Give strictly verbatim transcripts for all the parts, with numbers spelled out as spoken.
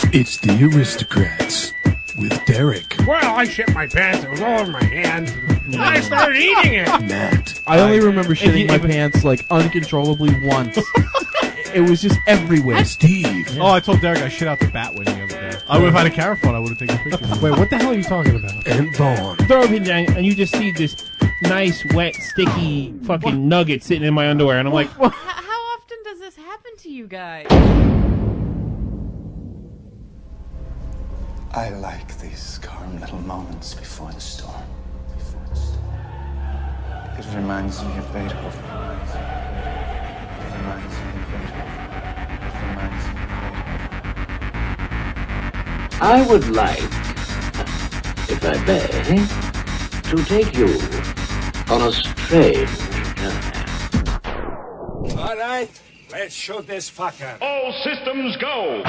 It's the Aristocrats with Derek. Well, I shit my pants. It was all over my hands. And I started eating it. Matt. I only remember shitting my pants like uncontrollably once. It was just everywhere. Steve. Oh, I told Derek I shit out the bat wing the other day. I would have had a camera phone. I would have taken pictures. Wait, what the hell are you talking about? And Vaughn. Throw it down, and you just see this nice, wet, sticky fucking nugget sitting in my underwear, and I'm like, H- how often does this happen to you guys? I like these calm little moments before the storm. Before the storm. It reminds me of Beethoven. It reminds me of Beethoven. It reminds me of Beethoven. I would like, if I may, to take you on a strange journey. All right, let's shoot this fucker. All systems go.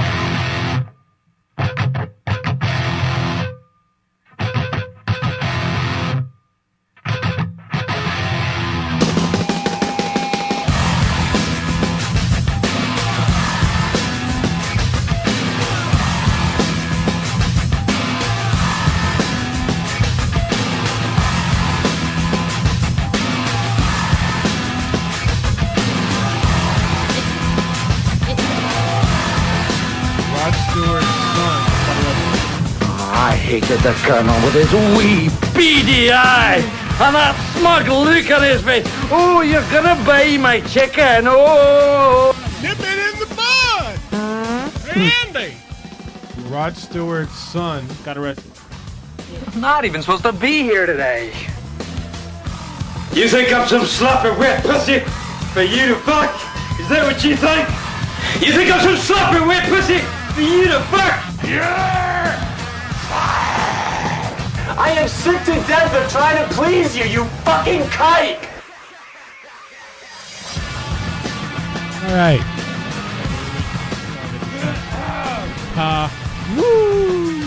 I hated the Colonel with his wee beady eye and that smug look on his face. Oh, you're gonna buy my chicken. Oh! Nip it in the bud. Andy. Rod Stewart's son got arrested. Not even supposed to be here today. You think I'm some sloppy wet pussy for you to fuck? Is that what you think? You think I'm some sloppy wet pussy for you to fuck? Yeah! I am sick to death of trying to please you, you fucking kike! All right. Uh, Woo!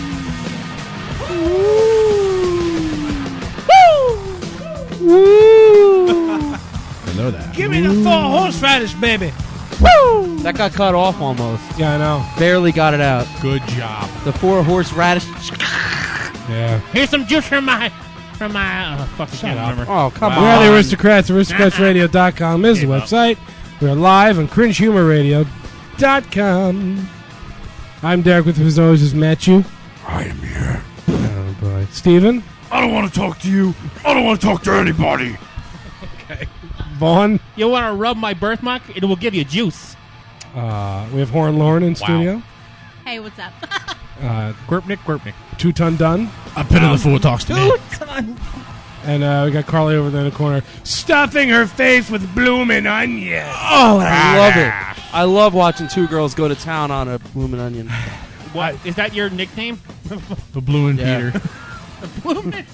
Woo! I know that. Give me the four horseradish, baby. Woo! That got cut off almost. Yeah, I know. Barely got it out. Good job. The four horse radish. Yeah. here's some juice from my, from my, oh, fuck, I can't up. remember. Oh, come We're on. the Aristocrats. aristocrats radio dot com is the Give up. website. We're live on cringe humor radio dot com. I'm Derek with who's always just met you. I am here. Oh, boy. Steven? I don't want to talk to you. I don't want to talk to anybody. Vaughn? You want to rub my birthmark? It will give you juice. Uh, we have Horn Lauren in studio. Hey, what's up? Uh, Quirpnick, Quirpnick. Two Ton Done. A pit of the fool talks to me. And uh, we got Carly over there in the corner, stuffing her face with blooming onions. Oh, I love it. I love watching two girls go to town on a bloomin' onion. What is that your nickname? The Blue and Yeah. Peter. Bloomin'.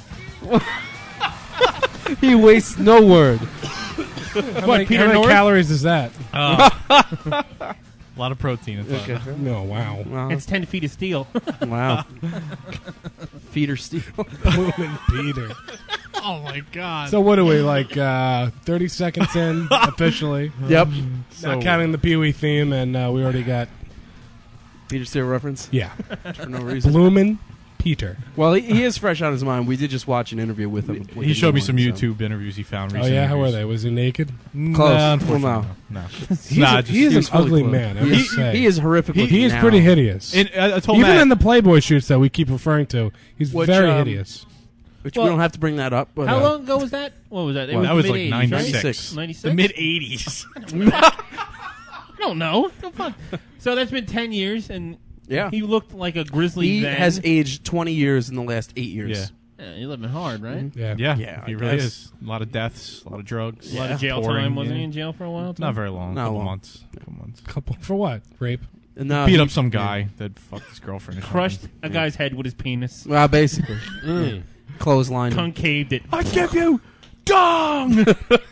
He wastes no word. How What, many, Peter how many North? calories is that? A lot of protein. It's Okay. No, wow. Wow. It's ten feet of steel. Wow. Feeder steel. Blooming Peter. Oh my god. So what are we, like uh, thirty seconds in officially? Yep. Not counting the Pee Wee theme, and uh, we already got, Peter steel reference yeah, for no reason. Bloomin' Peter. Well, he, he is fresh on his mind. We did just watch an interview with him. with He the showed me new some one, so. YouTube interviews he found Oh recently. yeah, how were they? Was he naked? No, Close. unfortunately, Well, no. no. He's, Nah, a, just- he is he was an fully ugly clothed. man. I He, must is- say. he is horrific. He looking is now. pretty hideous. And I, I told Even Matt, in the Playboy shoots that we keep referring to, he's Which, very um, hideous. Which Well, we don't have to bring that up. But, How uh, long ago was that? What was that? It Well, was that was the like mid-eighties, right? ninety-six. ninety-six? the mid eighties. I don't know. No fun. So that's been ten years, and Yeah. he looked like a grizzly He then. has aged twenty years in the last eight years. Yeah. Yeah, you're living hard, right? Yeah. Yeah, Yeah, he I really guess. is. A lot of deaths, a lot of drugs, A lot of jail pouring, time. Wasn't yeah. he in jail for a while? Too? Not very long. Not couple long. months. Couple months. Couple for what? Rape. And now Beat he- up some guy that fucked his girlfriend. or Crushed something. a guy's head with his penis. Well, basically. Mm. Clothesline. Concaved it. I give you dong.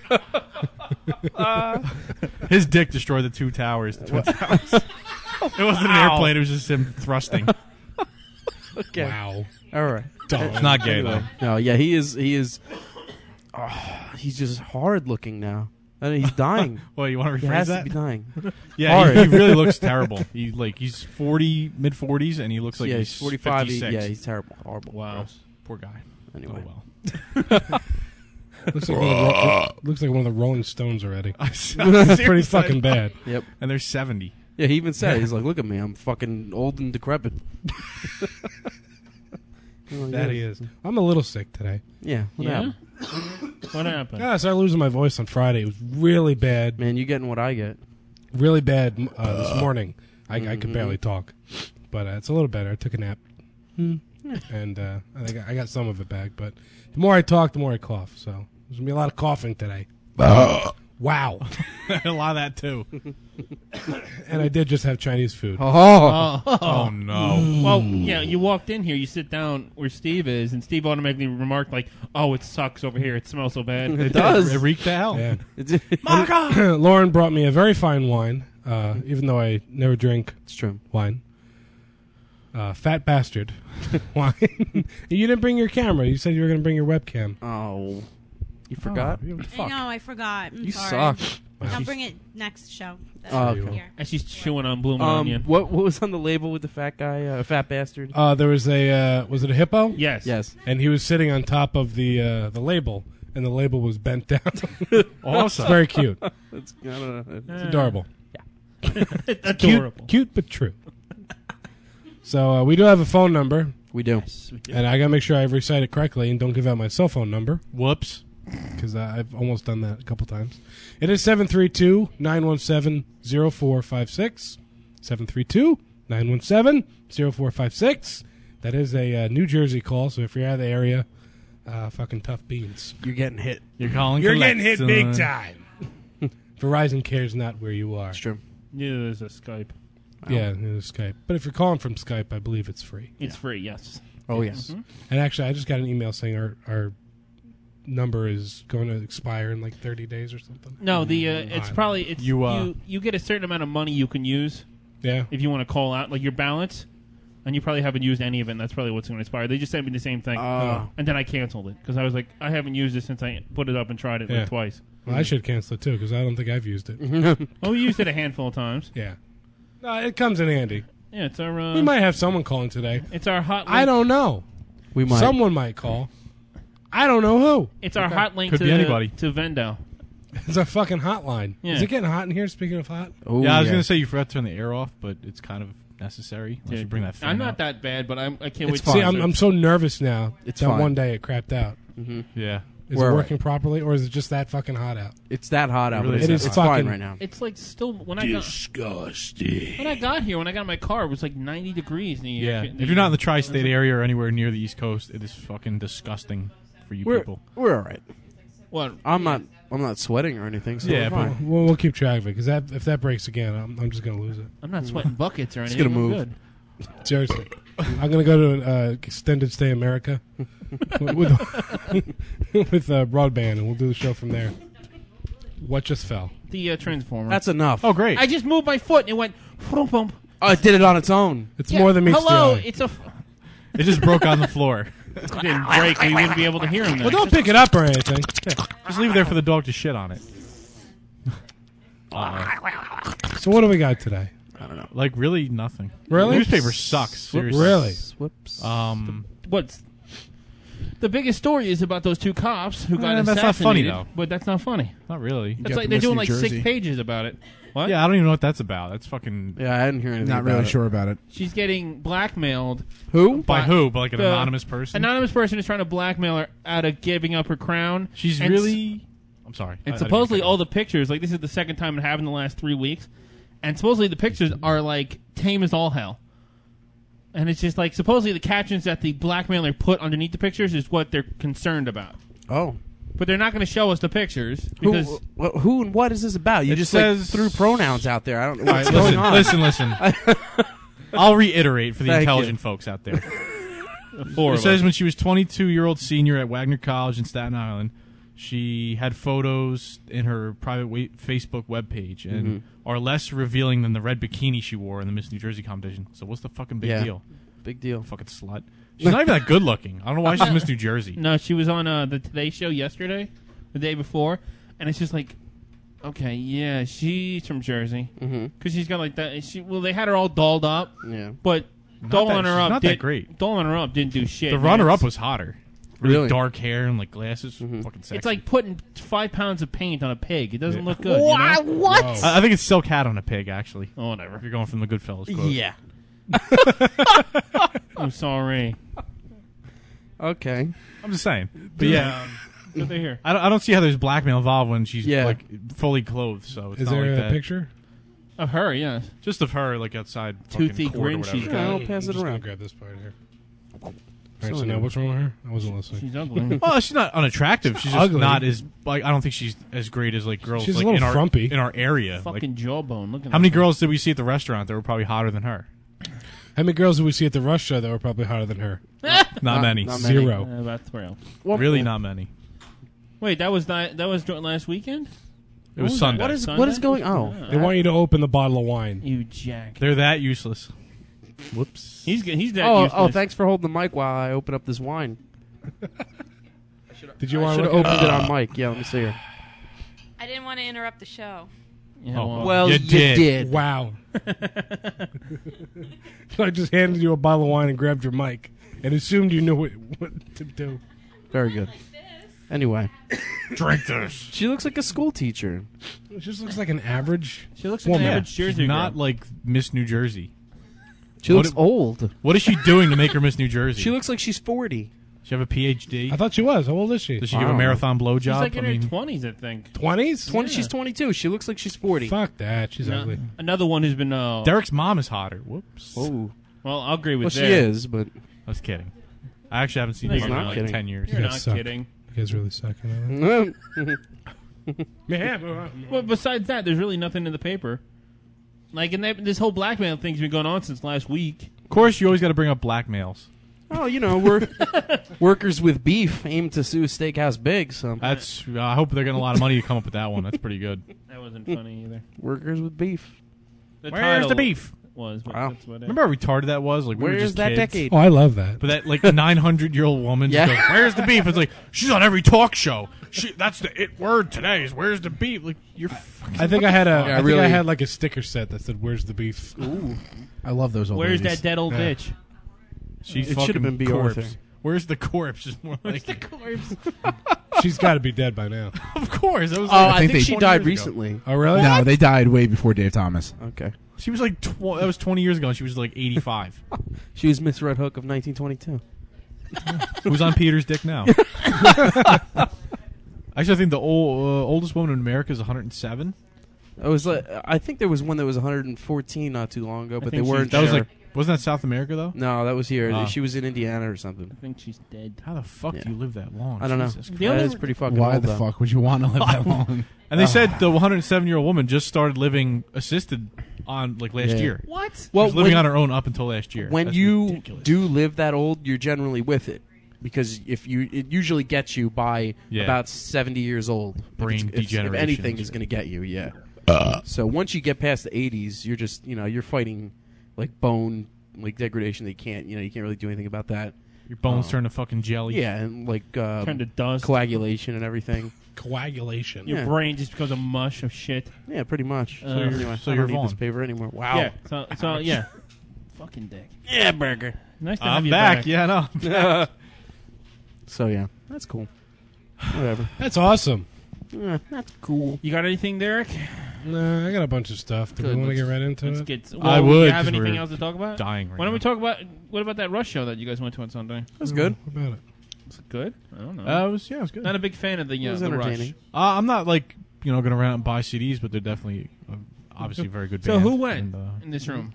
His dick destroyed the two towers. The twin towers. It wasn't an airplane. It was just him thrusting. Okay. Wow. All right. It's not gay though. No, yeah, he is. He is. Oh, he's just hard looking now. And he's dying. Well, you want to He rephrase has that? to be dying. Yeah, he, he really looks terrible. He like he's forty, mid forties, and he looks like yeah, he's he's forty-five. He, fifty-six. yeah, he's terrible. Horrible. Wow. Gross. Poor guy. Anyway. Oh well. Looks like, one of the, Ro- looks like one of the Rolling Stones already. It's It's pretty fucking bad. Yep. And they're seventy. Yeah, he even said, he's like, look at me, I'm fucking old and decrepit. Like, That he is. I'm a little sick today. Yeah. What Yeah? happened? What happened? Yeah, I started losing my voice on Friday. It was really bad. Man, you getting what I get. Really bad uh, this morning. I, I could Mhm. barely talk. But uh, it's a little better. I took a nap. Hmm. And uh, I think I got some of it back. But the more I talk, the more I cough. So there's going to be a lot of coughing today. Wow. A lot of that too. And I did just have Chinese food. Oh. Oh, Oh no. Well, yeah, you walked in here, you sit down where Steve is, and Steve automatically remarked, like, oh, it sucks over here. It smells so bad. It does. It reeked to hell. Yeah. it's Lauren brought me a very fine wine, uh, even though I never drink true. wine. Uh, fat bastard wine. You didn't bring your camera. You said you were going to bring your webcam. Oh. You forgot? Oh, I know, I forgot. I'm You sorry. suck. I'll bring it next show. That's Oh, over okay. here. And she's chewing on blooming Um, onion. what what was on the label with the fat guy, uh, fat bastard? Uh, there was a uh, was it a hippo? Yes. Yes. And he was sitting on top of the uh, the label, and the label was bent down. Awesome. It's very cute. It's, I don't know. It's adorable. Adorable. Cute, cute but true. So uh, we do have a phone number, We do. Yes, we do. and I gotta make sure I recite it correctly and don't give out my cell phone number Whoops. because uh, I've almost done that a couple times. It is seven three two, nine one seven, zero four five six. seven three two, nine one seven, zero four five six. That is a uh, New Jersey call, so if you're out of the area, uh, fucking tough beans. You're getting hit. You're calling. You're getting collect, hit big son. time. Verizon cares not where you are. It's true. Neither is a Skype. Yeah, it is Skype. But if you're calling from Skype, I believe it's free. It's free, yes. Oh, yes. Mhm. And actually, I just got an email saying our our number is going to expire in like thirty days or something. No, the uh, it's Alright. probably it's You, you, uh, you get a certain amount of money you can use Yeah. if you want to call out like your balance, and you probably haven't used any of it. And that's probably what's going to expire. They just sent me the same thing, Oh. and then I canceled it because I was like, I haven't used it since I put it up and tried it Yeah. like twice. Well, I should cancel it too because I don't think I've used it. Oh, we used it a handful of times. Yeah. No, it comes in handy. Yeah, it's our uh, We might have someone calling today. it's our hot. Link. I don't know. We might. Someone might call. I don't know who. It's our hot link Could to be anybody. to Vendo. It's our fucking hotline. Yeah. Is it getting hot in here? Speaking of hot, Oh, Yeah, I was gonna say you forgot to turn the air off, but it's kind of necessary unless Yeah. you bring that fan I'm not out. that bad, but I'm, I can't It's wait. see, to I'm, I'm so nervous now. It's that fine. one day it crapped out. Mhm. Yeah. Is We're it all working properly, or is it just that fucking hot out? It's that hot out. It really but is it's, that it's hot. fine Fucking- right now. It's like still when I got Disgusting. when I got here when I got in my car it was like ninety degrees. In the Yeah. air. If you're not in the tri-state area or anywhere near the East Coast, it is fucking disgusting for you We're, people. we're all right. what? I'm not. I'm not sweating or anything. So Yeah, we're but- fine. We'll, we'll keep track of it because that, if that breaks again, I'm, I'm just gonna lose it. I'm not sweating buckets or It's anything. gonna I'm move. good. Seriously, I'm gonna go to an uh, extended stay America with with, with uh, broadband, and we'll do the show from there. What just fell? The uh, transformer. That's enough. Oh, great. I just moved my foot and it went. Vroom, vroom. Oh, it did it on its own. It's Yeah, more than meets hello. the eye. It's a. F- It just broke on the floor. it didn't break. We wouldn't be able to hear him. Well, Then. don't pick it up or anything. Just leave it there for the dog to shit on it. So what do we got today? I don't know. Like, really nothing. Really? The newspaper sucks. Seriously. Really? Whoops. Um, What's the biggest story is about those two cops who got Eh, assassinated. that's not funny, though. But that's not funny. not really. That's got like the they're Miss doing New like Jersey. six pages about it. What? Yeah, I don't even know what that's about. That's fucking Yeah, I didn't hear anything. Not about really it. sure about it. She's getting blackmailed. Who? by But who? By like an the anonymous person. Anonymous person is trying to blackmail her out of giving up her crown. She's And really. I'm sorry. I- And I didn't supposedly cut all off. the pictures, like this is the second time it happened in the last three weeks, and supposedly the pictures are like tame as all hell. And it's just like supposedly the captions that the blackmailer put underneath the pictures is what they're concerned about. Oh. But they're not going to show us the pictures Who, because wh- who and what is this about? You It just says- like, threw pronouns out there. I don't know All what's right, going listen, on. listen, listen. I'll reiterate for the Thank intelligent you. folks out there. four It of says us. when she was twenty-two-year-old senior at Wagner College in Staten Island, she had photos in her private wa- Facebook webpage and Mm-hmm. are less revealing than the red bikini she wore in the Miss New Jersey competition. So what's the fucking big Yeah. deal? Big deal. Fucking slut. She's not even that good looking. I don't know why she's Miss New Jersey. No, she was on uh, the Today Show yesterday, the day before, and it's just like Okay, yeah, she's from Jersey. Mhm. Because she's got like that. She well, they had her all dolled up. Yeah. But Not dolling that- her she's up not that did, great. Dolling her up didn't do shit. The man. runner-up It's- was hotter. Really, Really? dark hair and like glasses. Fucking sexy. It's like putting five pounds of paint on a pig. It doesn't Yeah. look good. You know? What? I, I think it's Silk Hat on a pig, actually. Oh, whatever. If you're going from the Goodfellas quote. Yeah. I'm sorry. Okay. I'm just saying. But yeah, um, Good to hear. I don't, I don't see how there's blackmail involved when she's Yeah. like fully clothed. So it's Is not there like a that. picture? Of her, yes. Just of her, like outside. fucking Toothy court or grin whatever. she's Yeah, got. I'll pass I'm it just gonna around. grab this part here. All right, So so now anyway. what's wrong with her? I wasn't listening. She's ugly. Well, she's not unattractive. She's just ugly. not as like I don't think she's as great as like girls She's a like little in our frumpy. in our area. Like, Fucking jawbone. Look at how many that. girls did we see at the restaurant that were probably hotter than her? How many girls did we see at the Rush show that were probably hotter than her? Not, Not- many. not many. Zero. Uh, about three. Really, not many. Wait, that was not, that was during last weekend? It was Sunday. What is Sunday? what is going? Oh, They want you to open the bottle of wine. You jack. They're that useless. Whoops. He's good. He's that oh, useless. oh! Thanks for holding the mic while I open up this wine. Did you I want should to have look at opened it on mic. Yeah, let me see here. I didn't want to interrupt the show. Yeah, Oh, well, Well, You you, did. did. Wow. So I just handed you a bottle of wine and grabbed your mic and assumed you knew what, what to do. Very good. Anyway, Drink this. she looks like a school teacher. It just looks like an average. she looks like Woman. an average Jersey She's not girl. like Miss New Jersey. She What looks if- old. What is she doing to make her Miss New Jersey? She looks like she's forty. She have a P H D? I thought she was. How old is she? Does she I give a don't know. marathon blowjob? She's like in I her mean, twenties, I think. Twenties? Twenty. Yeah. She's twenty-two. She looks like she's forty. Fuck that. She's No, ugly. another one who's been. Uh, Derek's mom is hotter. Whoops. Oh, well, I'll agree with well, she that. is, but I was kidding. I actually haven't seen No, her you're in not like kidding. ten years. You're You not guys suck. kidding. You guys really suck. You know that? yeah. Well, besides that, there's really nothing in the paper. Like, and that, this whole blackmail thing's been going on since last week. Of course, you always got to bring up blackmails. Oh, you know, we're workers with beef aim to sue Steakhouse Big. So That's. Uh, I hope they're getting a lot of money to come up with that one. That's pretty good. That wasn't funny either. workers with beef. The Where's title the beef? Was but Wow. that's what it, Remember how retarded that was? Like we were Where's just that kids. decade? Oh, I love that. But that like nine hundred year old woman just Yeah. goes, "Where's the beef?" It's like she's on every talk show. She, that's the it word today. Is where's the beef? Like you're. Fucking, I think I had a. I think really- I had like a sticker set that said, "Where's the beef?" I love those old Where's ladies. that dead old Yeah. bitch? She's It fucking should've been B. corpse. Arthur. Where's the corpse? Is more like The corpse. She's got to be dead by now. Of course. That was Oh, like, I, think think, they- she twenty died years ago. recently. Oh, really? No, they died way before Dave Thomas. Okay. She was like tw- that was twenty years ago. And she was like eighty-five. She was Miss Red Hook of nineteen twenty-two. Who's on Peter's dick now? Actually, I think the old, uh, oldest woman in America is one hundred seven. It was like I think there was one that was one hundred fourteen not too long ago, but they think weren't. That was sure. like wasn't that South America though? no, that was here. Ah. She was in Indiana or something. I think she's dead. How the fuck Yeah. do you live that long? I don't Jesus know. Christ. The only- That is pretty fucking Why old, the though. fuck would you want to live that long? And they said the one hundred seven year old woman just started living assisted on like last Yeah. year. What? She Well, was living when, on her own up until last year. when That's you ridiculous. do live that old, you're generally with it because if you, it usually gets you by Yeah. about seventy years old. If Brain it's- if- If degeneration. anything is going to get you, yeah. So once you get past the eighties, you're just you know you're fighting like bone like degradation. They can't you know you can't really do anything about that. your bones Oh. turn to fucking jelly. Yeah, and like uh, Turned to dust. coagulation and everything. Coagulation. Your Yeah. brain just becomes a mush of shit. Yeah, pretty much. So you're- anyway, so I you're don't need this Vaughn. paper anymore. Wow. Yeah. So, so yeah. Fucking dick. Yeah, burger. Nice to have I'm you back. back. Yeah, no. So yeah, that's cool. Whatever. That's awesome. Eh, that's cool. You got anything, Derek? Nah, I got a bunch of stuff. Do we Good. want to get right into Let's it? get. I Well, would, Do you have 'cause anything we're else to talk about? Dying right Why don't we now. talk about what about that Rush show that you guys went to on Sunday? That's good. What about it? Was it good? I don't know. Uh, it was yeah, it was good. Not a big fan of the, It uh, was the Rush. entertaining. Uh, I'm not like you know going to run out and buy C Ds, but they're definitely uh, obviously a very good. So band. who went And, uh, in this room?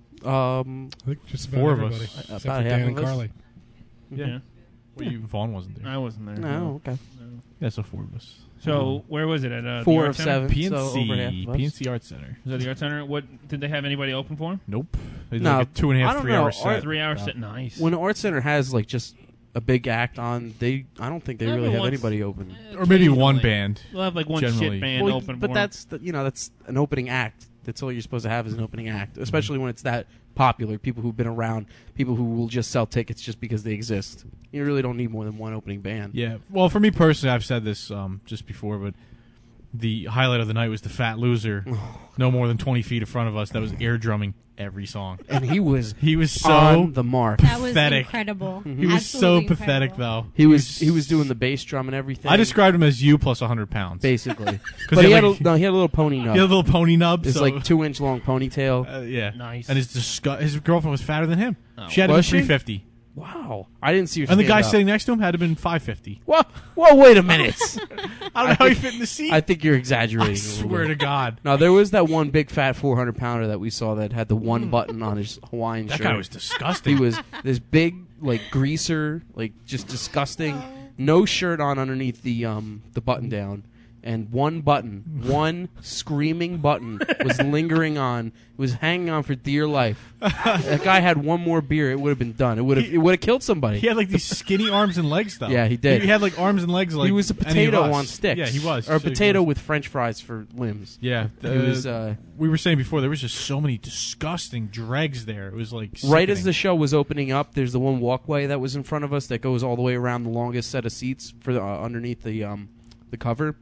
Um, I think just about Four of everybody, us. except About for half Dan and of us. Carly. Yeah. well, you, Vaughn wasn't there. I wasn't there. no, okay. Yeah, so four of us. So where was it at? Uh, the Four Art of Center? seven. P so N over half C of us. P N C Art Center. Was that the Art Center? What did they have anybody open for? 'em? Nope. They did No, like a two and a I half, don't three know. hour Art- set. Three hours Yeah. set. Nice. When the art center has like just a big act on, they I don't think they Every really have once- anybody open. Or maybe one Occasionally. band. We'll have like one Generally. shit band Well, open. but for 'em. that's the, you know that's an opening act. That's all you're supposed to have is an opening act, especially when it's that popular. People who've been around, people who will just sell tickets just because they exist. You really don't need more than one opening band. Yeah. Well, for me personally, I've said this um, just before, but the highlight of the night was the fat loser, no more than twenty feet in front of us, that was air drumming every song. And he was he was so on the mark. That was pathetic. incredible. He was Absolutely so pathetic, incredible. though. He was he was doing the bass drum and everything. I described him as you plus one hundred pounds. basically, 'Cause but he he had had like- a, no, he had a little pony nub. He had a little pony nub. It's so, like two inch long ponytail. uh, yeah, Nice. And his disgu- his girlfriend was fatter than him. Oh. She had to be Was she? three fifty, Wow, I didn't see her. and the stand guy up. sitting next to him had to have been five fifty. Whoa, whoa, wait a minute! I don't know how he fit in the seat. I think you're exaggerating. I a little swear to bit. God, No, there was that one big fat four hundred pounder that we saw that had the one button on his Hawaiian that shirt. guy was disgusting. He was this big, like greaser, like just disgusting. No shirt on underneath the um the button down, and one button, one screaming button was lingering on, was hanging on for dear life. That guy had one more beer, it would have been done. It would have He- it would have killed somebody. He had like these skinny arms and legs, though. Yeah, he did. He had like arms and legs like he was a any of potato us. on sticks. Yeah, he was. or a So he potato was. with French fries for limbs. Yeah, He uh, was. Uh, we were saying before there was just so many disgusting dregs there. It was like Right as sickening. the show was opening up, there's the one walkway that was in front of us that goes all the way around the longest set of seats for the, uh, underneath the um, the cover,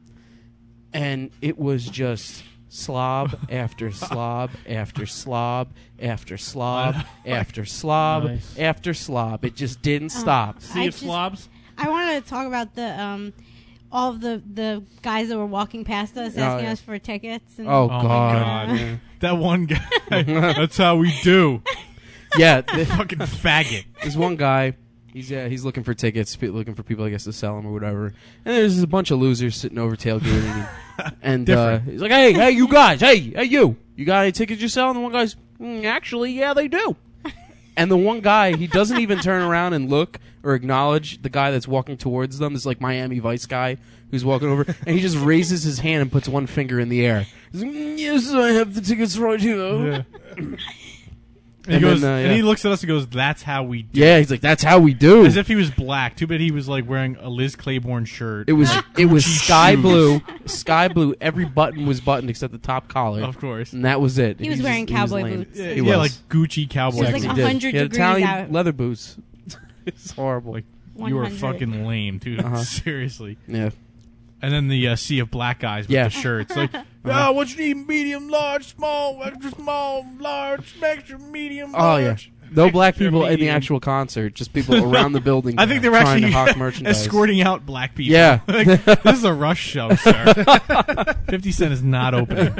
and it was just slob after slob after slob after slob after slob Nice. after slob. It just didn't stop. Sea I of just- slobs. I wanted to talk about the um, all of the, the guys that were walking past us Oh, asking yeah. us for tickets. And Oh, Oh my God! God. Yeah. That one guy. That's how we do. Yeah, the- Fucking faggot. There's one guy. He's yeah, he's looking for tickets, pe- looking for people, I guess, to sell them or whatever. And there's a bunch of losers sitting over tailgating, and, and uh, he's like, "Hey, hey, you guys, hey, hey, you, you got any tickets you sell?" And the one guy's, mm, "Actually, yeah, they do." And the one guy, he doesn't even turn around and look or acknowledge the guy that's walking towards them. This like Miami Vice guy who's walking over, and he just raises his hand and puts one finger in the air. He's like, mm, "Yes, I have the tickets right here." Yeah. And, And he goes, then, uh, and yeah. he looks at us and goes, "That's how we do." Yeah, he's like, "That's how we do." As if he was black. Too bad he was like wearing a Liz Claiborne shirt. It was it was Gucci sky shoes. blue, sky blue. Every button was buttoned except the top collar, Of course. and that was it. He was just- wearing he cowboy lame. boots. Yeah, He yeah, was. like Gucci cowboy. It was like He boots. did. one hundred He had degrees Italian out. leather boots. It's horrible. You were one hundred. fucking lame, dude. Uh-huh. Seriously. Yeah. And then the uh, sea of black guys with Yeah. the shirts. Like, Uh-huh. oh, what you need? Medium, large, small, extra small, large, extra, medium, Oh yeah. large. No black Extra people in the medium. actual concert. Just people around the building. I think they were trying actually to hawk merchandise. escorting out black people. Yeah. Like, this is a rush show, sir. Fifty Cent is not opening.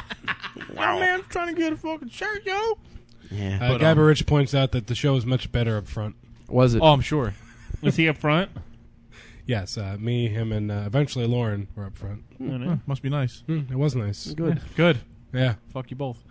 Wow. Man's trying to get a fucking shirt, yo. Yeah. Uh, But, Gabba um, Rich points out that the show is much better up front. Was it? Oh, I'm sure. Was he up front? Yes, uh, me, him, and uh, eventually Lauren were up front. I don't know. Huh, must be nice. Hmm, it was nice. Good. Good. Yeah, Fuck you both.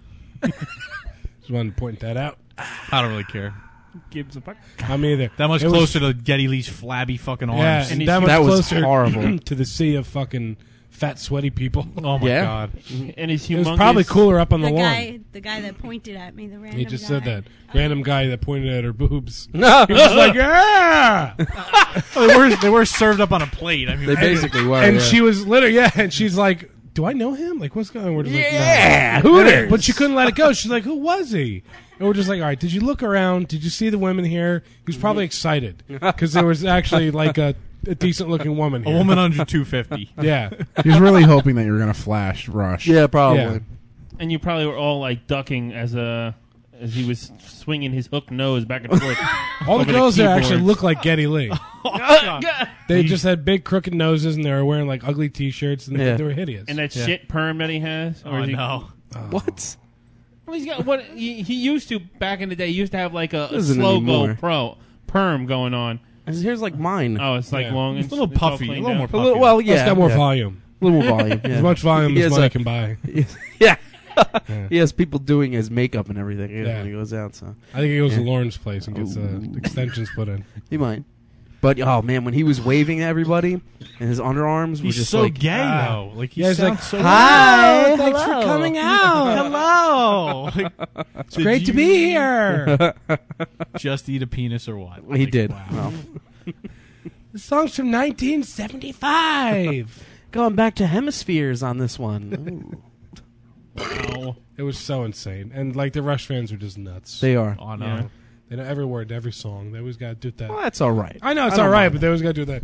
just wanted to point that out. I don't really care. Gives a fuck. I'm either. That much It was- closer to Getty Lee's flabby fucking arms. Yeah, And and he's- that much That was closer horrible. to the sea of fucking fat, sweaty people. Oh my Yeah. god. And his It was humongous. probably cooler up on the, The lawn. guy, the guy that pointed at me, the random He just guy. said that. Random guy that pointed at her boobs. No. He was like, yeah! Oh, they were they were served up on a plate. I mean, They basically were. and yeah. she was literally, yeah, and she's like, do I know him? Like, what's going on? We're just Yeah, like, no. Hooters. But she couldn't let it go. She's like, who was he? And we're just like, all right, did you look around? Did you see the women here? He was probably excited because there was actually like a, a decent looking woman a here. woman under two fifty. Yeah. He was really hoping that you were going to flash Rush. Yeah, probably. Yeah. And you probably were all like ducking as a as he was swinging his hook nose back and forth. All the over girls there actually keyboards. look like Geddy Lee. They just had big crooked noses and they were wearing like ugly T-shirts and Yeah. they were hideous. And that Yeah. shit perm that he has. Or Oh is he, no. What? Well, he's got what he, he used to back in the day. He used to have like a, a Doesn't slow anymore. go pro perm going on. His hair's like mine. Oh, it's like Yeah. long. It's And a little it's all puffy, a cleaned little more out. A puffy. little- well, yeah. It's got more yeah. volume. A little more volume. Yeah. As much volume He as has money a- can buy. yeah. Yeah. He has people doing his makeup and everything yeah. Yeah. when he goes out, so I think he goes to Yeah. Lauren's place and gets uh, Ooh. extensions put in. he might. But oh man, when he was waving at everybody and his underarms were He's just so like gay ah. though. Like he Yeah, he's sounds like, so. Hi, thanks for hello. coming out. Hello. Like, It's great to be here. Just eat a penis or what? he Like, did. wow. Well, The song's from nineteen seventy-five. going back to hemispheres on this one. Wow. It was so insane. And like the Rush fans were just nuts. They are. Oh no. Yeah. They know every word, every song. They always got to do that. Well, that's all right. I know it's I don't all right, mind but they always got to do that,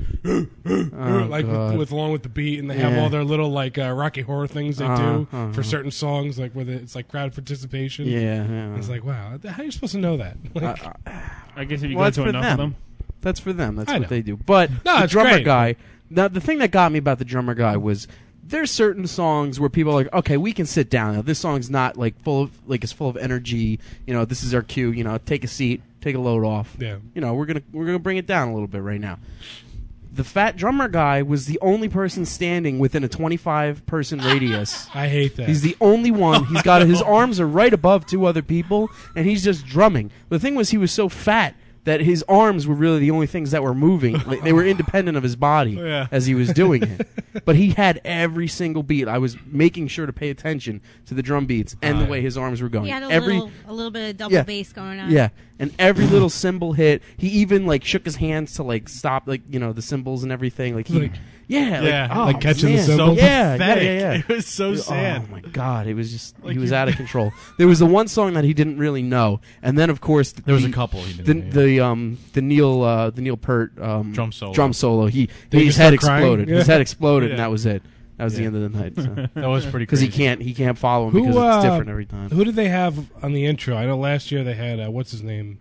Oh, like God. with, with along with the beat, and they have Yeah. all their little like uh, Rocky Horror things they Uh-huh, do uh-huh. for certain songs, like where the, it's like crowd participation. Yeah, yeah. It's like, wow, how are you supposed to know that? Like, Uh, I guess if you well, go that's to for enough them. of them. That's for them. That's I what know. they do. But No, the it's drummer great. guy. Now, the thing that got me about the drummer guy was there's certain songs where people are like, okay, we can sit down. Now, this song's not like full of like it's full of energy. You know, this is our cue. You know, take a seat, take a load off. Yeah. You know, we're gonna we're gonna bring it down a little bit right now. The fat drummer guy was the only person standing within a twenty-five person radius. I hate that. He's the only one. He's got his arms are right above two other people, and he's just drumming. The thing was, he was so fat that his arms were really the only things that were moving. Like, they were independent of his body Yeah. as he was doing it. But he had every single beat. I was making sure to pay attention to the drum beats and the way his arms were going. He had a every little, a little bit of double Yeah. bass going on. yeah, and every little cymbal hit. He even like shook his hands to like stop like you know the cymbals and everything. Like he, Like- yeah, Yeah. like, oh, Like catching the man. cymbals? So Yeah, yeah, pathetic. yeah, yeah. It was so sad. Oh my god, it was just Like he was you- out of control. There was the one song that he didn't really know, and then of course There was the, a couple he The, didn't. the um the Neil uh, the Neil Peart um, Drum solo. drum solo. He Did he his just head start crying? exploded. His Yeah. head exploded, Yeah. and that was it. That was the Yeah. end of the night. So. that was pretty Because crazy. he can't he can't follow him Who, because it's uh, different every time. Who did they have on the intro? I know last year they had uh, what's his name,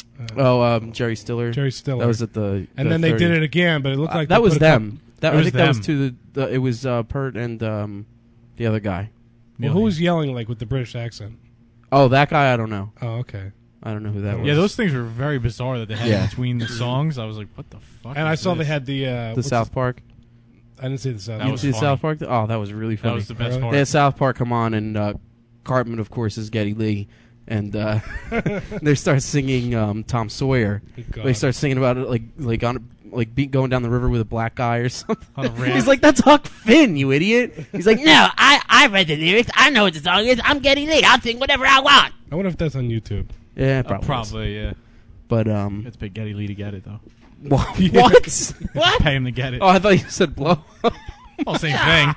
Oh, um, Jerry Stiller. Jerry Stiller. That was at the. and the then they did thirtieth. it again, but it looked Uh, like that they was put a couple- them. That, It I was think that was them. to the, the. It was uh, Pert and um, the other guy. Well, who was yelling like with the British accent? Oh, that guy. I don't know. Oh, okay. I don't know who that was. Yeah, those things were very bizarre that they had Yeah. in between the songs. I was like, what the fuck? And I is saw this? they had the uh, the what's South his- Park. I didn't see the South. That You was see the funny. South Park? Oh, that was really That funny. was the best Really? part. They had South Park come on, and uh, Cartman, of course, is Geddy Lee, and uh, they start singing um, Tom Sawyer. God. They start singing about it like like on like be, going down the river with a black guy or something. On a raft. He's like, "That's Huck Finn, you idiot." He's like, "No, I I read the lyrics. I know what the song is. I'm Geddy Lee. I'll sing whatever I want." I wonder if that's on YouTube. Yeah, Uh, probably. probably, yeah. But um, It's pay Getty Lee to get it though. what? What? What? Pay him to get it. Oh, I thought you said blow. Well, same thing.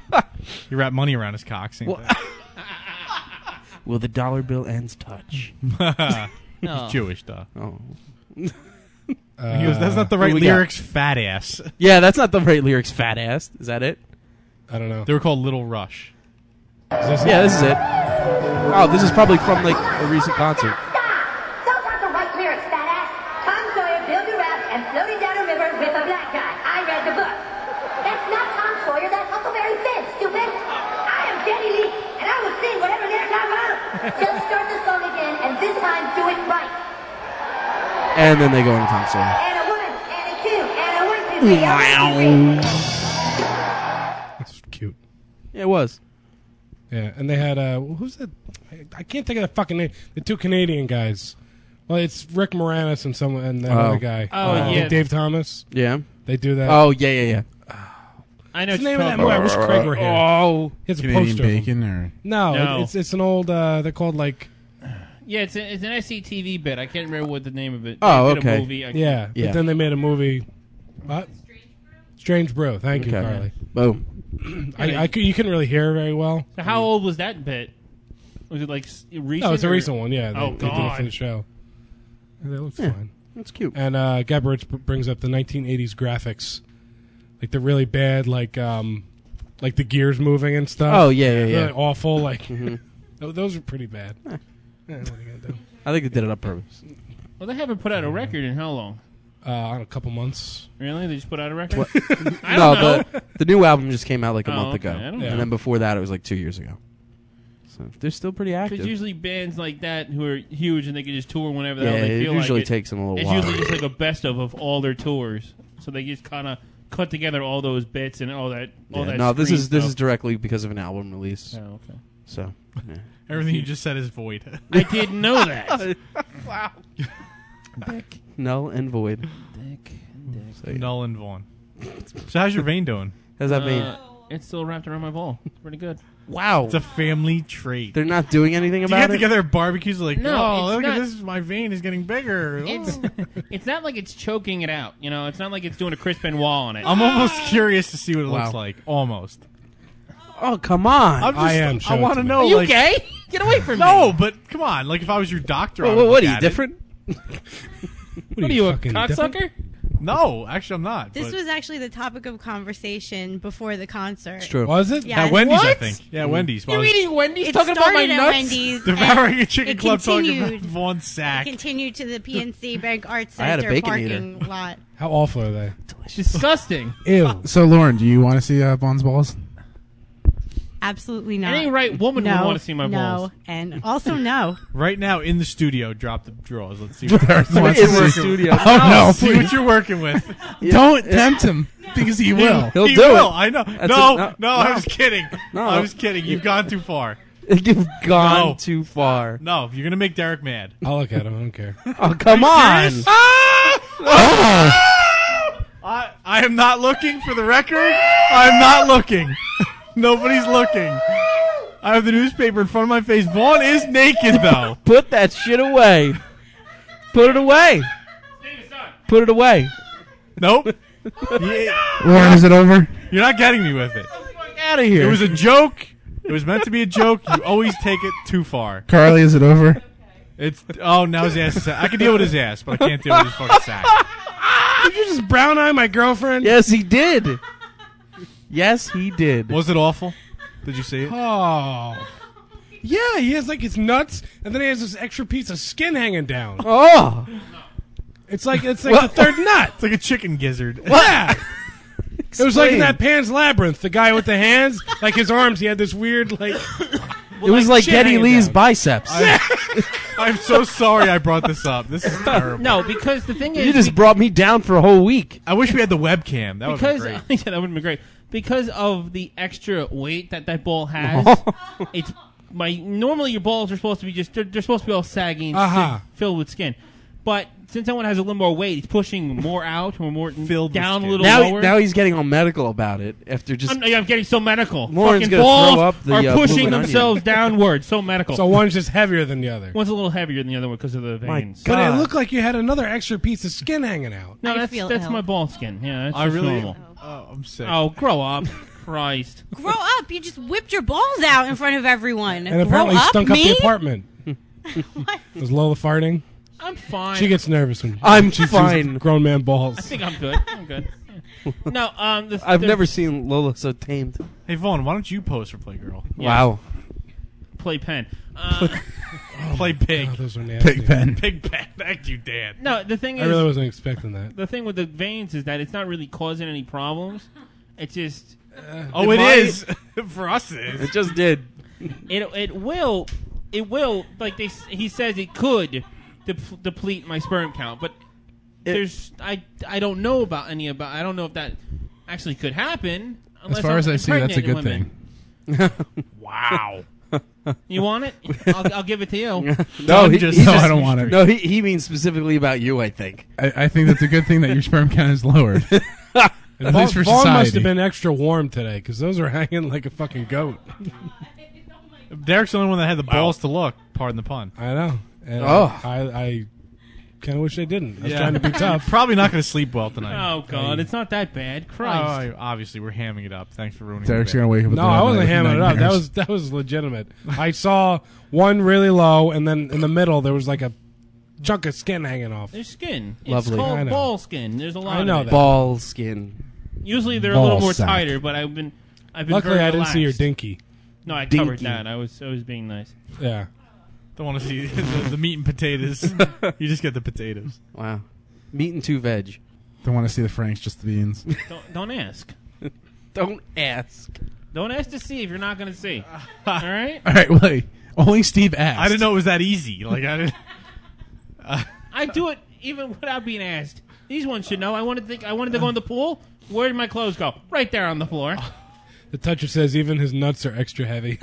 You wrap money around his cock. Same Well- Will the dollar bill ends touch? thing. No. He's Jewish, though. Oh, Uh, He goes, that's not the right who we got? lyrics, fat ass. yeah, that's not the right lyrics. Fat ass. Is that it? I don't know. They were called Little Rush. Is this Yeah, this is it. Oh, this is probably from like a recent concert. Those aren't the right lyrics, fat ass. Tom Sawyer built a raft and floated down a river with a black guy. I read the book. That's not Tom Sawyer, that's Huckleberry Finn, stupid. I am Geddy Lee, and I will sing whatever lyrics I want. Just start the song again, and this time do it right. And then they go into Tom Sawyer. And a one, and a two, and a one, two, three, a one, two, three. That's cute. Yeah, it was. Yeah, and they had uh, who's that? I can't think of the fucking name. The two Canadian guys. Well, it's Rick Moranis and someone and that Oh. other guy. Oh, Uh, yeah. Dave Thomas. Yeah. They do that. Oh yeah, yeah, yeah. I know What's what the name you're of that talking movie? I about. wish Craig were here. Oh, It's a Canadian poster. of them. bacon or No, No. It, it's it's an old. Uh, they're called like. Yeah, it's, a, it's an S C T V bit. I can't remember what the name of it. Oh, They did okay. A movie. I can't- Yeah, Yeah. but then they made a movie. What? Strange Brew. Thank you, Okay. Carly. Boom. I, I cou- you couldn't really hear very well. So how old was that bit? Was it like s- recent? No, it's a or- recent one. Yeah, they, Oh, they did it for God. the show. And it looks Yeah. fine. That's cute. And uh, Gabbard b- brings up the nineteen eighties graphics, like the really bad, like um, like the gears moving and stuff. Oh yeah, yeah, yeah. Really awful. Like Mhm. tho- those are pretty bad. Eh, what are you gonna do? I think they did it on purpose. Well, they haven't put out a record in how long? Uh, on a couple months. Really? They just put out a record? What? I no, don't know. the the new album just came out like a Oh, month okay. ago, I don't and know. then before that it was like two years ago. So they're still pretty active. Because usually bands like that who are huge and they can just tour whenever the yeah, hell they it feel usually like it. takes them a little It's while. usually just like a best of of all their tours, so they just kind of cut together all those bits and all that. All Yeah, that no, this screen is this stuff. is directly because of an album release. Oh, okay. So yeah. Everything you just said is void. I didn't know that. Wow. Dick, Null and void. dick, dick. So, yeah. Null and Vaughn. So how's your vein doing? How's that mean? Uh, it's still wrapped around my ball. It's pretty good. Wow. It's a family trait. They're not doing anything Do you about get it. together at barbecues like, No, oh, it's look not- at this, my vein is getting bigger. It's Oh. it's not like it's choking it out. You know, it's not like it's doing a Chris Benoit on it. I'm almost curious to see what it Wow. looks like. Almost. Oh come on! I'm just, I am, show I it want to to me. know. Are you like, gay? Get away from No, me. but come on. Like if I was your doctor, I Well, would what look are you at it. different? What are you, a fucking cocksucker? No, actually, I'm not. This but- was actually the topic of conversation before the concert. It's true. Was it? Yeah. At Wendy's, I What? think. Yeah, Wendy's. You're Well, eating Wendy's, It talking about my started at nuts. Wendy's. the and Varying Chicken it Club talking about continued. Von It Sack. continued to the P N C Bank Arts I had a Center Baconator. parking lot. How awful are they? Disgusting. Ew. So, Lauren, do you want to see uh, Bon's balls? Absolutely not. Any right woman no, would want to see my no, balls. and also no. Right now in the studio, drop the drawers. Let's see what Derek what wants In to the see- studio. Oh, no, see please. what you're working with. Don't tempt him, because he will. He'll he do will. it. I know. That's No, a- no, no, I no. was kidding. No. I was kidding. You've gone too far. You've gone No. too far. No, you're gonna make Derek mad. I'll look at him. I don't care. Oh, come on. I I am not looking for the record. I'm not looking. Nobody's looking. I have the newspaper in front of my face. Vaughn is naked though. Put that shit away. Put it away. Put it away. Nope. Yeah, Lauren, is it over? you're not getting me with it. Out of here. It was a joke. It was meant to be a joke. You always take it too far. Carly, is it over? It's oh now his ass is sack. I can deal with his ass, but I can't deal with his fucking sack. Did you just brown eye my girlfriend? Yes, he did. Yes, he did. Was it awful? Did you see it? Oh. Yeah, he has like his nuts, and then he has this extra piece of skin hanging down. Oh. It's like it's like the third nut. It's like a chicken gizzard. Yeah. It was like in Explain. that Pan's Labyrinth, the guy with the hands, like his arms, he had this weird like. It was like shit Geddy hanging Lee's down. biceps. I'm so sorry I brought this up. This is terrible. No, because the thing is, You just be- brought me down for a whole week. I wish we had the webcam. That would be because great. yeah, that would have been great. Because of the extra weight that that ball has, it's my normally your balls are supposed to be just they're, they're supposed to be all saggy and Uh-huh. si- filled with skin, but since that one has a little more weight, it's pushing more out or more Filled with down a skin. little Now, lower. now he's getting all medical about it after just. I'm, I'm getting so medical. Lauren's Fucking gonna balls throw up the, are uh, pushing blooming themselves downward. So medical. So one's just heavier than the other. One's a little heavier than the other one because of the My veins. God. But it looked like you had another extra piece of skin hanging out. No, I that's feel that's ill. my ball skin. Yeah, that's I just really. normal. Oh, I'm sick. Oh, grow up, Christ! Grow up! You just whipped your balls out in front of everyone. And apparently Grow up, stunk me? up the apartment. What? Was Lola farting? I'm fine. She gets nervous when I'm she sees fine. grown man balls. I think I'm good. I'm good. Yeah. No, um, the, I've the never seen Lola so tamed. Hey Vaughn, why don't you pose for Playgirl? Yeah. Wow. play pen. Uh, Play pig. Oh, those are nasty. Pig pen. Pig pen. Thank you, Dan. no, the thing I is, really wasn't expecting that. the thing with the veins is that it's not really causing any problems. It's just Oh, It it might- is. For us, it is. It just did. it it will it will like they s- he says it could dep- deplete my sperm count, but It- there's I I don't know about any about I don't know if that actually could happen. As unless far I'm as I see, that's a good impregnating thing. women. Wow. You want it? I'll, I'll give it to you. No, he, just- he No, just- I don't want it. No, he, he means specifically about you, I think. I, I think that's a good thing that your sperm count is lowered. And At Vaughn, least for Vaughn must society. have been extra warm today because those are hanging like a fucking goat. Derek's the only one that had the balls to look. Pardon the pun. I know. And Oh. I, I kind of wish they didn't. I was Yeah. trying to be tough. Probably not going to sleep well tonight. Oh God, it's not that bad. Oh, Christ. obviously, we're hamming it up. Thanks for ruining Derek's it. gonna wake up. No, I wasn't hamming it up. That was that was legitimate. I saw one really low, and then in the middle there was like a chunk of skin hanging off. There's skin. It's Lovely. I called know. ball skin. There's a lot I know of it. that. Ball skin. Usually they're a Ball little more sack. tighter, but I've been I've been Luckily, very I didn't see your relaxed. dinky. No, I covered Dinky. that. I was I was being nice. Yeah. Don't want to see the, the meat and potatoes. You just get the potatoes. Wow. Meat and two veg. Don't want to see the Franks, just the beans. Don't don't ask. Don't ask. Don't ask to see if you're not going to see. All right. All right, wait. Only Steve asked. I didn't know it was that easy. Like I didn't. I do it even without being asked. These ones should know. I wanted to think. I wanted to go in the pool. Where did my clothes go? Right there on the floor. The toucher says even his nuts are extra heavy.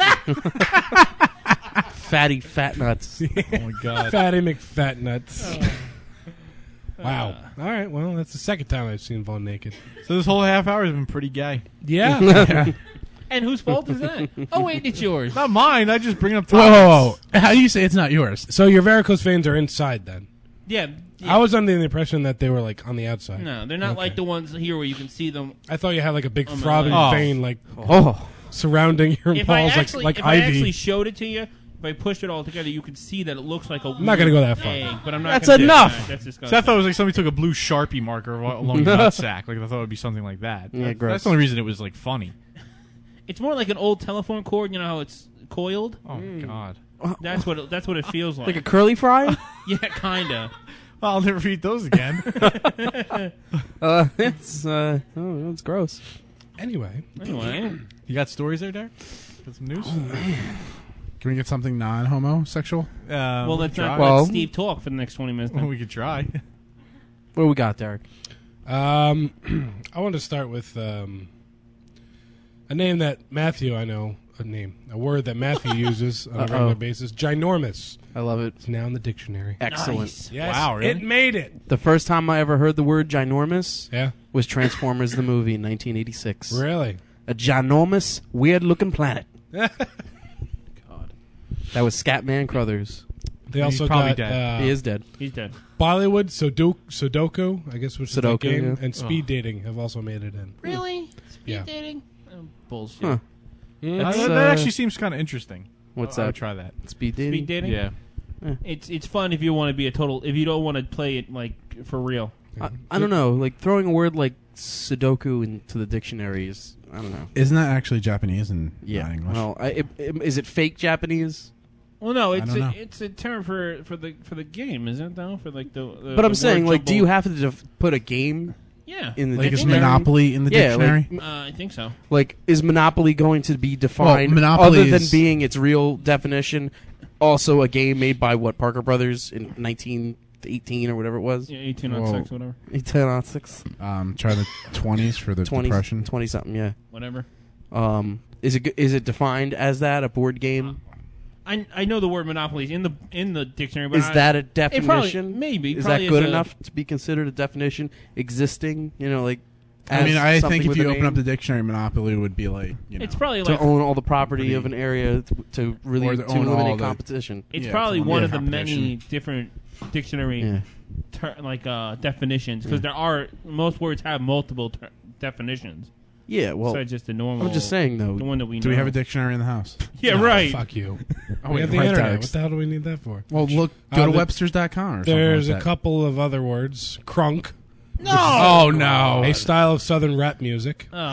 Fatty fat nuts. Oh my god. Fatty McFat nuts. Wow. All right. Well, that's the second time I've seen Vaughn naked. So this whole half hour has been pretty gay. Yeah. And whose fault is that? Oh wait, it's yours. Not mine. I just bring up Whoa, topics. whoa, whoa. How do you say it's not yours? So your varicose veins are inside then? Yeah. yeah. I was under the impression that they were like on the outside. No, they're not Okay. like the ones here where you can see them. I thought you had like a big On my throbbing leg. vein like Oh. surrounding your If I balls actually, like, if like I ivy. actually showed it to you, if I push it all together, you can see that it looks like a. I'm not gonna go that far. Egg, but I'm not. That's gonna do enough. that. That's So disgusting. I thought it was like somebody took a blue Sharpie marker along the nutsack. Like I thought it would be something like that. Yeah, That- gross. That's the only reason it was like funny. It's more like an old telephone cord. You know how it's coiled? Oh God. That's what it, that's what it feels like. Like a curly fry? Yeah, kinda. I'll never eat those again. uh, it's uh, oh, it's gross. Anyway, Anyway, You got stories there, Derek? Got some news? Can we get something non-homosexual? Uh, well, we let's could not try. Well- let Steve talk for the next twenty minutes. Well, Then. we could try. What do we got, Derek? um, I want to start with um, a name that Matthew, I know, a name, a word that Matthew uses on a Uh-oh. regular basis. Ginormous. I love it. It's now in the dictionary. Excellent. Nice. Yes, Wow, really? it made it. The first time I ever heard the word ginormous Yeah, was Transformers the movie in nineteen eighty-six. really. A ginormous, weird-looking planet. God. That was Scatman Crothers. They He's also probably got dead. Uh, he is dead. He's dead. Bollywood, Sudoku, Sudoku, I guess, which is that Sudoku, game, yeah. and speed dating have also made it in. Really? Speed Yeah. dating? Oh, bullshit. Huh. Uh, That's, that, uh, that actually seems kind of interesting. What's I that? would try that. Speed dating? Speed dating? Yeah. It's it's fun if you want to be a total. If you don't want to play it like for real. I, I don't know. Like throwing a word like Sudoku into the dictionary is, I don't know. Isn't that actually Japanese and Yeah. not English? Well, I, it, it, is it fake Japanese? Well, no, I it's don't a, know. it's a term for for the for the game, isn't it? Though for like the. the But I'm the saying, word like, do you jumble- have to def- put a game Yeah. in the like is dictionary? Monopoly in the Yeah, dictionary? like, Uh, I think so. Like, is Monopoly going to be defined Monopoly other than is- being its real definition? Also, a game made by what Parker Brothers in nineteen eighteen or whatever it was. Yeah, eighteen on Whoa. six, whatever. eighteen oh six. um, try the twenties for the twenty, depression. twenty something. Yeah. Whatever. Um, is it is it defined as that, a board game? I I know the word monopoly is in the in the dictionary, but Is I, that a it probably- definition? maybe. Is probably that good a- enough to be considered a definition existing? You know, like. I mean, as I something think if with you a open name? up the dictionary, Monopoly would be like, you know, It's probably to like own all the property Pretty- of an area to, to really Or to to own all eliminate the- competition. it's Yeah, probably it's one one of the competition. many different dictionary Yeah. ter- like uh, definitions because there are most words have multiple ter- definitions. Yeah, well, besides just the normal. I'm just saying though. the one that we do know. we have a dictionary in the house? Yeah, No, right. Fuck you. Oh, we wait, have the right, internet. Derek. What the hell do we need that for? Well, look, Uh, go to the- Webster's dot com or something There's like a that. couple of other words. Crunk. Oh, no. A style of southern rap music. Oh,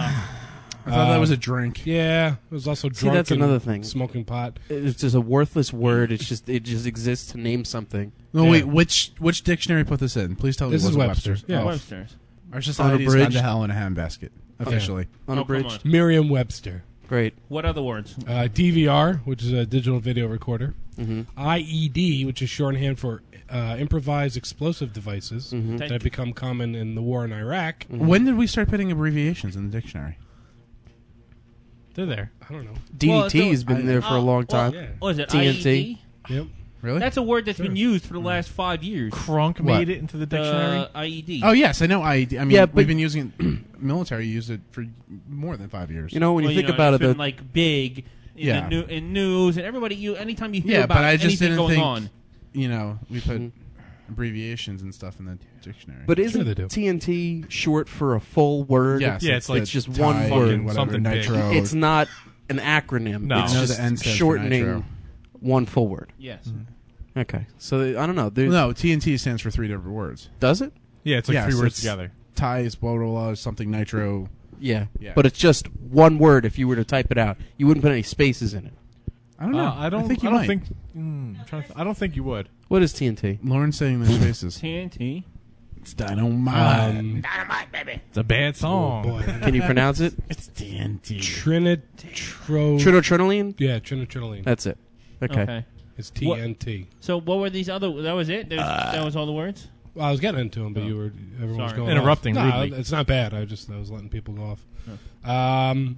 I thought that was a drink. Yeah, it was also See, drunk. that's and another thing. Smoking pot. It's just a worthless word. It's just it just exists to name something. No, Yeah. wait, which which dictionary put this in? Please tell me This it is wasn't Webster's. Webster's. Yeah. Oh. Webster's. Our society has gone Unabridged. to hell in a handbasket, officially. Unabridged. Oh, come Merriam-Webster. Great. What other words? Uh, D V R, which is a digital video recorder. Mhm. I E D, which is shorthand for uh, improvised explosive devices Mhm. that have become common in the war in Iraq. When did we start putting abbreviations in the dictionary? They're there. I don't know. D D T Well, has so- been there for a Oh, long well, time. yeah. What is it? T N T. I E D? Yep. Really? That's a word that's Sure. been used for the last five years. Crunk What? made it into the dictionary. Uh, I E D. Oh, yes, I know I E D. I mean, Yeah, but- we've been using it, military used it for more than five years. You know, when Well, you think know, about it's it, been the, like big in Yeah. the new, in news and everybody. You anytime you hear yeah, about but I just anything didn't going think, on. you know, we put Mhm. abbreviations and stuff in the dictionary. but Sure they isn't do. T N T short for a full word? yes, Yeah, it's like it's just Tide one and word. whatever, Something big. nitro. It's not an acronym. No. It's I know just the N stands for shortening nitro. one full word. Yes. Okay, so I don't know. There's, no, T N T stands for three different words. Does it? Yeah, it's like Yeah, three so words it's- together. Ties, blah, blah, blah, something nitro. Yeah. Yeah. But it's just one word. If you were to type it out, you wouldn't put any spaces in it. I don't know. Uh, I don't. I, think you don't might. think. Mm, I'm trying to th- I don't think you would. What is T N T? Lauren's saying there's spaces. T N T. It's dynamite. Um, It's a bad song. boy. Can you pronounce it? it's T N T. Trinitro. Trinotrinoline? Yeah, trinitrinoline. That's it. Okay. Okay. It's T N T. So what were these other? That was it. There's, that was all the words. Well, I was getting into them, but you were everyone was Sorry. going Interrupting off. No, rudely. it's not bad. I just I was letting people go off. Um,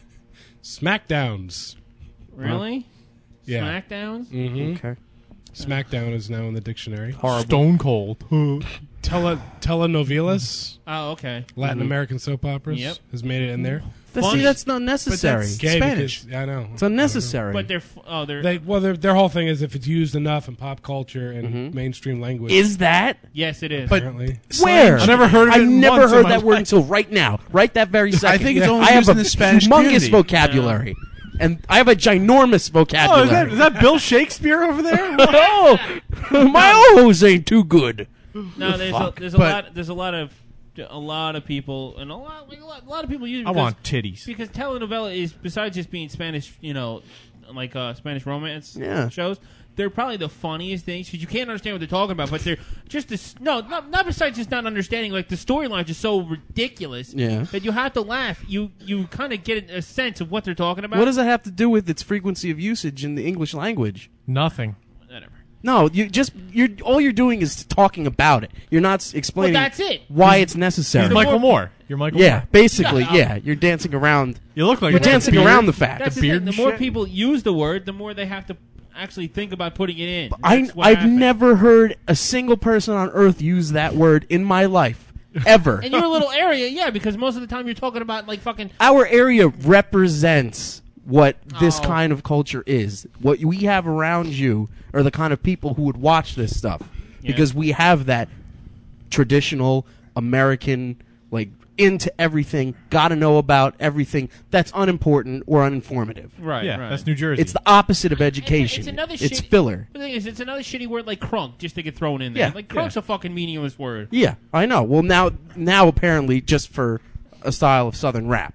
Smackdowns. Really? Yeah. Smackdowns. Mm-hmm. Okay. Smackdown is now in the dictionary. Stone Cold. Tele telenovelas, Oh, okay. Latin Mhm. American soap operas, Yep. has made it in there. That's, see, Funny. that's not necessary. that's- Gay Spanish. because- I know. It's unnecessary. But they're f- oh they're They, well, their their whole thing is if it's used enough in pop culture and Mhm. mainstream language. is that? yes it is. But- apparently. Where? I never heard of it I've in never once in heard my that word life. until right now. Right that very second. think it's only I have used a in the Spanish humongous community. vocabulary. and I have a ginormous Oh, vocabulary. is that, is that Bill Shakespeare over there? oh, my O's ain't too good. No, there's a, Fuck. there's a But- lot there's a lot of a lot of people and a lot like a lot, a lot of people use it I because, want titties. because telenovela is besides just being Spanish, you know, like uh, Spanish romance Yeah. shows. They're probably the funniest things because you can't understand what they're talking about, but they're just this. No, not, not besides just not understanding. Like the storyline is so ridiculous Yeah. that you have to laugh. You you kind of get a sense of what they're talking about. What does that have to do with its frequency of usage in the English language? Nothing. Whatever. No, you just you're all you're doing is talking about it. You're not s- explaining Well, that's it. why it's necessary. You're Michael Moore. You're Michael yeah, Moore. basically, Yeah, yeah. You're dancing around. You look like You're with the dancing beard. around the fact. That's The the, beard thing. The and more shit? people use the word, the more they have to actually think about putting it in. I That's what I've happens. never heard a single person on earth use that word in my life ever. In your little area, yeah, because most of the time you're talking about like fucking. Our area represents what this Oh. kind of culture is. What we have around you are the kind of people who would watch this stuff Yeah. because we have that traditional American, like, into everything, gotta know about everything that's unimportant or uninformative. Right, Yeah, right. that's New Jersey. It's the opposite of education. It's, another It's shitty- filler. The thing is, it's another shitty word like crunk just to get thrown in there. Yeah, like crunk's a fucking meaningless word. Yeah, I know. Well, now, now apparently, just for a style of Southern rap,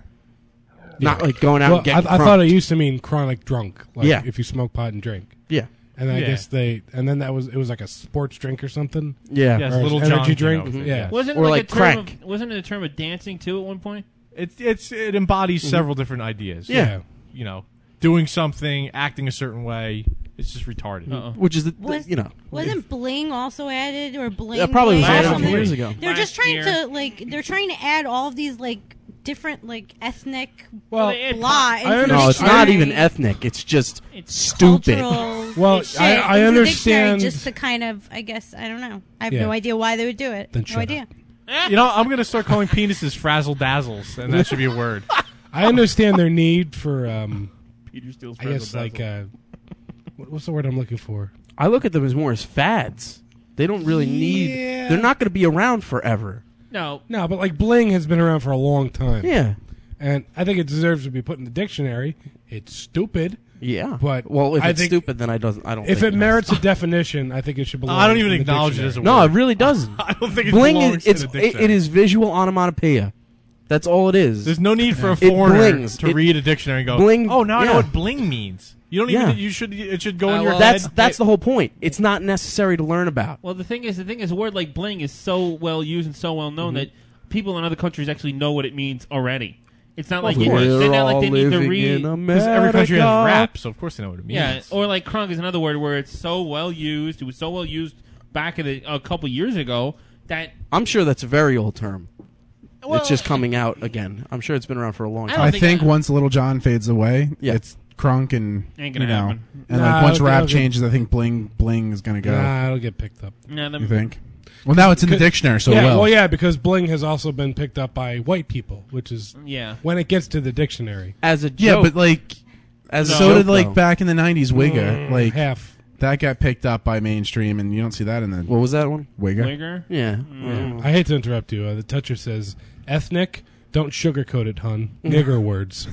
not like going out Well, and getting. I, I crunk. thought it used to mean chronic drunk. Like Yeah. if you smoke pot and drink. Yeah. And then I Yeah. guess they, and then that was it was like a sports drink or something. Yeah. Yes, Or Little energy John, you drink. know, Yeah. yeah. Wasn't Or it like like, a term crack. of, wasn't it a term of dancing too at one point? It's it's it embodies several different ideas. Yeah. You know, doing something, acting a certain way. It's just retarded. Uh-uh. Which is the, the- Was- you know. Wasn't bling also added or bling? Yeah, probably was bling or added a few something? years ago. They're just Last trying year. to like they're trying to add all of these like different like ethnic Well, they add blah. I into the understand- No, it's not dictionary. even ethnic. It's just It's stupid. Cultural Well, shit I- I into the dictionary understand- just to kind of I guess I don't know. I have Yeah. no idea why they would do it. Then no shut idea. You know, I'm gonna start calling penises frazzle dazzles, and that should be a word. I understand their need for, um, Peter Steele's I guess, like, uh, what- what's the word I'm looking for? I look at them as more as fads. They don't really need. Yeah. They're not going to be around forever. no. No, but like bling has been around for a long time. Yeah. And I think it deserves to be put in the dictionary. It's stupid. Yeah. But well, if I it's think stupid, then I doesn't. I don't. If think it merits a definition, I think it should belong. I don't even in the acknowledge it dictionary. as a word. No, it really doesn't. I don't think it Bling belongs is. It's. in a It, dictionary. it is visual onomatopoeia. That's all it is. There's no need for a It foreigner blings. to It- read a dictionary and go, bling- "Oh, now I know yeah. what bling means." You don't even. Yeah. You should. It should go Uh, in your well, That's head. that's the whole point. It's not necessary to learn about. Well, the thing is, the thing is, a word like bling is so well used and so well known that people in other countries actually know what it means already. It's not like Of you, course. they're not like they We're need to all read. living in Because every country has America. rap, so of course they know what it means. Yeah, or like crunk is another word where it's so well used. It was so well used back in the, a couple years ago that I'm sure that's a very old term. well, it's just coming out again. I'm sure it's been around for a long I time. don't I think think I- once Little John fades away, Yeah. it's crunk and Ain't you gonna know, happen. and Nah, like once it'll- rap it'll get- changes, I think bling bling is gonna go. Nah, it'll get picked up. yeah, the, You think? Well, now it's in the Could- dictionary, so yeah, well. well, yeah, because bling has also been picked up by white people, which is yeah. when it gets to the dictionary. As a Yeah, joke. but like, as a so joke, did like though. back in the nineties, Wigga. Mm, like half. that got picked up by mainstream, and you don't see that in the What was that one? Wigga. Wigger. Yeah. Mm. I hate to interrupt you. Uh, the toucher says ethnic. Don't sugarcoat it, hun. Nigger words.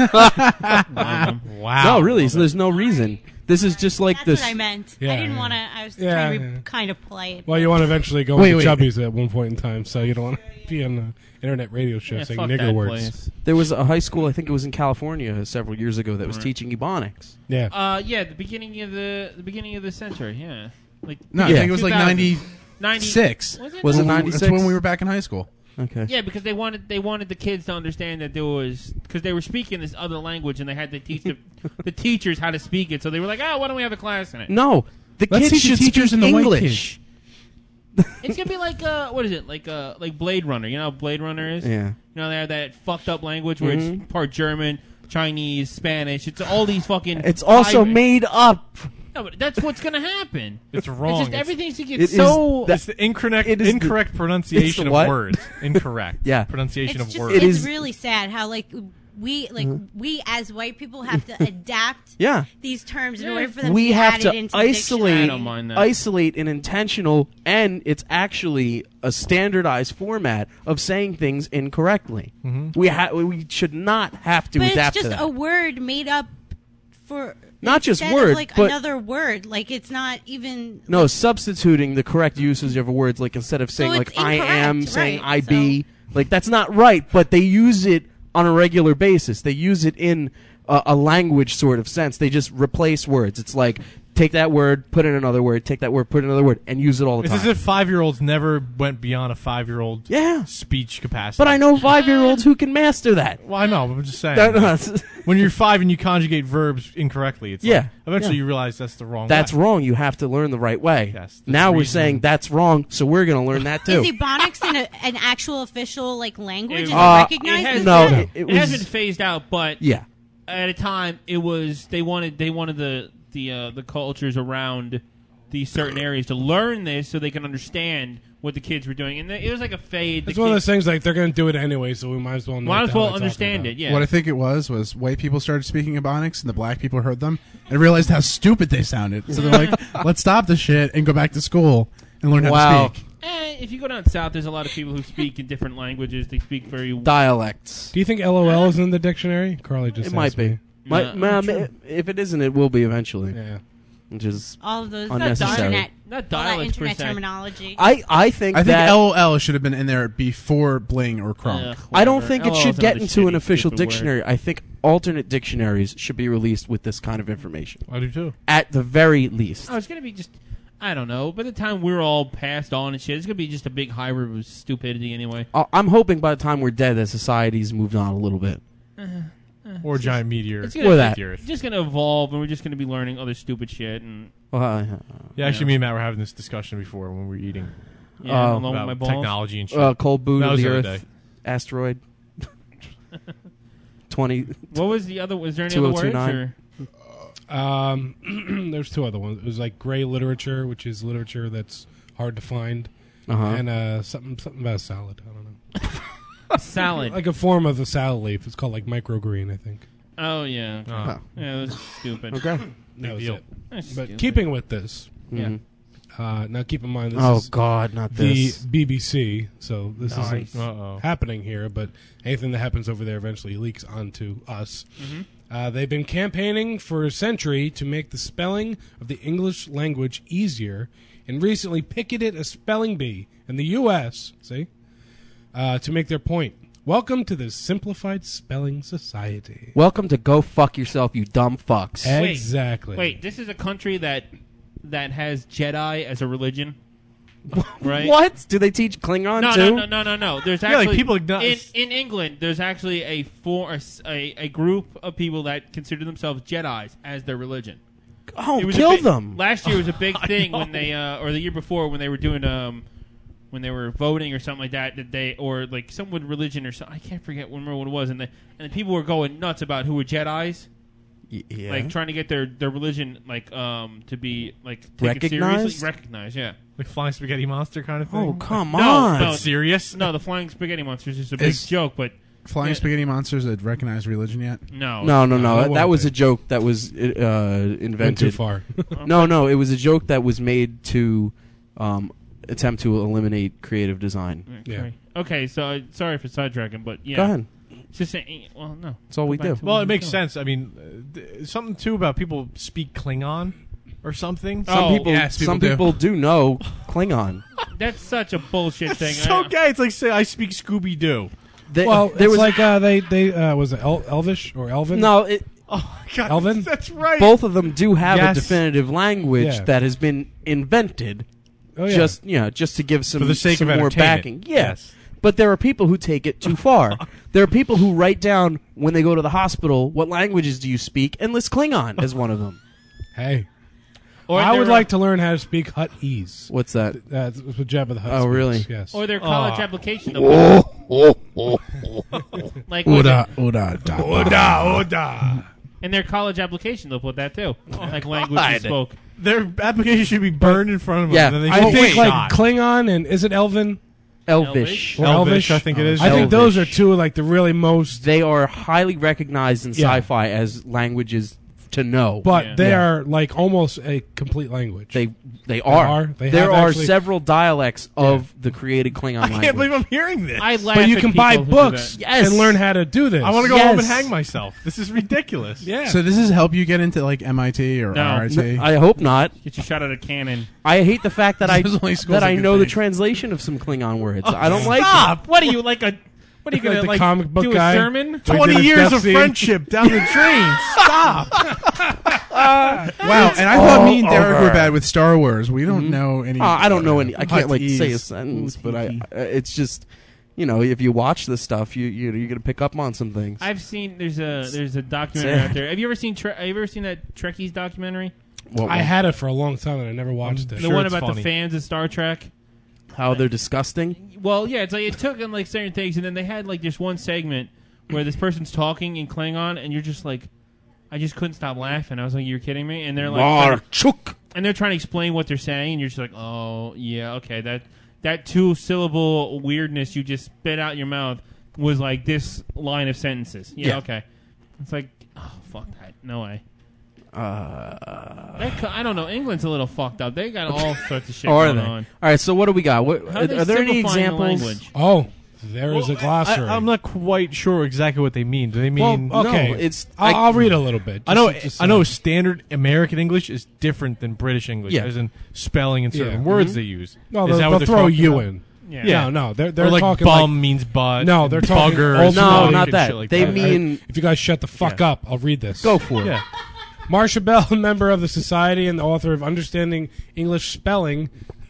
Um, Wow. No, really. So there's no reason. This is just like That's this. what I meant. Yeah, I didn't yeah. want to. I was Yeah, trying to yeah. be kind of polite. Well, you want to eventually go Wait, into wait. Chubby's at one point in time, so you don't want to be on the internet radio show yeah, saying fuck nigger that words. place. There was a high school, I think it was in California, several years ago that was Right. teaching Ebonics. Yeah. Uh, yeah, the beginning of the the beginning of the century. Yeah, like No, Yeah. I think it was like two thousand. ninety-six. ninety Was it? Was it When we- ninety-six? That's when we were back in high school. Okay. Yeah, because they wanted they wanted the kids to understand that there was because they were speaking this other language and they had to teach the, the teachers how to speak it. So they were like, "Oh, why don't we have a class in it?" No, the Let's kids teach should the speak teachers and the white English. It's gonna be like uh, what is it? Like uh, like Blade Runner. You know how Blade Runner is? Yeah. You know they have that fucked up language where Mhm. it's part German, Chinese, Spanish. It's all these fucking. It's also hybrid- made up. No, but that's what's gonna happen. It's wrong. It's just It's- everything's to get it is so. that- It's the incorrect, It is the- incorrect pronunciation it's the of what? words. Incorrect. Yeah. Pronunciation It's of just words. It it's is- really sad how like we like we as white people have to adapt Yeah. these terms in order for them We to be have added to into isolate, the dictionary. isolate an intentional, and it's actually a standardized format of saying things incorrectly. Mhm. We ha- we should not have to But it's adapt just to that. a word made up for Not just instead word, of like but- another word. Like it's not even. No, substituting the correct usage of a words, like instead of saying like it's I am, incorrect, saying right, I be, like that's not right. But they use it on a regular basis. They use it in a, a language sort of sense. They just replace words. It's like take that word, put in another word, take that word, put in another word, and use it all the It's time. as if five-year-olds never went beyond a five-year-old yeah. speech capacity. But I know five-year-olds who can master that. Well, I know, but I'm just saying. That- that's- when you're five and you conjugate verbs incorrectly, it's Yeah, like, eventually yeah. you realize that's the wrong That's way. wrong. You have to learn the right way. Yes, now we're reason- saying that's wrong, so we're going to learn that too. Is Ebonics an, an actual official like language? Is it Uh, recognized? it as has- no, that? it- it It has was- been phased out, but Yeah. at a time it was they wanted they wanted the the uh, the cultures around these certain areas to learn this so they can understand what the kids were doing, and it was like a fade. It's the one of kids- those things like they're going to do it anyway, so we might as well know Might what as the hell well they're talking understand about. it, yeah. What I think it was was white people started speaking Ebonics and the black people heard them and realized how stupid they sounded. So they're like, let's stop the shit and go back to school and learn how Wow. to speak. Eh, if you go down south, there's a lot of people who speak in different languages. They speak very Dialects. Do you think LOL is in the dictionary? Carly just It might asked be. me. Might- Yeah, ma- I'm ma- sure. if it isn't, it will be eventually. Yeah. Which is All of those unnecessary. internet, Not all that dialects per internet se. terminology. I, I think I think that LOL should have been in there before Bling or Chrome. Ugh, I don't whatever. think it L O L should is get another into an shitty, official stupid word. dictionary. I think alternate dictionaries should be released with this kind of information. I do too. At the very least. Oh, it's gonna be just. I don't know. By the time we're all passed on and shit, it's gonna be just a big hybrid of stupidity anyway. I- I'm hoping by the time we're dead that society's moved on a little bit. Or a giant meteor. It's gonna, Or that. It's just gonna evolve, and we're just gonna be learning other stupid shit. And Well, uh, Yeah, actually, me and Matt were having this discussion before when we were eating. yeah, Oh. along with About my balls. technology and shit. uh, cold boot That of was the the Earth other day. asteroid. Twenty. What was the other? Was there any other words? two oh two nine. Or? Um, there's two other ones. It was like gray literature, which is literature that's hard to find, Uh-huh. and uh, something something about a salad. I don't know. Salad. Like a form of a salad leaf. It's called like microgreen, I think. Oh yeah. Oh. Yeah, that's stupid. Okay. That was deal. it. That's But stupid. keeping with this, Yeah. Mhm. uh, now keep in mind this Oh is God, not the this. B B C, so this Nice. isn't Uh-oh. happening here. But anything that happens over there eventually leaks onto us. Mm-hmm. Uh, they've been campaigning for a century to make the spelling of the English language easier, and recently picketed a spelling bee in the U S See, uh, to make their point. Welcome to the Simplified Spelling Society. Welcome to go fuck yourself, you dumb fucks. Wait. Exactly. Wait, this is a country that that has Jedi as a religion, right? What? Do they teach Klingon No, too? no, no, no, no, no. There's Yeah, like actually people in, acknowledge- in England. There's actually a for a, s- a- a group of people that consider themselves Jedis as their religion. Oh, It was kill a big, them. Last year was a big I thing know. when they, uh, or the year before when they were doing, um, when they were voting or something like that. That they or like some with religion or something. I can't forget remember what it was, and the and the people were going nuts about who were Jedis. Y- yeah. Like trying to get their, their religion like um to be like taken Recognized? seriously, recognized. Yeah. Like flying spaghetti monster kind of thing. oh, come No, on. no. Serious? No, the flying spaghetti monster is just a big Is- joke, but Flying Yeah. spaghetti monsters that recognize religion yet? no, No, no, No, no. it That, won't was be. a joke that was uh, Went too invented. far. No, no. It was a joke that was made to um, attempt to eliminate creative design. Okay. Yeah. Okay, so uh, sorry for sidetracking, but yeah. Go ahead. It's just saying. Well, no. That's all we Go back do. to Well, what it we makes do. sense. I mean, uh, th- something too about people speak Klingon or something. Some Oh, people, yes, people some do. people do know Klingon. That's such a bullshit thing. It's I- okay. It's like say I speak Scooby Doo. They, Well, there it's was like uh, they they uh, was it El- Elvish or Elvin? no. It, Oh my god, Elvin? that's right. both of them do have Yes. a definitive language Yeah. that has been invented. Oh, yeah. Just you know, just to give some For the sake some of more entertainment. backing. Yeah. Yes. But there are people who take it too far. There are people who write down when they go to the hospital, what languages do you speak, and list Klingon as one of them. Hey, Or I would their, like to learn how to speak Huttese. What's that? That's what Jabba the Hutt Oh, speaks, really? Yes. Or their college Aw. application. Of like with Oda, it- oda, da. Oda, Oda. in their college application, they'll put that too. Like language God. you spoke. Their application should be burned in front of them. Yeah, and then they I should think wait. like God. Klingon and is it Elvin? Elvish. Or Elvish, I think it is. I think those are Elvish. two like the really most. They are highly recognized in Yeah. sci-fi as languages to know. But Yeah. they Yeah. are like almost a complete language. They they are. are. They there have are actually- several dialects of the created Klingon I language. can't believe I'm hearing this. I laugh but you at can buy people who do books that. Yes. and learn how to do this. I want to go Yes. home and hang myself. This is ridiculous. Yeah. So this is help you get into like M I T or No. R I T? I hope not. Get you shot at a cannon. I hate the fact that I Those only schools that that I get know the paid. translation of some Klingon words. I don't like it. Stop! What are you like a? What are you Like gonna the like comic book do guy? a sermon? So he Twenty did a years death of scene. friendship down the drain. Stop. Wow, and I thought me and Derek were bad with Star Wars. We don't know any. Uh, I don't know any. I can't like Hutties. say a sentence, but I. Uh, it's just, you know, if you watch this stuff, you you you're gonna pick up on some things. I've seen there's a there's a documentary Sad. out there. Have you ever seen Tre- Have you ever seen that Trekkies documentary? What- I had it for a long time and I never watched it. The Sure, one it's about funny. the fans of Star Trek. how they're disgusting. Well, yeah, it's like it took on like certain things, and then they had like this one segment where this person's talking in Klingon, and you're just like, I just couldn't stop laughing. I was like, "You're kidding me!" And they're like, Marchuk. and they're trying to explain what they're saying, and you're just like, "Oh, yeah, okay, that that two syllable weirdness you just spit out your mouth was like this line of sentences." Yeah, Yeah. okay. It's like, oh fuck that, no way. Uh, That co- I don't know. England's a little fucked up. They got all sorts of shit are going they? on. All right. So what do we got? What, How are, are they are there any simplifying the examples? language? Oh, there is a Well, glossary. I, I'm not quite sure exactly what they mean. Do they well, mean? okay. No, it's- I'll, I- I'll read a little bit. I know. Just- just, I know. uh, Standard American English is different than British English, Yeah. as in spelling and certain Yeah. words Mhm. they use. No, Is they'll, that they'll what they're throw talking you about? in. Yeah. Yeah. No, no, they're they're Or like talking bum like, means butt. No, they're and talking bugger. old and No, school. not and that. shit like They that. mean- If you guys shut the fuck Yeah. up, I'll read this. Go for it. Yeah. Marsha Bell, member of the Society and the author of Understanding English Spelling,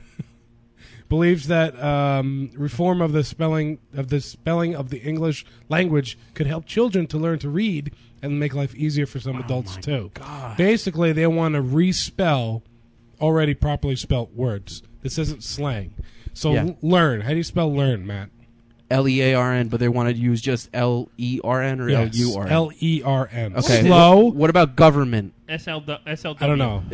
believes that um, reform of the spelling of the spelling of the English language could help children to learn to read and make life easier for some adults too. Basically, they want to respell already properly spelt words. This isn't slang. So Yeah. l- learn. How do you spell learn, Matt? L E A R N, but they want to use just L E R N or L U R N. L E R N. Okay. Slow. What about government? S L W. S L W. I don't know.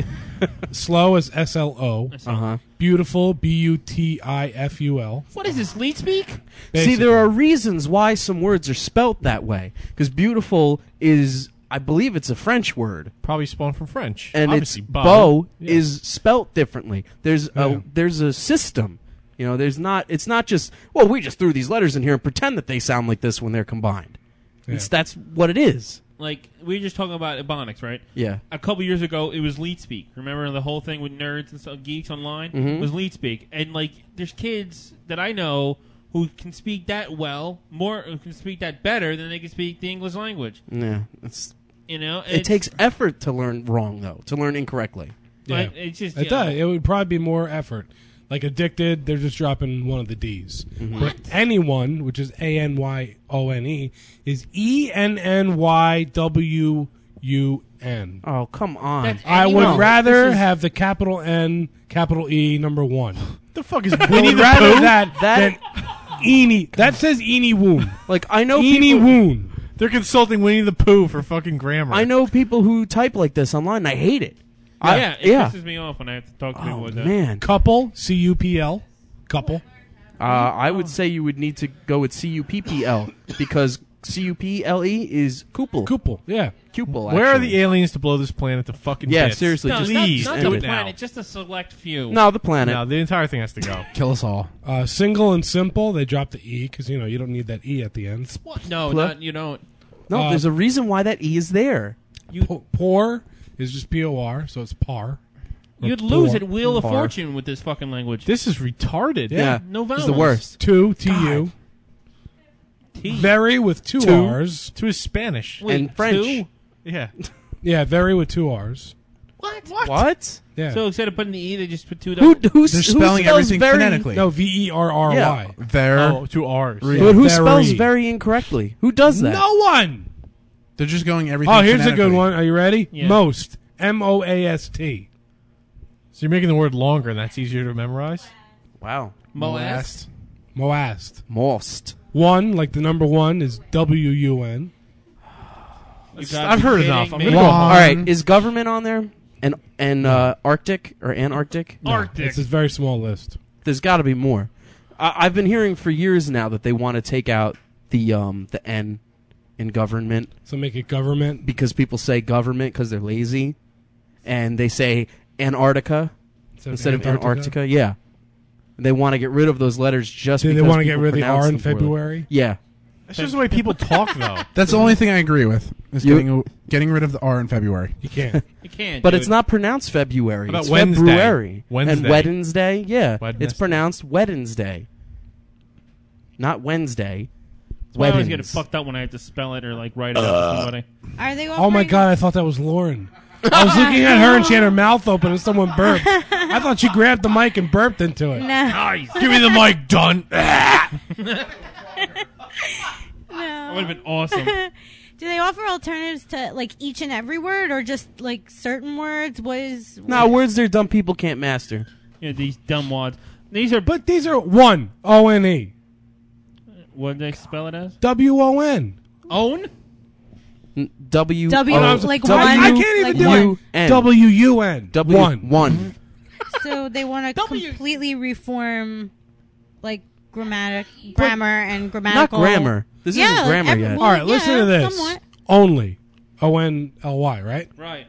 Slow is S L O. Uh huh. Beautiful, B U T I F U L. What is this, lead speak? See, Basically. there are reasons why some words are spelt that way. Because beautiful is, I believe, it's a French word, Probably spawned from French. and Obviously, it's beau. beau Yeah. is spelt differently. There's Yeah. a there's a system. You know, there's not. It's not just well, we just threw these letters in here and pretend that they sound like this when they're combined. Yeah. It's that's what it is. Like, we were just talking about Ebonics, right? Yeah. A couple years ago, it was lead speak. Remember the whole thing with nerds and stuff, geeks online? Mhm. It was lead speak. And, like, there's kids that I know who can speak that well, more, who can speak that better than they can speak the English language. Yeah. It's, You know? it takes effort to learn wrong, though, to learn incorrectly. Yeah. Like, it's just, It you know, does. It would probably be more effort. Like addicted, they're just dropping one of the D's. Mm-hmm. But anyone, which is A N Y O N E, is E N N Y W U N. Oh, come on. That's I would anyone. rather This is- have the capital N, capital E, number one. the fuck is I Winnie would the rather Pooh? that, That- than Eenie. That says Eenie Woon. Like, I know Eenie people... Woon. They're consulting Winnie the Pooh for fucking grammar. I know people who type like this online, and I hate it. I- yeah, it yeah. pisses me off when I have to talk to people Oh, with that. man. Couple, C U P L. Couple. Uh, I would say you would need to go with C U P P L because C U P L E is couple. Couple, yeah. Couple, Where are actually. the aliens to blow this planet to fucking Yeah, bits? seriously, No, just not, please not do the it now. planet, just a select few. No, the planet. No, the entire thing has to go. Kill us all. Uh, single and simple, they dropped the E because, you know, you don't need that E at the end. What? No, Pl- not, you don't. No, Uh, there's a reason why that E is there. You, Po- poor is just P O R, so it's par. Or you'd lose poor. at Wheel of Par. Fortune with this fucking language. This is retarded. Yeah, no it's the vowels. worst. Two, T U. T. Very with two, Two. R's. To his Spanish. Wait, and French. two? Yeah. Yeah, very with two R's. What? What? Yeah. So instead of putting the E, they just put two. Who double- who, They're who spelling spells everything very, phonetically. no, V E R R Y. Yeah. There. Oh, two R's. Re- But who Very. spells very incorrectly? Who does that? No one. They're just going everything. Oh, here's a good phonetically. one. Are you ready? Yeah. Most. M O A S T. So you're making the word longer, and that's easier to memorize? Wow. Moast. Moast. Most. One, like the number one, is W U N. You gotta I've be heard kidding enough. I'm me. gonna go home. All right, is government on there? And and uh, Arctic or Antarctic? No, Arctic. It's a very small list. There's got to be more. I, I've been hearing for years now that they want to take out the um the N in government. So make it government? Because people say government because they're lazy. And they say Antarctica Instead of instead of Antarctica? Antarctica. Yeah. They want to get rid of those letters just Do they because wanna get people rid of the pronounce R in them poorly. February? Yeah. That's just the way people talk, though. That's the only thing I agree with. Is You- getting getting rid of the R in February. You can't. You can't. But dude. it's not pronounced February. How about it's Wednesday? February. Wednesday. And Wednesday, yeah. Wednesday. It's pronounced Wednesday. Not Wednesday. That's why I always get it Weddings. fucked up when I have to spell it or like write it out to somebody. Are they Oh offering? my god, I thought that was Lauren. I was looking at her and she had her mouth open and someone burped. I thought she grabbed the mic and burped into it. No. Nice. Give me the mic, done. That would have been awesome. Do they offer alternatives to like each and every word, or just like certain words? What is? No, words that dumb people can't master. Yeah, these dumb wads. These are. But these are one O N E. What did they spell it as? W O N. Own? N- W. W, O- like W- one. I can't even like do one. U- N. W U N. W. One. One. So they want to completely reform, like grammatic, grammar and Not grammatical. grammar. This Yeah, isn't grammar every- yet. well, All right, listen yeah, to this. somewhat. Only. O N L Y, right? Right.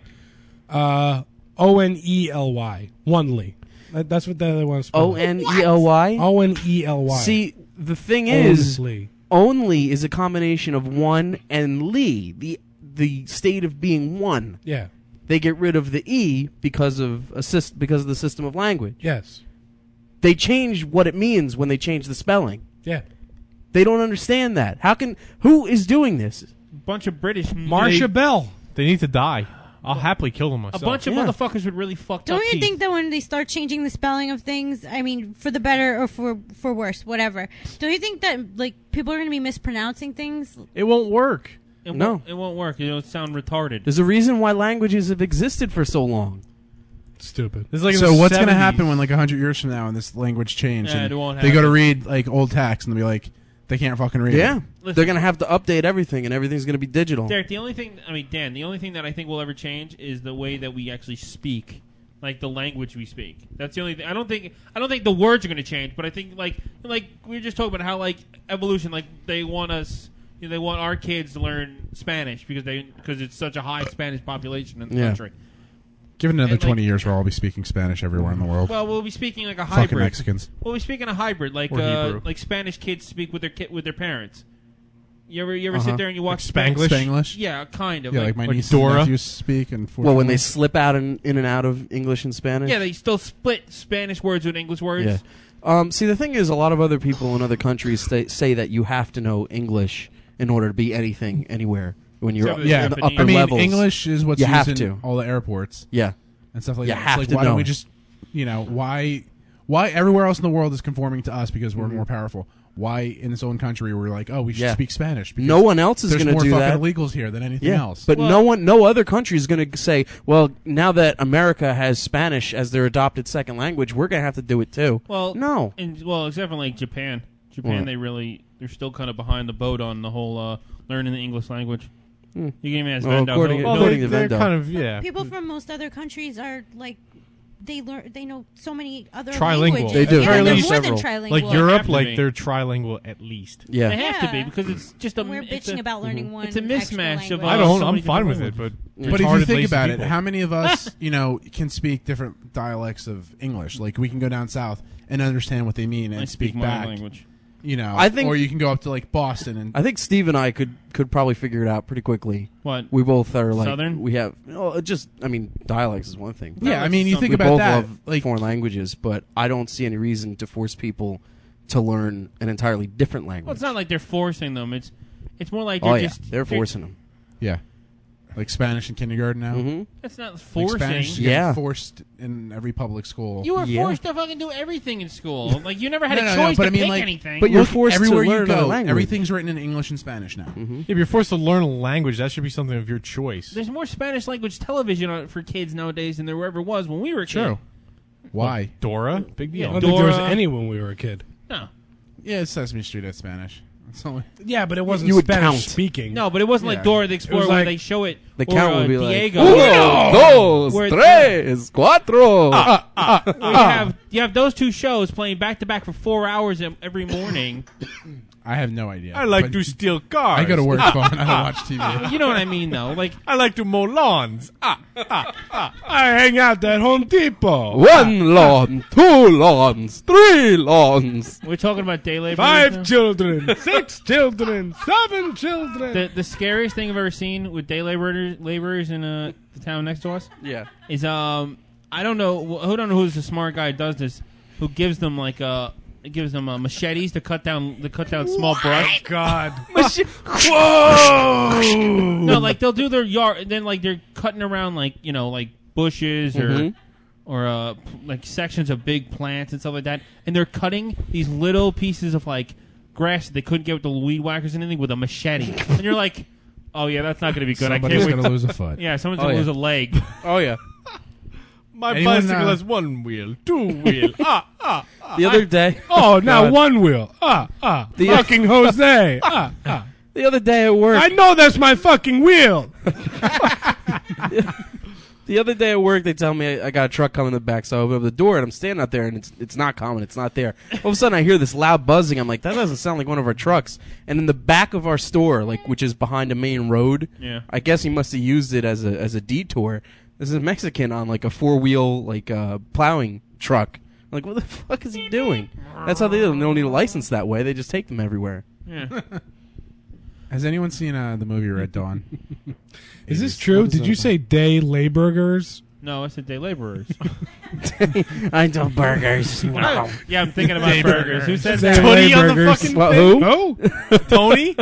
Uh, O N E L Y. Onely. That, that's what they want to spell. O N E L Y? O N E L Y. See, the thing is, Only. only is a combination of one and li, the the state of being one. Yeah. They get rid of the e because of a syst- because of the system of language. Yes. They change what it means when they change the spelling. Yeah. They don't understand that. How can who is doing this? Bunch of British. Marsha they- Bell. They need to die. I'll happily kill them A myself. bunch of Yeah. motherfuckers with really fucked Don't up you teeth. think that when they start changing the spelling of things, I mean, for the better or for for worse, whatever, don't you think that like people are going to be mispronouncing things? It won't work. It No. won't, it won't work. It'll sound retarded. There's a reason why languages have existed for so long. Stupid. This is like in So the what's going to seventies. happen when like a hundred years from now and this language changed Yeah, and it won't they go to happen. read like old text and they'll be like they can't fucking read Yeah. it. Listen. They're going to have to update everything and everything's going to be digital. Derek, the only thing, I mean, Dan, the only thing that I think will ever change is the way that we actually speak, like the language we speak. That's the only thing. I don't think, I don't think the words are going to change, but I think, like, like we were just talking about how, like, evolution, like they want us, you know, they want our kids to learn Spanish because they, because it's such a high Spanish population in the Yeah. country. Give it another And, like- twenty years where I'll be speaking Spanish everywhere in the world. Well, we'll be speaking like a Fucking hybrid. Mexicans. We'll be speaking a hybrid, like Or uh, Hebrew. like Spanish kids speak with their ki- with their parents. You ever you ever Uh-huh. sit there and you watch Like Spanglish? Spanglish? Yeah, kind of. Yeah, like, like my like nieces Dora? and nephews speak and Well, when they unfortunately- slip out in, in and out of English and Spanish. yeah, they still split Spanish words with English words. Yeah. Um, see, the thing is, a lot of other people in other countries say, say that you have to know English in order to be anything anywhere when you're Except up, for yeah, in the Japanese. upper I mean, levels. English is what's You used have in to. all the airports Yeah. and stuff like You that. have it's like, to why don't know we it. just, you know, why, why everywhere else in the world is conforming to us because we're Mhm. more powerful? Why in its own country we're like, oh, we should Yeah. speak Spanish? Because No one else is there's going to more do fucking that. illegals here than anything Yeah, else. but Well- no one, no other country is going to say, "Well, now that America has Spanish as their adopted second language, we're going to have to do it too." Well, no. and well, except for like Japan. Japan, What? they really they're still kind of behind the boat on the whole uh, learning the English language. Hmm. You gave me as Well, Vendo. according- He'll- Well, he'll- according they, to they're Vendo. kind of, yeah. People from most other countries are like they learn. They know so many other Trilingual. languages. They do. Yeah, They they're know more than several. trilingual. Like Well, Europe, have to like be. they're trilingual at least. They Yeah. have to be Yeah. because it's just a. We're it's bitching a, about learning one. It's a extra mismatch of. language. uh, I don't. so I'm many fine with different it, but Yeah. But if you retarded, think lazy about people. it, how many of us, you know, can speak different dialects of English? Like we can go down south and understand what they mean and I speak my back. language. You know, I think- or you can go up to like Boston and I think Steve and I could could probably figure it out pretty quickly. What? We both are like Southern? we have. No, it just I mean, dialects is one thing. yeah. I mean, you Some- think we about both that. love Like foreign languages, but I don't see any reason to force people to learn an entirely different language. Well, it's not like they're forcing them. It's it's more like oh they're yeah, just they're forcing them. yeah, like Spanish in kindergarten now. Mm-hmm. That's not Like forcing. Spanish is Yeah. getting forced in every public school. You were Yeah. forced to fucking do everything in school. Like you never had No, a no, choice no, but to I mean, pick like- anything. But you're Look, forced to everywhere learn you another go, language. everything's written in English and Spanish now. Mm-hmm. if you're forced to learn a language, that should be something of your choice. There's more Spanish language television on, for kids nowadays than there ever was when we were a kid. True. Why? Dora, big I deal. don't think there was Dora. any when we were a kid. No, Yeah, it's Sesame Street at Spanish. That's only. Yeah, but it wasn't You would Spanish count. speaking. no, but it wasn't Yeah. like Dora the Explorer was where like- they show it. The or, count uh, would be Diego. like uno, dos, Where- tres, cuatro. Ah, ah, you have you have those two shows playing back to back for four hours em- every morning. I have no idea. I like but to steal cars. I go to work phone. I don't watch T V. You know what I mean, though. Like I like to mow lawns. Ah, ah, ah. I hang out at Home Depot. One lawn, two lawns, three lawns. we're talking about day labor. Five children, six children, seven children. The the scariest thing I've ever seen with day laborers laborers in uh, the town next to us. Yeah. Is um I don't know who don't know who's the smart guy who does this, who gives them like uh gives them uh, machetes to cut down to cut down small brush. God. Whoa! No, like they'll do their yard, and then like they're cutting around like you know like bushes or Mhm. or uh p- like sections of big plants and stuff like that, and they're cutting these little pieces of like grass that they couldn't get with the weed whackers and anything with a machete, and you're like, oh yeah, that's not going to be good. Somebody's I can't gonna wait. lose a foot. Yeah, someone's Oh, gonna yeah. lose a leg. Oh yeah. My Anyone, bicycle uh, has one wheel, two wheel. ah, ah, ah. The other day. Oh, now God. one wheel. Ah, ah. The- fucking Jose. Ah, ah. The other day at work. I know that's my fucking wheel. The other day at work, they tell me I, I got a truck coming in the back, so I open up the door, and I'm standing out there, and it's it's not coming. It's not there. All of a sudden, I hear this loud buzzing. I'm like, that doesn't sound like one of our trucks. And in the back of our store, like which is behind a main road, Yeah. I guess he must have used it as a as a detour. This is a Mexican on like a four wheel like uh, plowing truck. I'm like, what the fuck is he doing? That's how they do them. They don't need a license that way. They just take them everywhere. Yeah. Has anyone seen uh, the movie Red Dawn? Is this true? Did you say day laborers? No, I said day laborers. I do burgers. Wow. Yeah, I'm thinking about Day burgers. Who said Day that? Tony on the laborers. fucking What, thing? who? Oh, Tony?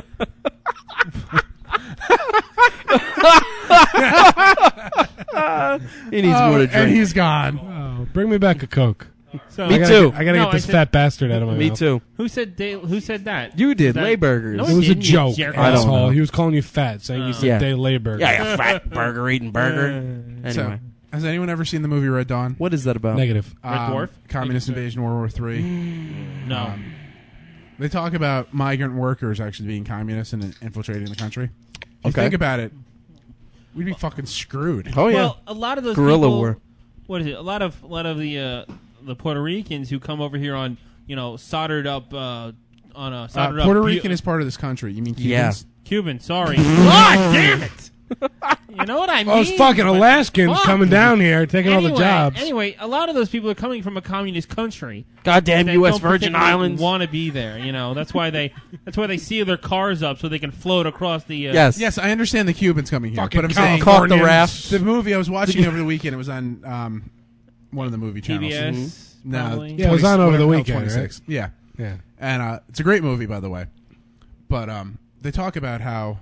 He needs Oh, more to and drink. he's gone. oh, bring me back a Coke. So, Me I gotta too. Get, I gotta No, get I this said- fat bastard out of my Me mouth. too. Who said day? Who said that? You did. That- Lay burgers. No, It was a didn't, you joke, jerk. I don't asshole. know. He was calling you fat, saying you Uh, said Yeah. day labor. Yeah, you fat burger eating burger. Anyway, So, has anyone ever seen the movie Red Dawn? what is that about? Negative. Red Dwarf? Communist invasion, World War Three. No. Um, they talk about migrant workers actually being communists and infiltrating the country. You Okay. think about it, we'd be fucking screwed. Oh yeah. Well, a lot of those Guerrilla people, war. What is it? A lot of a lot of the uh, the Puerto Ricans who come over here on you know soldered up uh, on a Uh, soldered Puerto up pu- Rican is part of this country. You mean Yeah. Cubans? Cuban. Sorry. God damn it! You know what I mean? Those fucking Alaskans Fuck. coming down here, taking all the Anyway- jobs. Anyway, a lot of those people are coming from a communist country. Goddamn That U S don't Virgin particularly Islands. want to be there. You know that's why they that's why they seal their cars up so they can float across the. Uh, Yes. Yes, I understand the Cubans coming here, Fucking but I'm saying Caught the Californians. raft. the movie I was watching over the weekend. It was on um, one of the movie T channels. B S. No, probably. Yeah, it was on over the whatever, weekend, twenty-six. Yeah, Yeah. and uh, it's a great movie, by the way. But um, they talk about how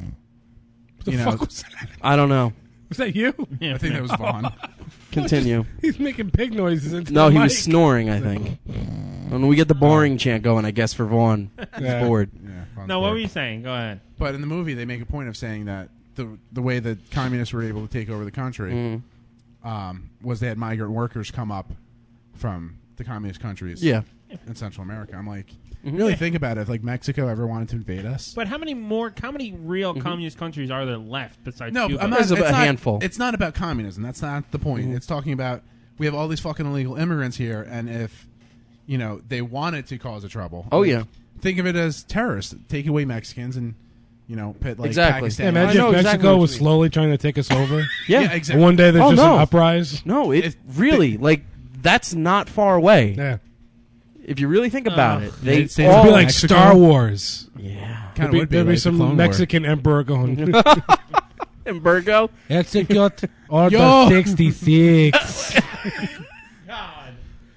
The you know, fuck was that? I don't know. Was that you? Yeah. I think that was Vaughn. Continue. He's making pig noises. Into No, the he mic. was snoring, I think. When we get the boring chant going, I guess, for Vaughn. He's Yeah. bored. Yeah, Vaughn's No, what bored. were you saying? Go ahead. But in the movie, they make a point of saying that the the way the communists were able to take over the country Mm. um, was they had migrant workers come up from the communist countries. Yeah. in Central America. I'm like, Mhm. really Yeah. think about it. If like Mexico ever wanted to invade us, But how many more? How many real communist countries are there left besides no, Cuba? I'm not, There's it's a not- handful. It's not about communism. That's not the point. It's talking about we have all these fucking illegal immigrants here, and if you know they wanted to cause a trouble. Oh, like, yeah. think of it as terrorists. Take away Mexicans and you know pit like Exactly. Pakistan. Yeah, I imagine know if exactly Mexico what was you mean. slowly trying to take us over. Yeah. Yeah, And exactly. one day there's Oh, just no. an uprise. No, it If- really, like, that's not far away. Yeah. If you really think about Uh, it, they United States all... It'd be like Mexico? Star Wars. yeah. Kind There'd of be, would be, there'd be like the some Clone War. Mexican emperor going, And Virgo? execute Order Yo. sixty-six. God.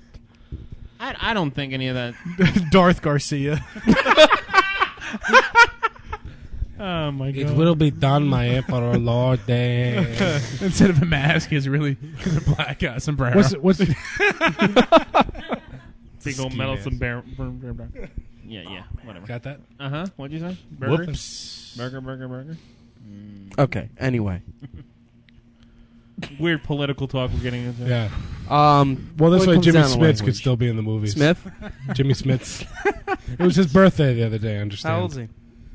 I, I don't think any of that. Darth Garcia. Oh my It god. will be done, my emperor lord. Day. Instead of a mask, is really a black uh, sombrero. What's it, what's it? Big old Ski metal mask. some bear. Yeah, yeah, whatever. Got that? Uh huh. What'd you say? Burger? Whoops. Burger, burger, burger. Okay, anyway. Weird political talk we're getting into. Yeah. Um, Well, this what way comes Jimmy down to Smits language? could still be in the movies. Smith? Jimmy Smits. It was his birthday the other day, I understand. How old is he?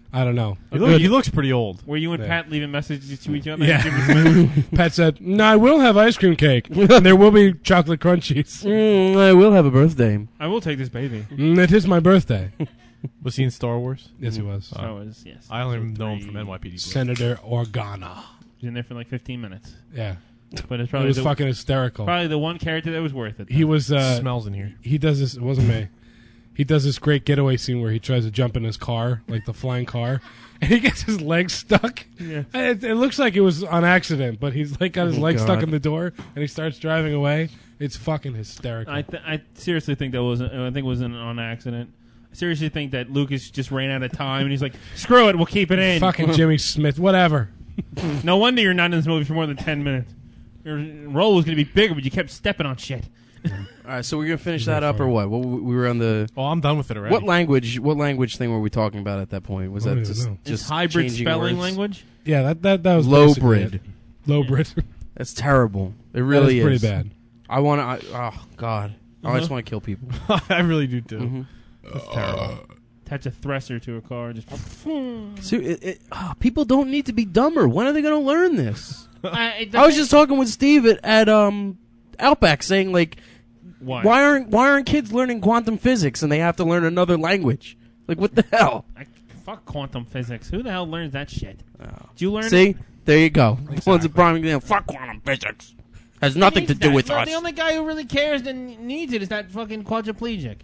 I don't know. He, look, he looks pretty old. Were you and Yeah. Pat leaving messages to each other? Yeah. Jimmy Smith? Pat said, "No, I will have ice cream cake. And there will be chocolate crunchies. Mm, I will have a birthday. I will take this baby. Mm, it is my birthday." Was he in Star Wars? Yes, he was. I was, yes. I only So know him three- from N Y P D. Senator Organa. He was in there for like fifteen minutes. Yeah. But it's It probably was the, fucking hysterical. probably the one character that was worth it. He was. Uh, Smells in here. He does this. It wasn't me. He does this great getaway scene where he tries to jump in his car, like the flying car, and he gets his leg stuck. Yeah. It, it looks like it was on accident, but he's like got his Oh, leg stuck God. in the door, and he starts driving away. It's fucking hysterical. I, th- I seriously think that wasn't. I think it was an on accident. I seriously think that Lucas just ran out of time, and he's like, "Screw it, we'll keep it in." Fucking Jimmy Smith, whatever. No wonder you're not in this movie for more than ten minutes. Your role was going to be bigger, but you kept stepping on shit. All right, so we're gonna finish that up or what? What we were on the. Oh, I'm done with it already. What language? What language thing were we talking about at that point? Was I that don't even just know. just It's hybrid changing spelling words? language. Yeah, that that that was Low basically brid. it. Low brid. That's terrible. It really that is is pretty bad. I want to. Oh God, I Uh-huh. just want to kill people. I really do too. Mhm. That's terrible. Attach a thresher to a car. Just. See, it, it, oh, people don't need to be dumber. When are they going to learn this? I, I was just talking with Steve at, at um, Outback, saying like, Why? why aren't why aren't kids learning quantum physics and they have to learn another language? Like, what the hell? I, fuck quantum physics. Who the hell learns that shit? Did you learn? See, it? there you go. One's a prime example. Fuck quantum physics. Has nothing to Needs do that. with Well, us. The only guy who really cares and needs it is that fucking quadriplegic.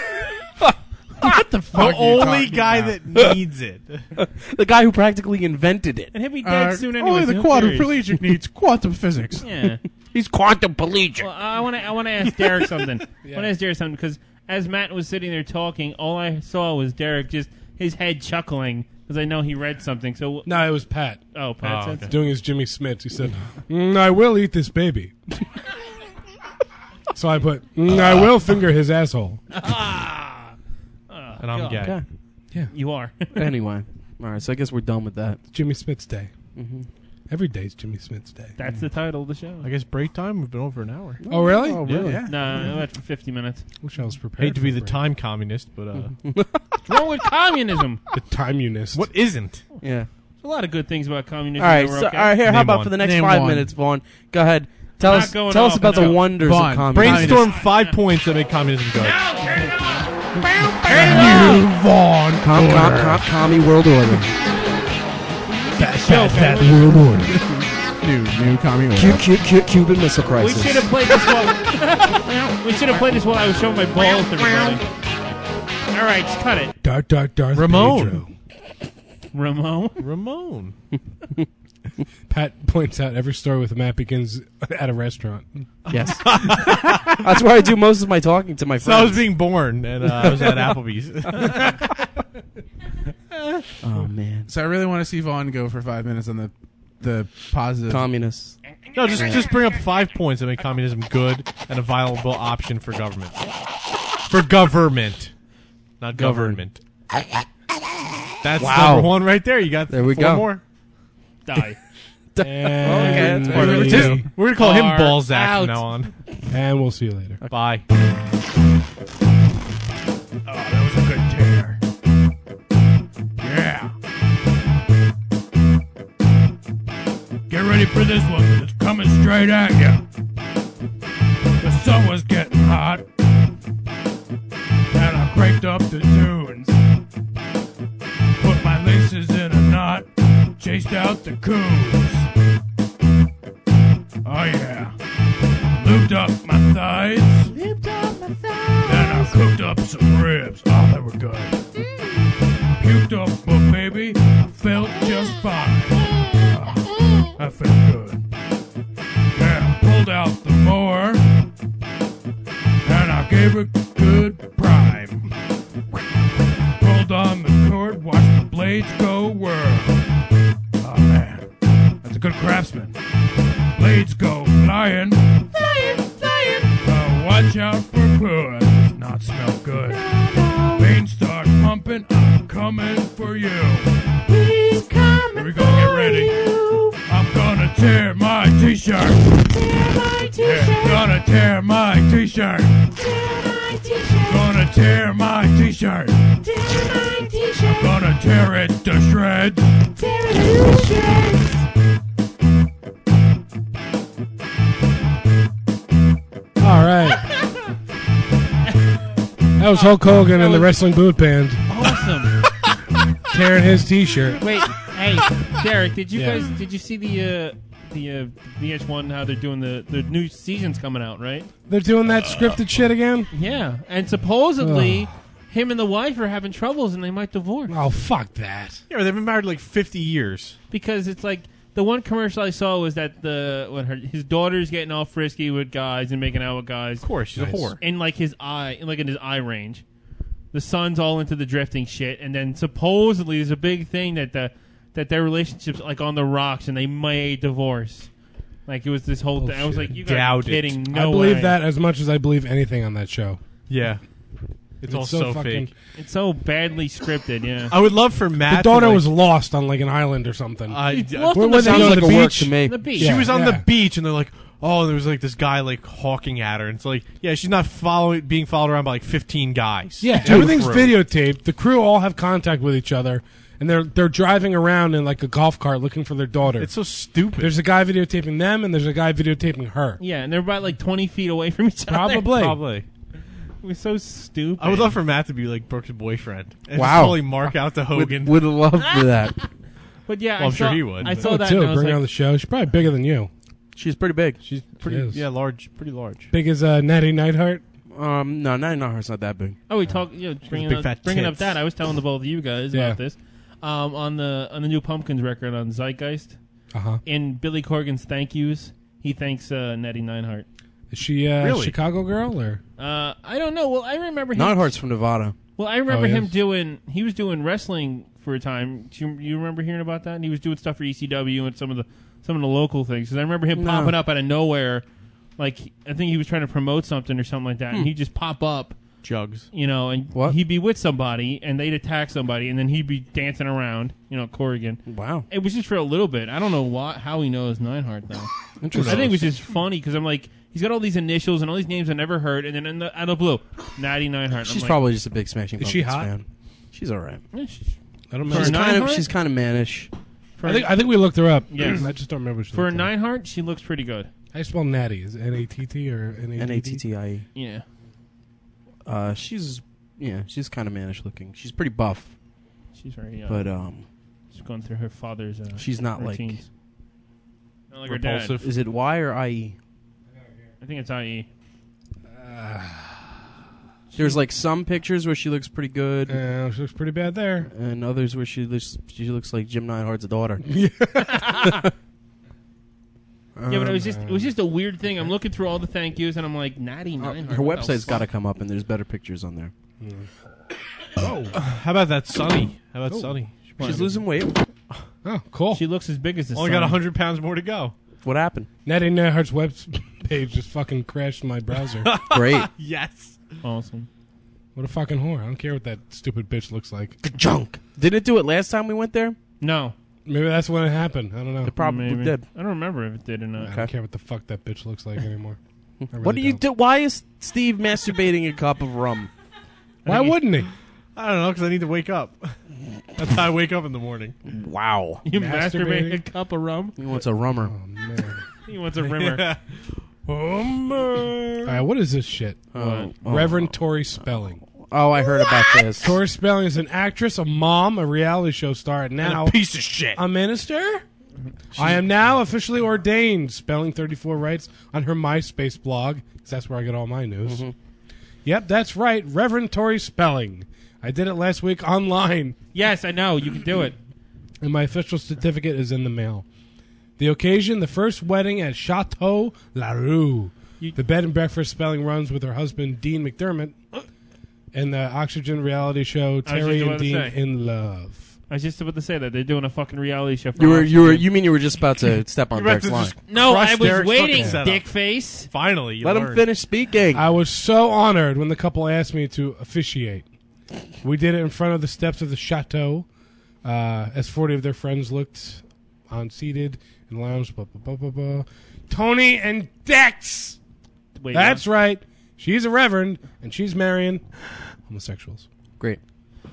What the fuck? The are you only talking guy about? that needs it. The guy who practically invented it. And he'll be dead Uh, soon anyway. only the so who cares? quadriplegic needs quantum physics. Yeah. He's quantum pelagic. Well, I want to. I want to ask Derek something. I want to ask Derek something because as Matt was sitting there talking, all I saw was Derek just his head chuckling because I know he read something. So No, it was Pat oh, Pat Oh, said okay. doing his Jimmy Smith. He said, mm, "I will eat this baby." So I put, mm, "I will finger his asshole." And I'm God. gay. Okay. Yeah, You are. Anyway, all right. So I guess we're done with that. Jimmy Smith's day. Mm-hmm. Every day's Jimmy Smith's day. That's the title of the show. I guess break time. We've been over an hour. Oh, really? Oh, really? Yeah. No, I went for fifty minutes. Wish I was prepared. Hate to be for the break. time communist, but uh, What's wrong with communism? The timeunist. what isn't? Yeah. There's a lot of good things about communism. All right. that were So, okay. all right. Here, how Name about one. for the next Name five one. minutes, Vaughn? Go ahead. Tell Not us. going Tell us off about on the that. wonders Vaughn, of communism. Brainstorm five points that make communism good. You Vaughn. Com, com, com, commie world order. Fat, fat, fat world order. New, new commie order. Cu- cu- cu- Cuban Missile We Crisis. should have played this while we should have played this while I was showing my balls to everybody. All right, just cut it. Dark, dark, Darth Ramon. Pedro. Ramon. Ramon. Pat points out every story with a Matt begins at a restaurant. Yes. That's where I do most of my talking to my So I was friends. being born, and uh, I was at Applebee's. Oh man. So I really want to see Vaughn go for five minutes on the the positive. Communists. No, just just bring up five points that make communism good and a viable option for government. For government, not Govern. government. That's Wow. number one right there. You got There we four go. more. Die. And, that's We're we just- we're gonna call him are Balzac out. from now on. and we'll see you later. Bye. Oh, that was a good tear. Yeah. Get ready for this one, 'cause it's coming straight at you. The sun was getting hot, and I cranked up the tunes. Put my laces in a knot, chased out the coons. Oh yeah. Lubed up my thighs. Then I cooked up some ribs. Oh, they were good. Puked up, but baby, I felt just fine. Oh, I felt good. Yeah, pulled out the mower, and I gave it good prime. Pulled on the cord, watched the blades go whirl. Oh man, that's a good craftsman. Blades go flying. Flying, flying. Uh, watch out for poo. That does not smell good. Veins start pumping. I'm coming for you. He's coming. Here we go. Get ready. I'm gonna tear my t-shirt. Tear my t-shirt. Yeah, gonna tear my t-shirt. Tear my t-shirt. Gonna tear my t-shirt. Tear my t-shirt. I'm gonna Tear it to shreds. Tear it to shreds. All right. That was Hulk Hogan and the Wrestling Boot Band Awesome. tearing his T-shirt. Wait, hey, Derek, did you Yeah. guys did you see the uh, the uh, V H one? How they're doing the the new season's coming out, right? They're doing that scripted shit again? Yeah, and supposedly him and the wife are having troubles, and they might divorce. Oh, fuck that. Yeah, they've been married like fifty years. Because it's like the one commercial I saw was that the when her his daughter's getting all frisky with guys and making out with guys. Of course, she's Nice. a whore. In like his eye, like in his eye range. The son's all into the drifting shit, and then supposedly there's a big thing that the that their relationship's like on the rocks, and they may divorce. Like it was this whole thing. I was Bullshit. like, you guys Doubt are kidding? it. No I believe way. that as much as I believe anything on that show. Yeah. It's, all so, fucking. fake. It's so badly scripted. Yeah. I would love for Matt. The daughter to, like, was lost on like an island or something. I, She lost Where on were the they beach. going, like the a work beach? to me. The beach. She Yeah, was on yeah. the beach, and they're like, "Oh, there was like this guy like hawking at her." And it's like, yeah, she's not following, being followed around by like fifteen guys. Yeah, To everything's the crew. videotaped. The crew all have contact with each other, and they're they're driving around in like a golf cart looking for their daughter. It's so stupid. There's a guy videotaping them, and there's a guy videotaping her. Yeah, and they're about like twenty feet away from each other. Probably. Probably. It was so stupid. I would love for Matt to be like Brooke's boyfriend. And Wow. just totally mark out to Hogan. Would, would love for that. But yeah, Well, I I'm saw, sure he would, I but- saw Oh, that. too. And I was Bring her like, on the show. She's probably bigger than you. She's pretty big. She's pretty, is. yeah, large, pretty large. Big as uh, Natty Neidhart. Um, no, not no, it's not that big. oh, we talk. You know, bringing, big up, fat bringing up tits. that. I was telling the both of you guys Yeah. about this. Um, on the on the new Pumpkins record on Zeitgeist, Uh huh. in Billy Corgan's thank yous, he thanks uh, Nettie Neidhart. Is she uh, Really? Chicago girl or? Uh, I don't know. Well, I remember him. Neidhart's from Nevada. Well, I remember Oh, he him is? doing. He was doing wrestling for a time. Do you, you remember hearing about that? And he was doing stuff for E C W and some of the some of the local things. Because I remember him No. popping up out of nowhere. Like I think he was trying to promote something or something like that, Hmm. and he'd just pop up, Jugs. you know, and What? he'd be with somebody, and they'd attack somebody, and then he'd be dancing around, you know, Corrigan. Wow. It was just for a little bit. I don't know why, how he knows Neidhart though. Interesting. I think it was just funny because I'm like, he's got all these initials and all these names I never heard, and then in the, out of the blue, Natty Neidhart. She's I'm probably just a big Smashing Is she Pumpkins hot? fan. She's all right. like, eh, she's- I don't For remember. She's a kind of Neidhart? she's kind of mannish. for I think I think we looked her up. Yes. I just don't remember. What she for a looked like. Neidhart, she looks pretty good. How you spell Natty? Is it N A T T or N A T T? N A T T I E. Yeah. Uh, she's yeah, she's kind of mannish looking. She's pretty buff, She's very. Uh, but um, she's going through her father's. Uh, she's not like- routines. Not like her dad. Repulsive. is it Y or I E? I think it's I E. There's like some pictures where she looks pretty good, Uh, she looks pretty bad there. and others where she looks she looks like Jim Neidhart's daughter. Yeah, but it was just it was just a weird thing. I'm looking through all the thank yous, and I'm like, Natty Uh, Neidhart. her what the website's got to fuck? come up, and there's better pictures on there. How about that Sunny? How about Oh. Sunny? She's losing weight. Oh, cool. She looks as big as the Only sun. got one hundred pounds more to go. What happened? Natty Neidhart's web page just fucking crashed my browser. Great. Yes. Awesome. What a fucking whore. I don't care what that stupid bitch looks like. Junk. Didn't it do it last time we went there? No, Maybe that's when it happened. I don't know. It probably maybe. did. I don't remember if it did or not. I don't care what the fuck that bitch looks like anymore. I really What do you don't. do? Why is Steve masturbating a cup of rum? Why wouldn't he? I don't know because I need to wake up. That's how I wake up in the morning. Wow. You masturbate a Masturbating? cup of rum? He wants a rummer. Oh, man. He wants a rimmer. All right, what is this shit? Oh, oh. Reverend Tori Spelling. Oh, I heard about this. Tori Spelling is an actress, a mom, a reality show star, and now And a piece of shit. a minister? I am now officially ordained. Spelling thirty-four writes on her MySpace blog, because that's where I get all my news. Mm-hmm. Yep, that's right, Reverend Tori Spelling. I did it last week online, Yes, I know. You can do it. and my official certificate is in the mail. The occasion, the first wedding at Chateau La Rue. You- The bed and breakfast Spelling runs with her husband, Dean McDermott, and the Oxygen reality show, Terry just and about to Dean say. in Love. I was just about to say that. They're doing a fucking reality show for You were, you were, Oxygen. you mean you were just about to step on You're about Derek's to line? just No, crush I was Derek's waiting, fucking setup. dick face. Finally, you Let him learned. finish speaking. I was so honored when the couple asked me to officiate. We did it in front of the steps of the chateau, uh, as forty of their friends looked on seated and lounged. Blah, blah, blah, blah, blah. Tony and Dex. Wait, That's right. She's a reverend, and she's marrying homosexuals. Great.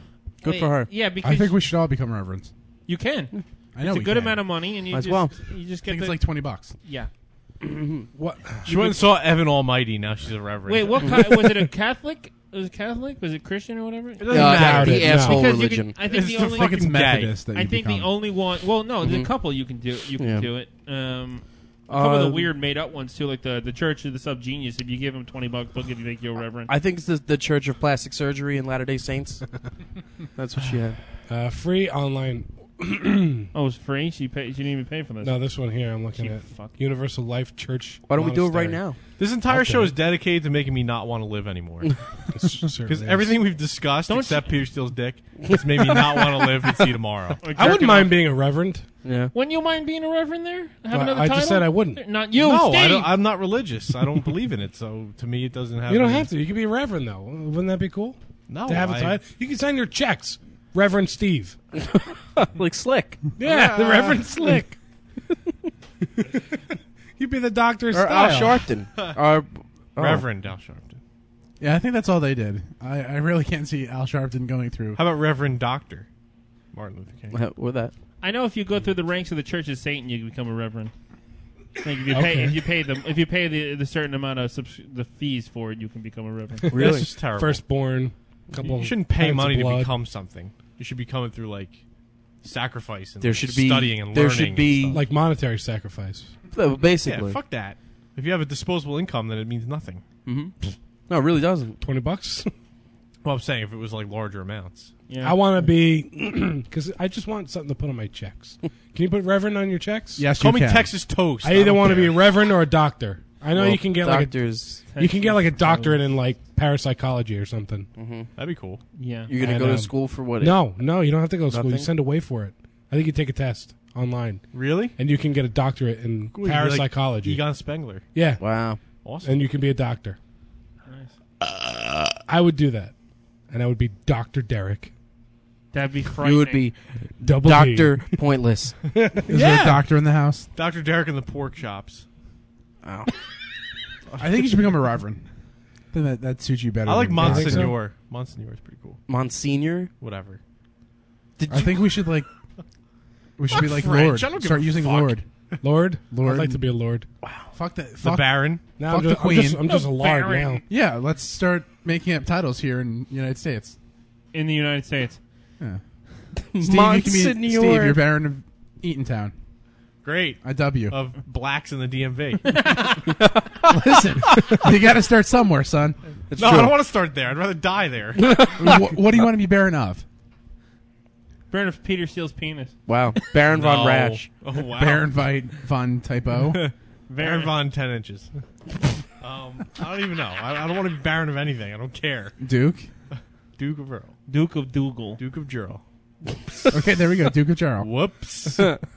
Good for her. Yeah, because I think we should all become reverends. you can. I know It's a we good can. amount of money, and you Might as just well. you just I get think the it's like twenty bucks. yeah. What? She went and saw Evan Almighty. Now she's a reverend. Wait, what kind, was it? A Catholic? Was it Catholic? Was it Christian or whatever? It doesn't Uh, matter. the No. asshole Because you religion. can, I think It's the the only. I think it's Fucking gay. Methodist that you I think become. the only one. Well, no, there's Mhm. a couple you can do. You can Yeah. do it. Um, a couple of Uh, the weird made up ones too, like the the Church of the Subgenius. If you give them twenty bucks, they'll give you make you a reverend. I think it's the, the Church of Plastic Surgery in Latter Day Saints. That's what she had. Uh, free online. Oh, it's free. She pay, She didn't even pay for this. No, this one here I'm looking You at. fuck. Universal Life Church. Why don't we do it right Monastery. now? This entire I'll show do is it. dedicated to making me not want to live anymore. It certainly Because is. everything we've discussed, Don't except Peter Steele's dick, has made me not want to live and see tomorrow. Or I wouldn't jerking mind off. being a reverend. Yeah. Wouldn't you mind being a reverend there? Have Well, another I title? just said I wouldn't. Not you, no, I Steve. don't, I'm not religious. I don't believe in it. So to me, it doesn't have. You don't any- have to. You can be a reverend though. Wouldn't that be cool? No, To have a I- title. You can sign your checks, Reverend Steve. Like Slick. Yeah, the Reverend Slick. You'd be the doctor's Or Al style. Sharpton. or, oh. Reverend Al Sharpton. Yeah, I think that's all they did. I, I really can't see Al Sharpton going through. How about Reverend Doctor Martin Luther King? Uh, With that. I know if you go through the ranks of the Church of Satan, you can become a reverend. Like if you Okay. pay, if you pay them, if you pay the the certain amount of subs- the fees for it, you can become a reverend. That's Really? just terrible. Firstborn. Couple you shouldn't pay pints of money to blood. become something. You should become it through like sacrifice and There like, should be- studying and there learning. should and be- stuff. like monetary sacrifice. Uh, Basically. yeah, fuck that. If you have a disposable income, then it means nothing. hmm No, it really doesn't. Twenty bucks. Well, I'm saying if it was like larger amounts. Yeah. I want to be because I just want something to put on my checks. Can you put Reverend on your checks? Yes, Call you me can. Texas Toast. I either don't want to be a care. Reverend or a doctor. I know Well, you can get like a, doctors. you can get like a doctorate in like parapsychology or something. hmm That'd be cool. yeah. You're going And, to go um, to school for what? No, no, you don't have to go to school. You Nothing? send away for it. I think you take a test online, Really? and you can get a doctorate in Cool, you'd be like parapsychology. Egon Spengler. yeah, Wow. Awesome. and you can be a doctor. Nice. I would do that, and I would be Doctor Derek. That'd be frightening. You would be Double D. Doctor Pointless. Is there a doctor in the house? Doctor Derek and the pork chops. Wow. I think you should become a reverend. I think that, that suits you better. I like than- think so? Monsignor. Monsignor is pretty cool. Monsignor? Whatever. Did I think we should like. We should be like French. Lord. I don't give Start a using fuck. Lord. Lord. Lord. I'd like to be a lord. Fuck that. The Fuck. Baron. Now I'm Fuck just, the I'm just, queen. I'm just a The lord Baron. now. Yeah, let's start making up titles here in the United States. in the United States. Yeah. Steve, you can be Steve. Monsignor. You're Baron of Eatontown. Great. I W. Of blacks in the D M V. Listen, you got to start somewhere, son. That's no, true. I don't want to start there. I'd rather die there. Wh- what do you want to be Baron of? Baron of Peter Steele's penis. Wow. Baron von No. Rasch. Oh, wow. Baron Veit von Typo. Baron von ten inches. um, I don't even know. I, I don't want to be Baron of anything. I don't care. Duke. Duke of Earl. Duke of Dougal. Duke of Juro. Okay, there we go. Duke of Jarl. Whoops.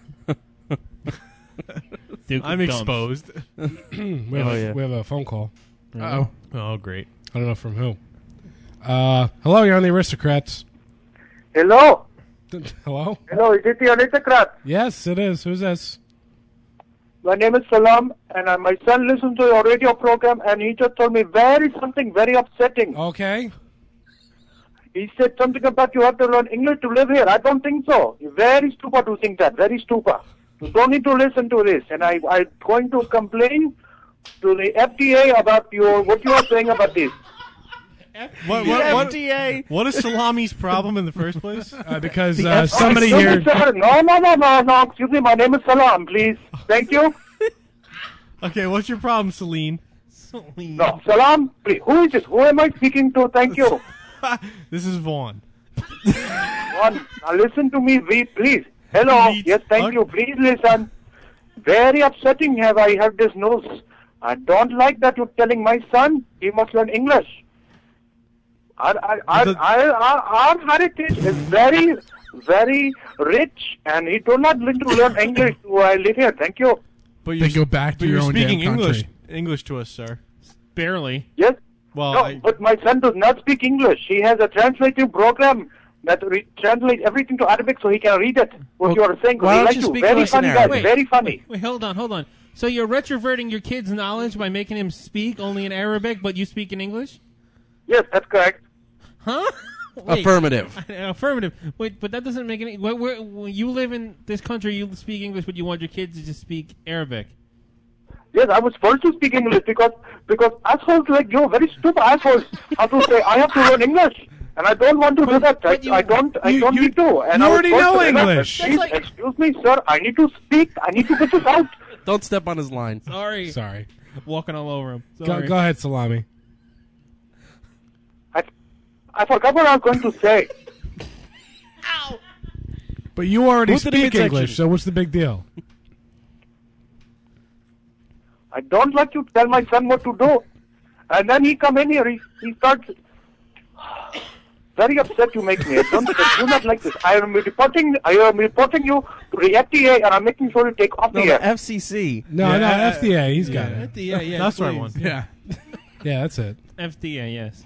Duke I'm of Dumps. exposed. We have, Oh, a, yeah. we have a phone call. Oh, Oh, great. I don't know from who. Uh, hello, you're on the Aristocrats. Hello? Hello? Hello, is it the Aristocrat? Yes, it is. Who's this? My name is Salam, and uh, my son listens to your radio program, and he just told me very something very upsetting. Okay. He said something about you have to learn English to live here. I don't think so. You're very stupid to think that. Very stupid. You don't need to listen to this. And I, I'm going to complain to the F D A about your what you are saying about this. What, what, what, F D A. what is Salami's problem in the first place? Uh, because The uh, F- somebody Excuse here. me, sir. No, no, no, no, no. Excuse me. My name is Salam, please. Thank you. Okay, what's your problem, Celine? No, Salam, please. Who is this? Who am I speaking to? Thank you. This is Vaughn. One, now listen to me, we, please. Hello. Please. Yes, thank Okay. you. Please listen. Very upsetting have I heard this news. I don't like that you're telling my son he must learn English. Our, our, our, The- our, our, our heritage is very, very rich, and he do not need to learn English to uh, live here. Thank you. But Then go back to but your you're own speaking damn English country. English to us, sir. Barely. Yes? Well, no, I, but my son does not speak English. He has a translative program that re- translates everything to Arabic so he can read it. What Well, you are saying. why We don't like you you. speak to Very us in funny, guys. Arabic? Very funny. Wait, hold on, hold on. So you're retroverting your kid's knowledge by making him speak only in Arabic, but you speak in English? Yes, that's correct. Huh? Wait, Affirmative. Affirmative. Wait, but that doesn't make any. Where, where, when you live in this country, you speak English, but you want your kids to just speak Arabic. Yes, I was forced to speak English because because assholes like you, very stupid assholes, have to say I have to learn English, and I don't want to do that. I, you- I don't. I you- don't you- need to. And you I was already forced know to do that. English. Please, That's like- excuse me, sir. I need to speak. I need to get this out. Don't step on his line. Sorry. Sorry. Walking all over him. Go, Sorry. go ahead, Salami. I, I forgot what I was going to say. But you already Who's the speak midsection? English, so what's the big deal? I don't like you to tell my son what to do. And then he come in here, he, he starts very upset you make me. I don't I do not like this. I am reporting I am reporting you to the F D A and I'm making sure you take off No, the the air. F C C. No, Yeah, no, uh, F D A. He's got it. F D A, yeah, That's what I please. want. Yeah. Yeah, that's it. F D A, yes.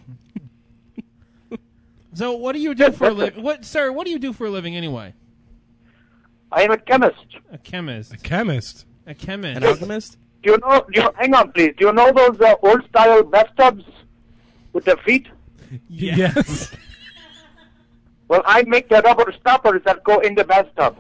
So, what do you do for a living? What, sir? What do you do for a living anyway? I am a chemist. A chemist. A chemist. A chemist. An alchemist? Do you know do you, hang on please. Do you know those uh, old style bathtubs with the feet? Yes. Well, I make the rubber stoppers that go in the bathtub.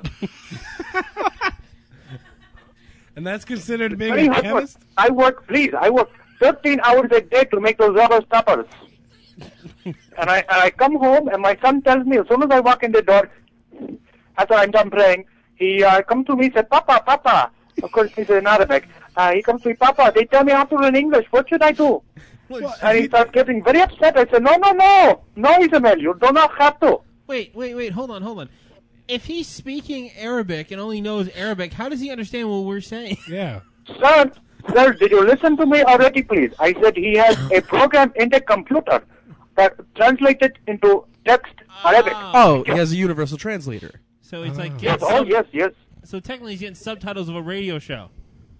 And that's considered being Very a hard work. chemist? I work, please, I work thirteen hours a day to make those rubber stoppers. and I and I come home and my son tells me as soon as I walk in the door, after I'm done praying, he uh, comes to me and says, Papa, Papa. Of course, he's in Arabic. Uh, he comes to me, Papa, they tell me how to learn English. What should I do? and he starts getting very upset. I said, no, no, no. No, Ismael, you do not have to. Wait, wait, wait. Hold on, hold on. If he's speaking Arabic and only knows Arabic, how does he understand what we're saying? Yeah. Sir, sir, did you listen to me already, please? I said he has a program in the computer that translates it into text Arabic. Oh, he has a universal translator. So it's like Yes, getting oh, sub- yes, yes. So technically, he's getting subtitles of a radio show.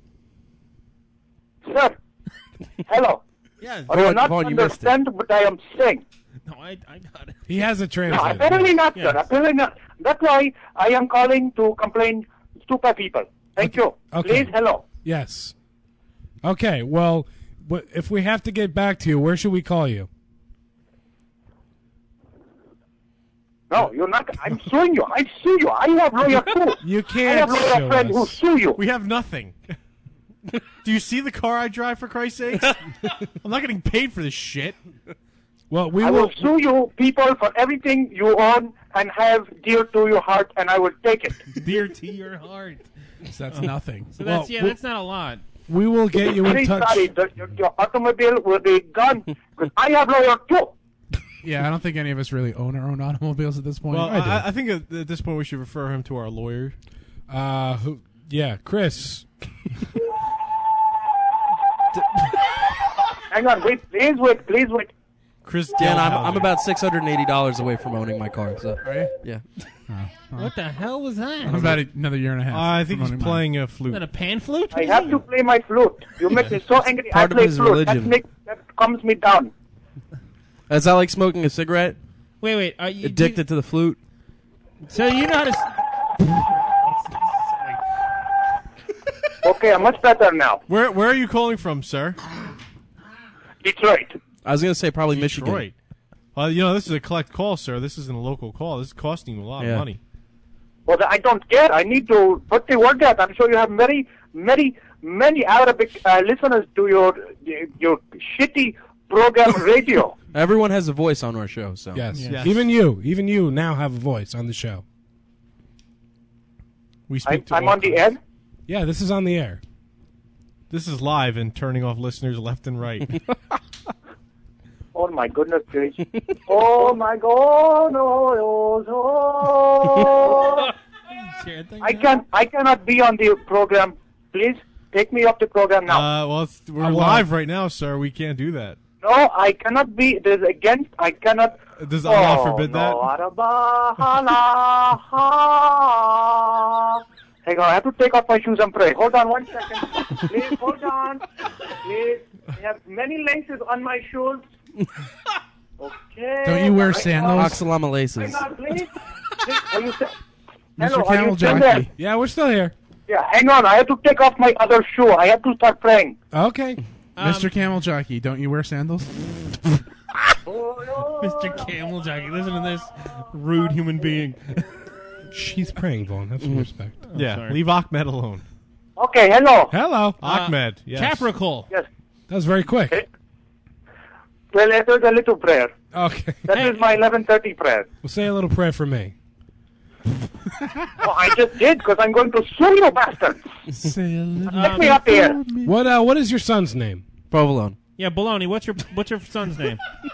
Sir, hello. Yeah. I do not understand what I am saying. No, I, I got it. He has a No, translator. apparently not, Yes. sir. Apparently not. That's why I am calling to complain stupid people. Thank you. Okay. Please, hello. Yes. Okay, well, wh- if we have to get back to you, where should we call you? No, you're not. I'm suing you. I sue you. I have lawyer too. You I can't have lawyer sue friend who us. sue you. We have nothing. Do you see the car I drive, for Christ's sake? I'm not getting paid for this shit. Well, we I will. will sue you people for everything you own and have dear to your heart, and I will take it. Dear to your heart. So that's nothing. So Well, that's yeah, we- that's not a lot. We will get you in Very touch. sorry, the, your, your automobile will be gone because I have lawyer too. Yeah, I don't think any of us really own our own automobiles at this point. Well, I do. I, I think at, at this point we should refer him to our lawyer. Uh, who? Yeah, Chris. Hang on, wait, please wait, please wait. Chris Dan, I'm, Delhauser. I'm about six hundred eighty dollars away from owning my car. So, Are you? yeah. What the hell was that? I'm about another year and a half. I think from he's owning playing a Is flute. that a pan flute? I have to play my flute. You make me so angry. I Part of play his flute. That, religion. make, that calms me down. Is that like smoking a cigarette? Wait, wait. Are you Addicted to the flute? So you know how to. s- Okay, I'm much better now. Where Where are you calling from, sir? Detroit. I was going to say probably Michigan. Detroit. Well, you know, this is a collect call, sir. This isn't a local call. This is costing you a lot Yeah. of money. Well, I don't care. I need to put the word out. I'm sure you have many, many, many Arabic uh, listeners to your your shitty program radio. Everyone has a voice on our show, so. Yes. Yes. Even you. Even you now have a voice on the show. We I, speak to I'm all on the callers. air. Yeah, this is on the air. This is live and turning off listeners left and right. Oh my goodness gracious! Oh my God! Oh, oh, oh. I can I cannot be on the program. Please take me off the program now. Uh, well, it's, we're Uh, well- live right now, sir. We can't do that. No, I cannot be. There's against. I cannot. Does Allah oh, forbid that? no, Araba, hala, ha. Hang on, I have to take off my shoes and pray. Hold on one second. Please, hold on. Please. I have many laces on my shoes. Okay. Don't you wear Hang sandals? on. Oxalama laces. Hang on, please. Please, are you st- Mister Hello, are you Camel still there? Jockey. Yeah, we're still here. Yeah, hang on. I have to take off my other shoe. I have to start praying. Okay. Mister Camel Jockey, don't you wear sandals? Mister Camel Jockey, listen to this rude human being. She's praying, Vaughn. Have some respect. I'm yeah, sorry. leave Ahmed alone. Okay, hello. Hello. Ahmed, yes. Capricorn. Yes. That was very quick. Well, it was a little prayer. Okay. That is my eleven thirty prayer. Well, say a little prayer for me. Oh, I just did because I'm going to sue you bastards. Let me up here. What uh, What is your son's name? Provolone. Yeah, Baloney. What's your What's your son's name?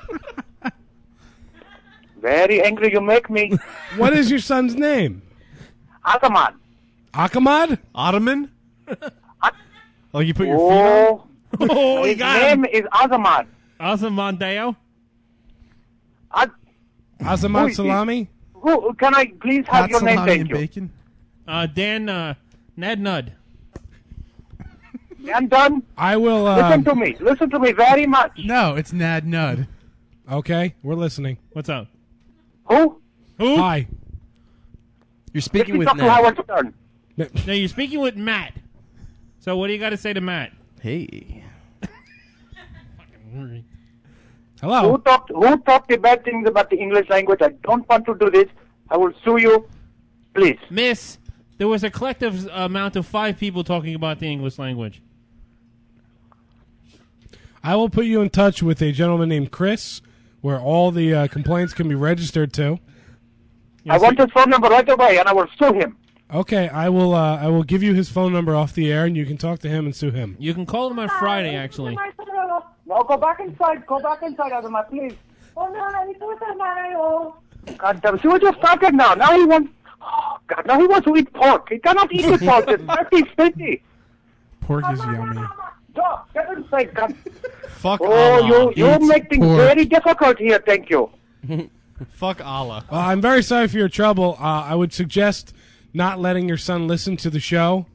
Very angry you make me. What is your son's name? Ataman. Akamad? Ottoman? Oh, you put your feet on? Oh, Oh, you his got name him. is Azaman. Azamandeo. Az- Azamat Who is- Salami? Who, can I please have Hot your name, salami thank and you? bacon. Uh, Dan uh, Ned Nud. I'm done. I will. Uh, Listen to me. Listen to me very much. No, it's Nad Nud. Okay, we're listening. What's up? Who? Who? Hi. You're Let speaking me with talk to Ned. Howard Stern. No, you're speaking with Matt. So what do you got to say to Matt? Hey. Who Hello. talked, who talked the bad things about the English language? I don't want to do this. I will sue you. Please. Miss, there was a collective amount of five people talking about the English language. I will put you in touch with a gentleman named Chris, where all the uh, complaints can be registered to. I want his phone number right away, and I will sue him. Okay, I will. Uh, I will give you his phone number off the air, and you can talk to him and sue him. You can call him on Friday, actually. No, go back inside. Go back inside, Azuma, please. God damn, see what you started now. Now he wants... Oh, God, now he wants to eat pork. He cannot eat with pork. It's dirty, filthy. Pork is yummy. Go, get inside, God. Fuck Oh, Allah. you, you Eat make things pork. very difficult here. Thank you. Fuck Allah. Uh, I'm very sorry for your trouble. Uh, I would suggest not letting your son listen to the show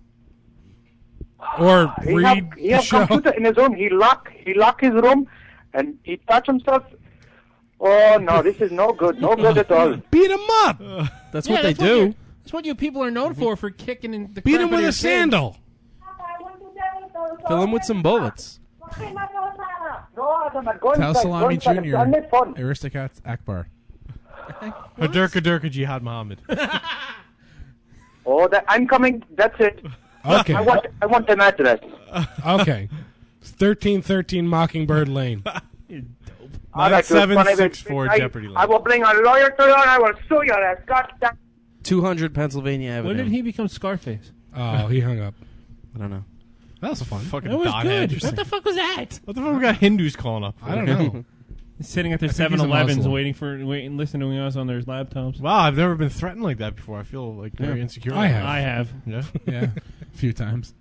or He read have, he the have show. computer in his room. He lock, he lock his room, and he touch himself. Oh, no, this is no good. No good at all. Beat him up. That's Yeah, what they that's what do. you- That's what you people are known for, for kicking in the Beat crap him out with of a your sandal. Fill him with some bullets. No, Azuma, go Tell inside. Go Salami inside. It's Junior only fun. Aristocats Akbar. Hadurka Durka Jihad Muhammad. Oh, that, I'm coming. That's it. Okay. I want, I want an address. Okay. thirteen thirteen Mockingbird Lane. All right, seven you son of a six four bitch. I- Jeopardy I will bring a lawyer to you, and I will sue your ass. God damn. two hundred Pennsylvania Avenue. When did he become Scarface? Oh, he hung up. I don't know. That was fun. Fucking That was Don good. Anderson. What the fuck was that? What the fuck we got Hindus calling up for? I don't know. Sitting at their I think he's a seven elevens Muslim. waiting for waiting, listening to us on their laptops. Wow, I've never been threatened like that before. I feel like very Yeah. insecure. I have. I have. Yeah. Yeah, a few times.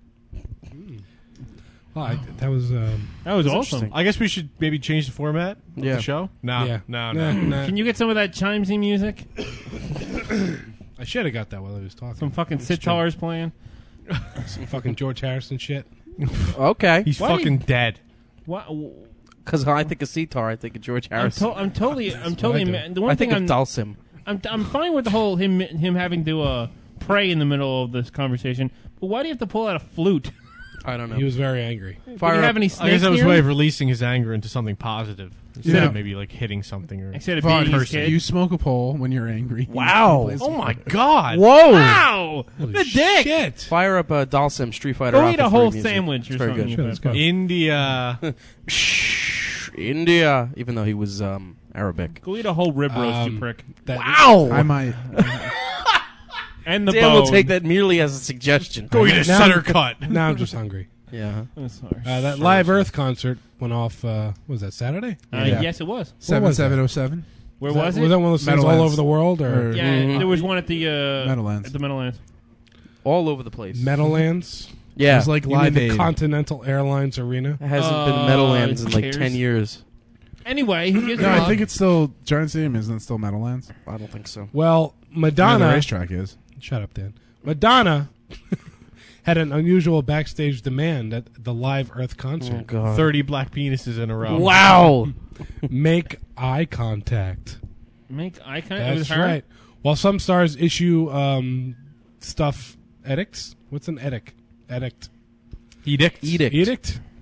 Well, I, that was. Um, That was That's awesome. interesting. I guess we should maybe change the format of Yeah. the show. No, yeah. no, Nah, no. nah. Can you get some of that chimesy music? I should have got that while I was talking. Some fucking It's sitars playing. true. Some fucking George Harrison shit. Okay. He's Why fucking did- dead. What? Because I think of Sitar, I think of George I'm, Harrison. to- I'm totally. I'm what totally. I do. ma- The one I thing think of I'm. Dalsim. I'm. I'm fine with the whole him him having to uh, pray in the middle of this conversation. But why do you have to pull out a flute? I don't know. He was very angry. Do you Fire have up- any I snakes guess that was a near way him? of releasing his anger into something positive instead Yeah. of maybe like hitting something or. Instead of Vaughn, beating his kid. you smoke a pole when you're angry. Wow. You play Oh some my poker. god! Whoa! Wow! Holy The dick! Shit. Fire up a Dalsim Street Fighter. Go Alpha eat a three whole music. sandwich It's or very something. good. you Sure, let's fuck. go. India. Shh, India. Even though he was um, Arabic. Go eat a whole rib roast, you Um, prick. That, Wow! I might. And the Dan bone. will take that merely as a suggestion. Go eat a Now- center cut. Now I'm just hungry. Yeah. That's harsh. Uh, that Live Earth concert went off. Uh, what was that Saturday? Uh, Yeah. Yes, it was. Seven seven oh seven. Where that, was it? Was that one of those things all Meadowlands. over the world, or Or- yeah, Mhm. there was one at the uh, Meadowlands. At the Meadowlands. All over the place. Meadowlands? Yeah. It was like You mean Live the Aid. Continental Airlines Arena? It hasn't Uh, been Meadowlands in like chairs. ten years. Anyway, he gives No, him I a- think it's still Giant Stadium. Isn't it still Meadowlands? I don't think so. Well, I mean, Madonna. the racetrack is. Shut up, Dan. Madonna had an unusual backstage demand at the Live Earth Oh, concert. God. Thirty black penises in a row. Wow! Make eye contact. make eye contact. It was That's her? right. While some stars issue um, stuff edicts. What's an edict? Edict. Edict. Edict. Edict?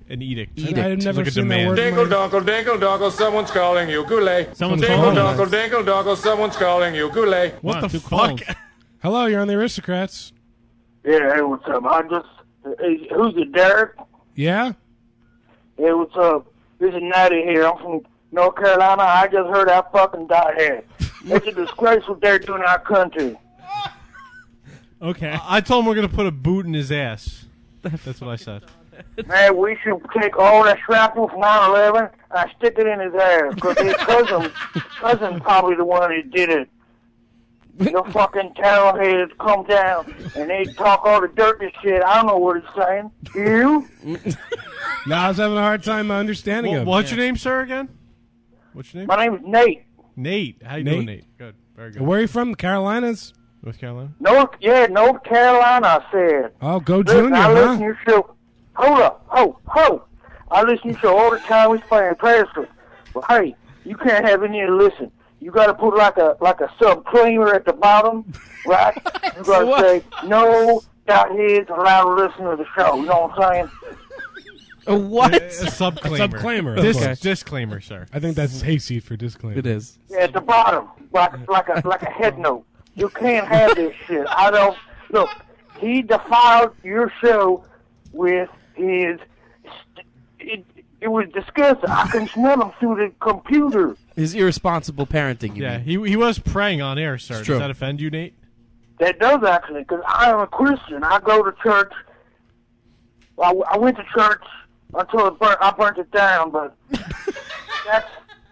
an edict. Edict. I've never like a seen that demand. word. Dinkle donkle, dinkle donkle, someone's calling you. Goulet. Someone's dinkle calling donkle, dinkle donkle, someone's calling you. Goulet. What Wow, the two fuck? calls. Hello, you're on the Aristocrats. Yeah, hey, what's up? I just, hey, who's it, Derek? Yeah? Hey, what's up? This is Natty here. I'm from North Carolina. I just heard that fucking dothead. It's a disgrace what they're doing in our country. Okay. I told him we're gonna put a boot in his ass. That's what I said. Man, we should take all that shrapnel from nine eleven and stick it in his ass. Because his cousin, cousin's probably the one that did it. The fucking town heads come down and they talk all the dirty shit. I don't know what he's saying. You? No, I was having a hard time understanding Wha- him. what's your name, sir? Again? What's your name? My name is Nate. Nate. How you Nate? doing, Nate? Good. Very good. Where are you from? The Carolinas? North Carolina. North, yeah, North Carolina, I said. Oh, go Listen, Junior, I listen huh? to your show. Hold up, ho, ho. I listen to your show all the time. We playing Pastor. But hey, you can't have any of the listen. You got to put like a like a subclaimer at the bottom, right? You got to say no dotheads allowed to listen to the show. You know what I'm saying? A what? A subclaimer. Subclaimer. Dis- Okay. Disclaimer, sir. I think that's hayseed for disclaimer. It is. Yeah, at the bottom, like like a like a head note. You can't have this shit. I don't look. He defiled your show with his. It, it was disgusting. I can smell him through the computer. His irresponsible parenting. You Yeah, mean. he he was praying on air, sir. It's Does true. that offend you, Nate? That does actually, because I am a Christian. I go to church. I, I went to church until it burnt, I burnt it down, but that's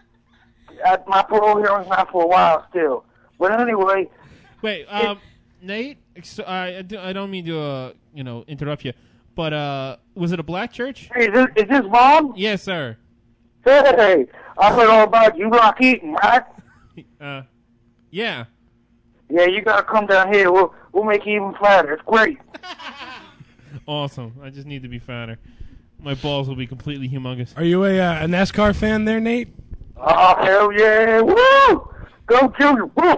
at my parole hearing's not for a while still. But anyway, Wait, um, Nate. ex- I I do- I don't mean to uh you know interrupt you, but uh, was it a black church? hey, is this, is this Mom? Yes, sir. Hey, I heard all about you like eating, right? Uh, yeah. Yeah, you gotta come down here. We'll we'll make you even fatter. It's great. Awesome. I just need to be fatter. My balls will be completely humongous. Are you a, uh, a NASCAR fan there, Nate? Oh hell yeah! Woo! Go Junior! Woo!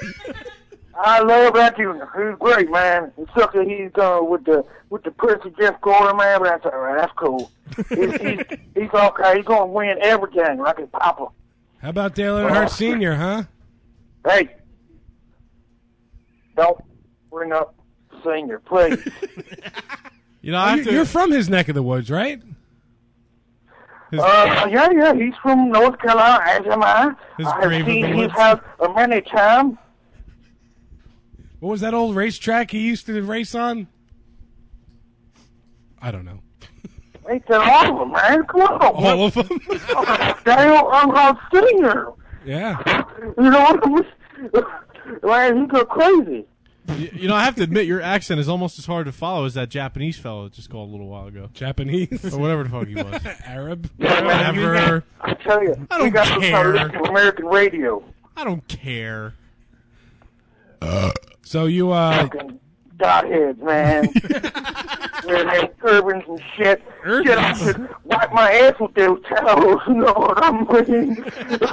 I love that Junior. He's great, man. It sucks that he's going with the with the Prince of Jeff Gordon, man. But that's all right. That's cool. he's, he's he's okay. He's gonna win everything like his papa. How about Dale Earnhardt Senior, huh? Hey, don't bring up Senior, please. You know, Oh, I have you- to. You're from his neck of the woods, right? Uh, yeah, yeah, he's from North Carolina, as am I. His I grave have of seen the his woods. house a many times. What was that old racetrack he used to race on? I don't know. Ain't that all of them, man? Come on. All of them? Dale Earnhardt Senior Yeah. You know what I mean? Man, he go crazy. You, you know, I have to admit, your accent is almost as hard to follow as that Japanese fellow that just called a little while ago. Japanese? Or whatever the fuck he was. Arab? Whatever. I tell you, I don't we got to start care. listening to American radio. I don't care. So you, uh... Fucking dotheads, man. Wearing their turbans and shit. Shit, I should wipe my ass with those towels. You know what I mean?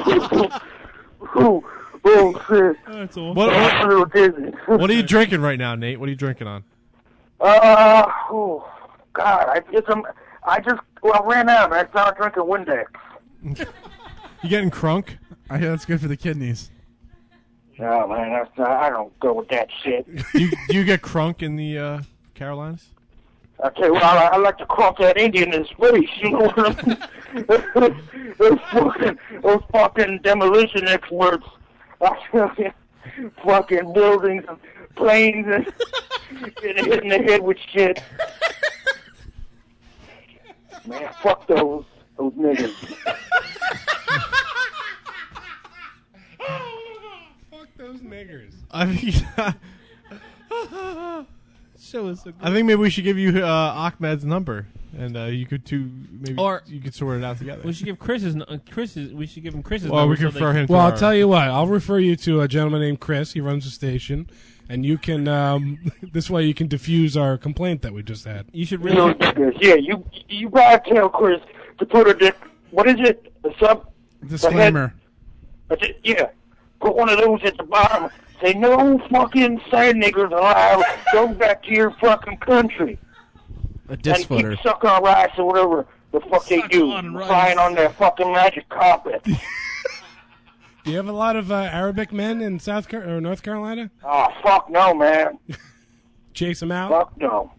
Ooh, oh, shit. That's all. What, I'm a little dizzy. what, what are you drinking right now, Nate? What are you drinking on? Uh, oh, God, I just, um, I just, well, I ran out and I started drinking Windex. You getting crunk? I hear that's good for the kidneys. No, man, that's, uh, I don't go with that shit. Do you, do you get crunk in the uh, Carolinas? I tell you what, I, I like to crunk that Indian in his face, you know what I mean? those, fucking, those fucking demolition experts, I tell you, fucking buildings and planes and getting hit in the head with shit. Man, fuck those, those niggas. Fuck those niggers. I mean, Show us a I think maybe we should give you uh, Ahmed's number, and uh, you could two maybe Or- you could sort it out together. We should give Chris's. Uh, Chris's. We should give him Chris's. Well, number we can so refer they- him to Well, I'll our- tell you what. I'll refer you to a gentleman named Chris. He runs the station. And you can, um, this way you can diffuse our complaint that we just had. You should You know, niggas, yeah, you you gotta tell Chris to put a dick. What is it? A sub Disclaimer. the head- Yeah, put one of those at the bottom. Say no fucking sand niggers allowed. Go back to your fucking country. A disc and footer. keep sucking on rice or whatever. The fuck they Suck do, on rice. flying on their fucking magic carpet. Do you have a lot of uh, Arabic men in South Car- or North Carolina? Oh, fuck no, man. Chase them out? Fuck no.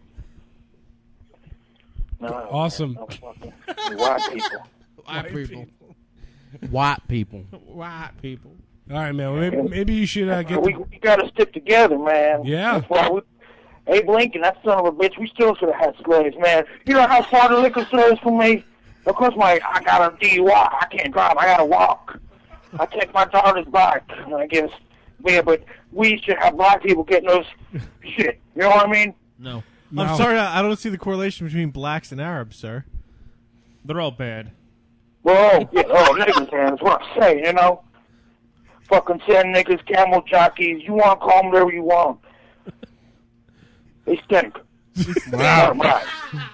No, Awesome. no fucking white people. White people. White people. White people. All right, man. Well, maybe, maybe you should uh, get. we, The, we gotta stick together, man. Yeah. That's why we, Abe Lincoln, that son of a bitch, we still should have had slaves, man. You know how far the liquor store is from me? Of course, my I got a D U I. I can't drive. I gotta walk. I take my daughter's bike, I guess. Yeah, but we should have black people getting those shit. You know what I mean? No. No. I'm sorry, I I don't see the correlation between blacks and Arabs, sir. They're all bad. Well, yeah, oh, niggas, man, that's what I'm saying, you know? Fucking sand niggas, camel jockeys, you want to call them whatever you want. They stink. Wow. Right.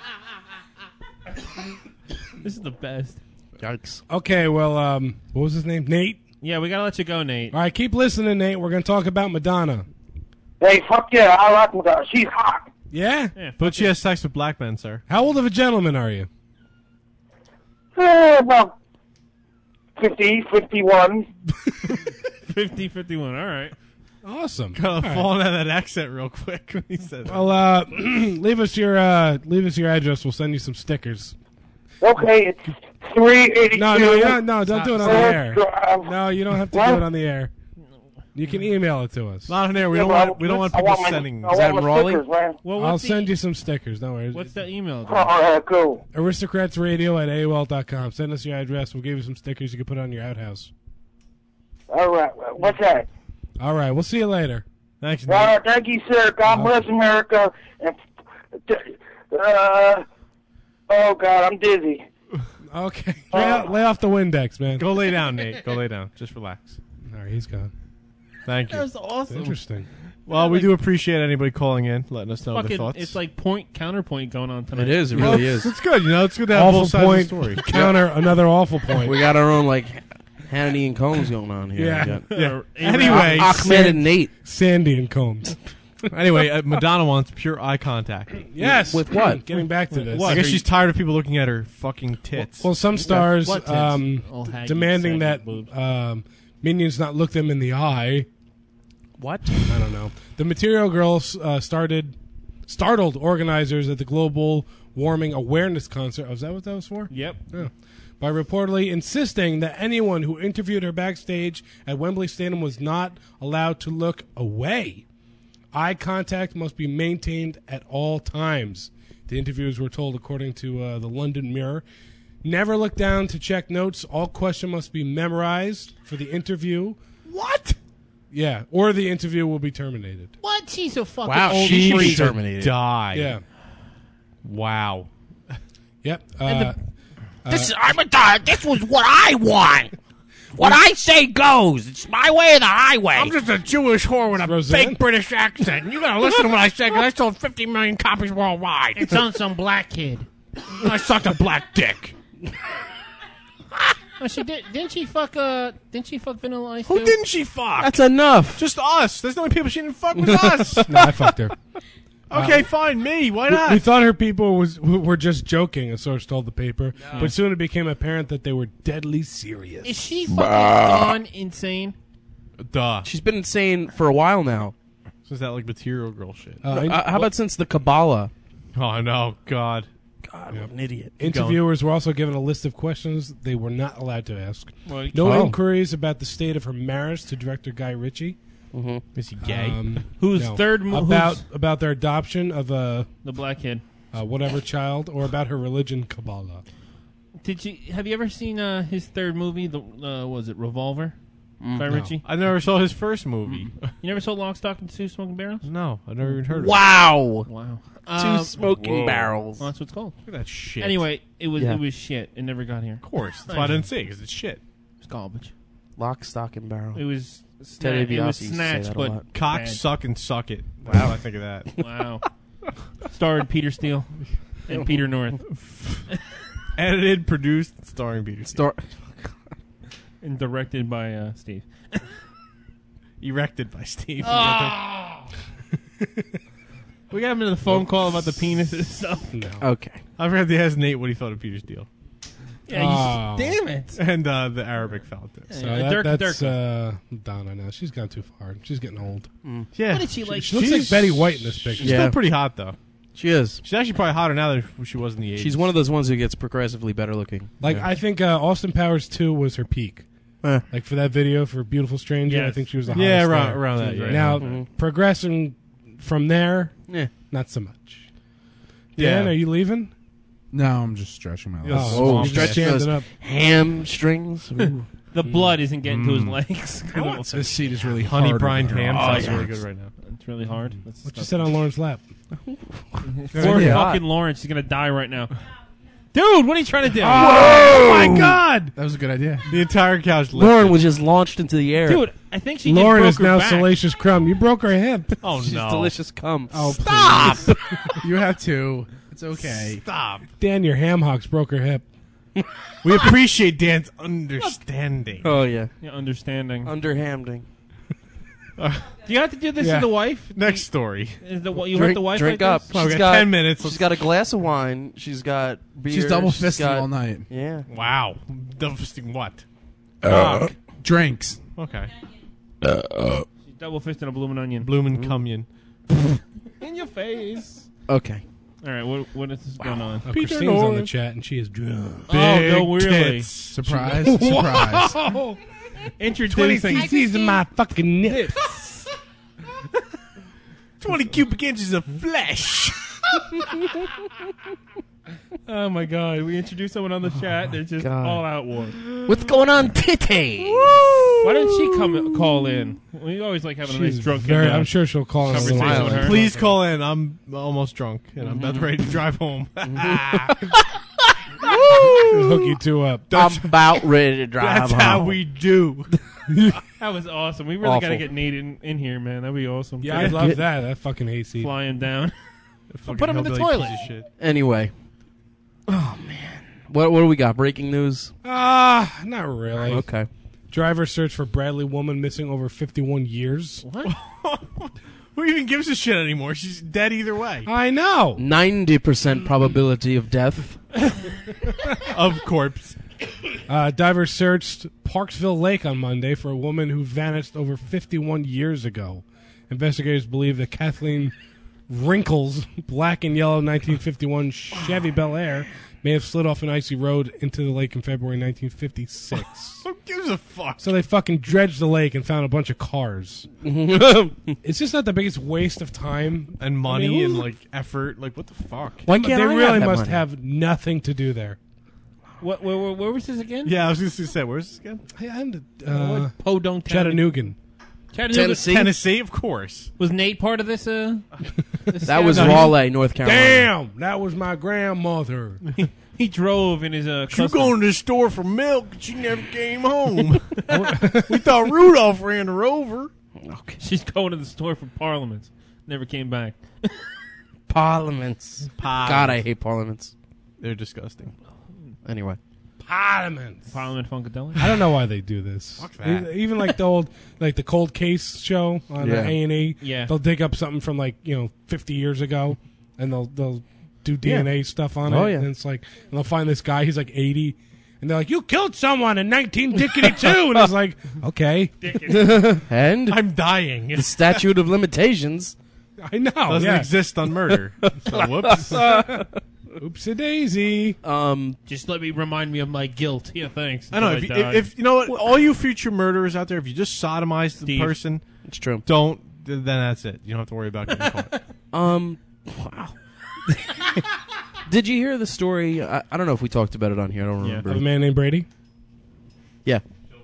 This is the best. Yikes. Okay, well, um, what was his name? Nate? Yeah, we gotta let you go, Nate. All right, keep listening, Nate. We're going to talk about Madonna. Hey, fuck yeah, I like Madonna. She's hot. Yeah? Yeah, But she has sex with black men, sir. How old of a gentleman are you? Eh, about fifty, fifty-one. fifty, fifty-one. All right. Awesome. Kind All of right. falling out of that accent real quick when he said that. Well, uh, leave us your uh, leave us your address. We'll send you some stickers. Okay, it's three eighty-two. No, no, yeah, no, don't do it on the North air. Drive. No, you don't have to What? do it on the air. You can email it to us. Not on air. We Yeah, don't but want. We don't want I people my- sending. I Is that want my Raleigh? stickers, man. Well, I'll what's send the, you some stickers. No worries. What's the email All address? right, cool. Aristocratsradio at A O L dot com. Send us your address. We'll give you some stickers you can put on your outhouse. All right, what's that? All right, we'll see you later. Thanks, All Nate. right, thank you, sir. God bless America. And uh, oh God, I'm dizzy. Okay, lay, out, lay off the Windex, man. Go lay down, Nate. Go lay down. Just relax. All right, he's gone. Thank you. That was awesome. Interesting. Well, we do appreciate anybody calling in, letting us know their Fucking, thoughts. it's like point counterpoint going on tonight. It is. It Well, really it's, is. it's good. You know, it's good to have Awful both sides point. of the story. Counter another awful point. We got our own like Hannity and Combs going on here. Yeah. We got Yeah. Abraham- Anyway, Ahmed and Nate. Sandy and Combs. anyway, uh, Madonna wants pure eye contact. Yes. With what? Getting back to this. I guess she's tired of people looking at her fucking tits. Well, some stars What tits? um, Oh, haggy, demanding that saggy boobs. um, minions not look them in the eye. What? I don't know. The Material Girls uh, started startled organizers at the Global Warming Awareness Concert. Oh, is that what that was for? Yep. Yeah. By reportedly insisting that anyone who interviewed her backstage at Wembley Stadium was not allowed to look away. Eye contact must be maintained at all times. The interviewers were told, according to uh, the London Mirror. Never look down to check notes. All questions must be memorized for the interview. What? Yeah, or the interview will be terminated. What? She's a fucking Wow, old she freak. terminated. Die. Yeah. Wow. Yep. Uh, This I'm a dog. This was what I want. What I say goes. It's my way or the highway. I'm just a Jewish whore with a Roseanne? fake British accent. And you gotta listen to what I say because I sold fifty million copies worldwide. It's on some black kid. I sucked a black dick. Oh, she did. Didn't she fuck? Uh, didn't she fuck Vanilla Ice? Who too? didn't she fuck? That's enough. Just us. There's the only people she didn't fuck with us. no, I fucked her. Okay, fine. Me. Why We, not? we thought her people was were just joking, a source told the paper. But soon it became apparent that they were deadly serious. Is she fucking gone insane? Duh. She's been insane for a while now. So is that like material girl shit? Uh, No, in- uh, how about since the Kabbalah? Oh no, God. God, what an idiot. Interviewers were also given a list of questions they were not allowed to ask. Well, you No Oh. inquiries about the state of her marriage to director Guy Ritchie. Is he gay? Um, Whose no. third mo- about whose- about their adoption of a The black kid. uh, whatever child, or about her religion, Kabbalah. Did you have you ever seen uh, his third movie? The uh, was it Revolver? By no. Ritchie. I never saw his first movie. You never saw Lock, Stock, and Two Smoking Barrels? No, I never even heard of Wow. Wow. Two Um, smoking whoa. barrels. well, that's what it's called. it. Look at that shit. Anyway, it was Yeah. it was shit. It never got here. of course. That's why I didn't see it, because it's shit. It's garbage. Lock, stock, and barrel. It was Ted sna- it was DiBiase used to say snatched, that a but lot. Cock, bad. suck, and suck it. Wow, I think of that. Wow. Starred Peter Steele and Peter North, Edited, produced, starring Peter. Star- and directed by uh, Steve. Erected by Steve. Ah! We got him into the phone call about the penis and stuff. No. Okay. I forgot to ask Nate what he thought of Peter's deal. Yeah, Oh. you, damn it. And uh, the Arabic fella too. So Yeah, that, Dirk- that's Dirk. uh, Donna now. She's gone too far. She's getting old. Yeah. What did she like? She looks like Betty White in this picture. She's Yeah. still pretty hot though. She is. She's actually probably hotter now than she was in the eighties. She's one of those ones who gets progressively better looking. Like Yeah. I think uh, Austin Powers two was her peak. Eh. Like for that video for Beautiful Stranger, I Yes. think she was the hottest. Yeah, around, there. around that. Yeah. Now Mhm. progressing from there, Yeah. not so much. Yeah. Dan, are you leaving? No, I'm just stretching my Yeah. legs. Oh, Oh, you're stretch standing those up. hamstrings. Ooh. The blood isn't getting to his Mm. legs. I want some- This seat is really Honey hard. brined with her ham arms. sounds yeah. really good right now. It's really hard. That's What you that's- sit on Lauren's lap? Poor idea. fucking Lawrence. He's gonna die right now. Dude, what are you trying to do? Oh my God! That was a good idea. The entire couch lifted. Lauren was just launched into the air. Dude, I think she Lauren just is broke her now back. Salacious Crumb. You broke her hip. Oh She's no! delicious cum. Oh, Stop! please. You have to. It's okay. Stop. Dan, your ham hocks broke her hip. We appreciate Dan's understanding. Oh, yeah. Yeah, understanding. Underhanding. Do you have to do this Yeah. to the wife? Next story. Is the you drink hurt the wife drink like up. this? Come on, we She's got got ten minutes. She's got a glass of wine. She's got beer. She's double she's fisting got- all night. Yeah. Wow. Double fisting what? Uh, Drinks. Okay. She's double fisting a bloomin' onion. Bloomin' cummion. In your face. Okay. All right, what what is going on? Oh, Peter Christine's on the Lawrence. chat and she is drunk. Oh, no, Big really? tits. Surprise. Surprise. Whoa! Introducing. twenty cc's in my fucking nips. twenty cubic inches of flesh. Oh my god, we introduced someone on the chat. They're just God. all out war. What's going on, titty? Why didn't she come call in? We always like having a nice She's drunk. very, uh, I'm sure she'll call in a little conversation with later. her. Please call in. I'm almost drunk and I'm about to ready to drive home. Hook you two up. I'm about ready to drive That's home. how we do. That was awesome. We really got to Awful. get Nate in, in here, man. That'd be awesome. Yeah, I'd love that. That fucking hayseed. Fly him down. Fucking Put him in the hillbilly toilet. piece of shit. Anyway. Oh, man. What, what do we got? Breaking news? Ah, not really. Okay. Driver search for Bradley woman missing over fifty-one years. What? Who even gives a shit anymore? She's dead either way. I know. ninety percent probability of death. Of corpse. Uh, divers searched Parksville Lake on Monday for a woman who vanished over fifty-one years ago. Investigators believe that Kathleen Wrinkles' black and yellow nineteen fifty-one Chevy Bel Air may have slid off an icy road into the lake in February nineteen fifty-six. Who gives a fuck? So they fucking dredged the lake and found a bunch of cars. It's just not the biggest waste of time And money I mean, and who- like effort. Like what the fuck? Why But can't they I really have that must money? have nothing to do there. What? Where, where, where was this again? Yeah, I was just gonna say, where's this again? And, Uh, uh, Podunk, Chattanooga. Chattanooga. Tennessee? Tennessee, of course. Was Nate part of this? Uh, this That was scout? Raleigh, North Carolina. Damn, that was my grandmother. He drove in his uh. She was custom. going to the store for milk, and she never came home. We thought Rudolph ran her over. Okay. She's going to the store for Parliaments. Never came back. Parliaments. God, I hate parliaments. They're disgusting. Anyway. Parliaments. Parliament Funkadelic. I don't know why they do this. Fuck that. E- Even like the old, like the Cold Case show on Yeah. A and E. Yeah. They'll dig up something from like you know fifty years ago, and they'll they'll do D N A stuff on Oh, it. yeah. And it's like, and they'll find this guy. He's like eighty, and they're like, "You killed someone in nineteen dickety two," and it's like, okay, And I'm dying. the statute of limitations. I know. Doesn't yeah. exist on murder. So whoops. Oopsie daisy. Um, Just let me remind me of my guilt. Yeah, thanks. I know. Until If, I you- die. if, if you know what, all you future murderers out there, if you just sodomize the Steve. person, it's true. don't. Then that's it. You don't have to worry about getting caught. Um, wow. Did you hear the story? I, I don't know if we talked about it on here. I don't Yeah. remember. Of a man named Brady. Yeah.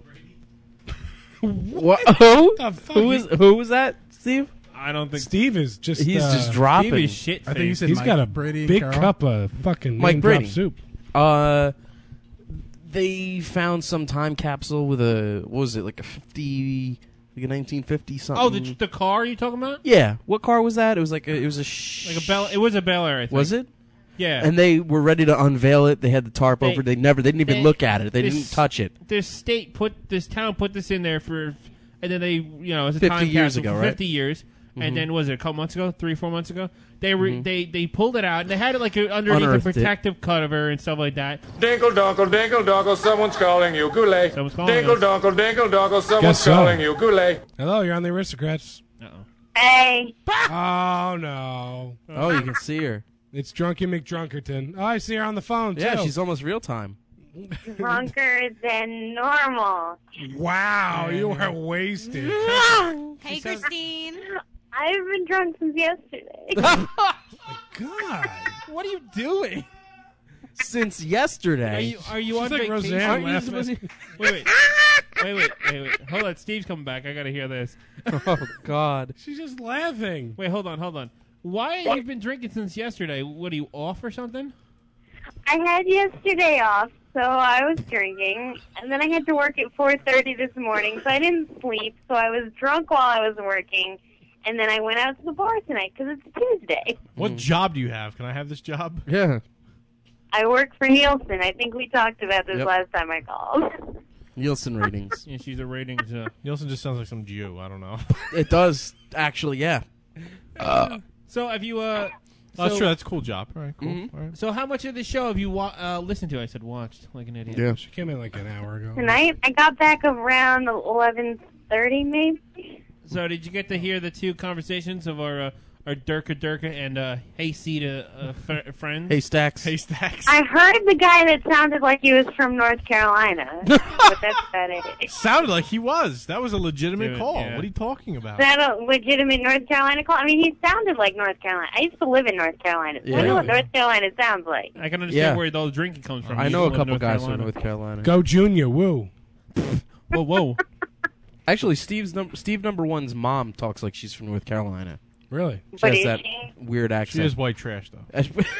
What? Who? The fuck? Who is? Who was that? Steve? I don't think Steve is just. He's uh, just dropping. Steve is shit. I think you said He's Mike got a Brady and big Carol. cup of fucking Mike name drop Brady. soup. Uh, they found some time capsule with a what was it like a fifty, like a nineteen fifty something. Oh, the the car you talking about? yeah. What car was that? It was like a, it was a sh- Like a Bel. It was a Bel Air. I think. Was it? Yeah. And they were ready to unveil it. They had the tarp They- over. They never. They didn't even they- look at it. They this- didn't touch it. this state put this town put this in there for, and then they you know as a fifty time years capsule ago, for right? fifty years, and Mhm. then was it a couple months ago, three, four months ago? They re- Mhm. they they pulled it out and they had it like a, underneath Unearthed a it. protective cover and stuff like that. Dinkle donkle, dinkle donkle, someone's calling you. Goulet. Someone's calling Dinkle us. donkle, dinkle donkle, someone's Guess so. calling you. Goulet. Hello, you're on the Aristocrats. Uh-oh. Hey. Oh no. Oh, you can see her. It's Drunky McDrunkerton. Oh, I see her on the phone too. Yeah, she's almost real time. Drunker than normal. Wow, you are wasted. Hey, Christine. I've been drunk since yesterday. God. What are you doing? Since yesterday. Are you are you She's on like vacation? Roseanne Aren't you laughing. supposed to- wait, wait, wait, wait, wait, wait. Hold on, Steve's coming back. I gotta hear this. Oh God. She's just laughing. Wait, hold on, hold on. Why have you been drinking since yesterday? What are you off or something? I had yesterday off, so I was drinking, and then I had to work at four thirty this morning, so I didn't sleep, so I was drunk while I was working, and then I went out to the bar tonight because it's Tuesday. What job do you have? Can I have this job? Yeah. I work for Nielsen. I think we talked about this Yep. last time I called. Nielsen ratings. Yeah, she's a ratings. Uh, Nielsen just sounds like some Jew. I don't know. It does actually. Yeah. Uh, so have you? Uh, That's so- true. That's a cool job. All right, cool. Mhm. All right. So how much of the show have you wa- uh, listened to? I said watched, like an idiot. Yeah. She came in like an hour ago. Tonight, I got back around eleven thirty, maybe. So did you get to hear the two conversations of our uh, our Durka Durka and uh, Hayseed uh, f- friends? Haystacks. Haystacks. I heard the guy that sounded like he was from North Carolina, but that's about it. Sounded like he was. That was a legitimate Dude, call. yeah. What are you talking about? Is that a legitimate North Carolina call? I mean, he sounded like North Carolina. I used to live in North Carolina. So I know what Yeah. North Carolina sounds like. I can understand Yeah. where all the drinking comes from. I You know a live in couple North guys Carolina. from North Carolina. Go Junior, woo. Whoa, whoa. Actually, Steve's num- Steve number one's mom talks like she's from North Carolina. Really? She But has is that she? weird She accent. is white trash, though.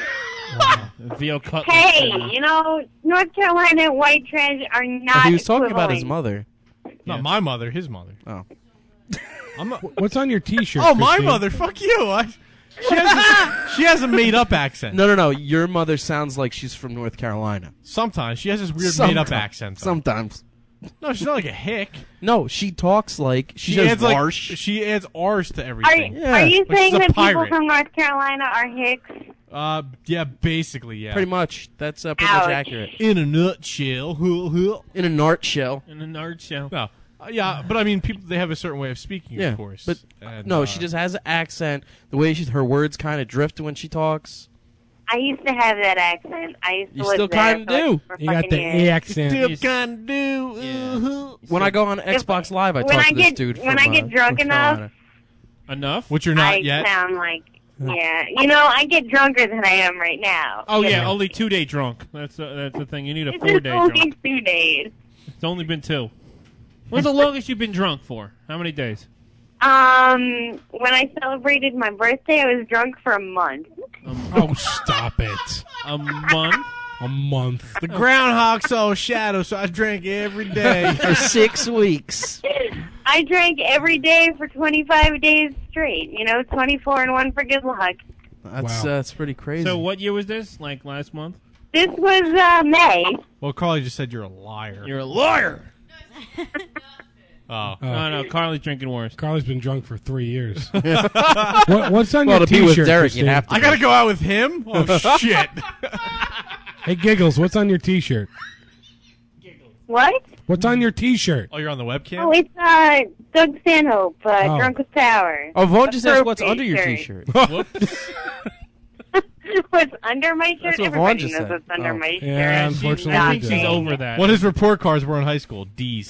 Veal cutlet. Hey, you know, North Carolina and white trash are not he was talking about his equivalent. mother. Not my mother. His mother. Oh. I'm a, What's on your T-shirt? oh, my Christine? mother. Fuck you. I, she has a, she has a made up accent. No, no, no. Your mother sounds like she's from North Carolina. Sometimes she has this weird made up Sometimes. accent. though. Sometimes. No, she's not like a hick. No, she talks like she, She says adds like "Warsh." she adds R's to Are, everything. Yeah. are you Like saying she's a that people pirate. from North Carolina are hicks? Uh, yeah, basically, yeah. Pretty much. That's uh, pretty Ouch. much accurate. In a nutshell. In a nutshell. In a nerd show. No, uh, yeah, but I mean, people they have a certain way of speaking, Yeah, of course. but And, no, uh, she just has an accent. The way she, her words kind of drift when she talks. I used to have that accent. I used to You live still there kinda for, do. for You got fucking the years. accent. Still You- kind of do. uh-huh. When I go on Xbox Live, I when talk I to this get- dude. when from, I get uh, drunk North enough- Carolina. Enough? Which you're not I yet. sound like, yeah. You know, I get drunker than I am right now. Oh You yeah, know? only two day drunk. That's uh, that's the thing. You need a This four is day only drunk. two days. It's only been two. When's the longest you've been drunk for? How many days? Um, when I celebrated my birthday, I was drunk for a month. Oh, stop it. A month? A month. The groundhog saw a shadow, so I drank every day. For six weeks. I drank every day for twenty-five days straight. You know, twenty-four and one for good luck. That's Wow. uh, that's pretty crazy. So what year was this? Like last month? This was uh, May. Well, Carly just said you're a liar. You're a liar. Oh. Oh. No, no, Carly's drinking worse. Carly's been drunk for three years. what, what's on Well, your to be with T-shirt? Derek, you'd Christine? have to. I gotta go out with him? Oh, shit. Hey, Giggles, what's on your T-shirt? What? What's on your T-shirt? Oh, you're on the webcam? Oh, it's uh, Doug Stanhope, uh, Oh. Drunk with Power. Oh, Vaughn just asked what's Appropriate under your shirt. T-shirt. What's under my shirt? That's what Vaughn Everybody just knows said. what's under Oh. my shirt. Yeah, unfortunately, I we think do. she's over that. What his report cards were in high school? D's.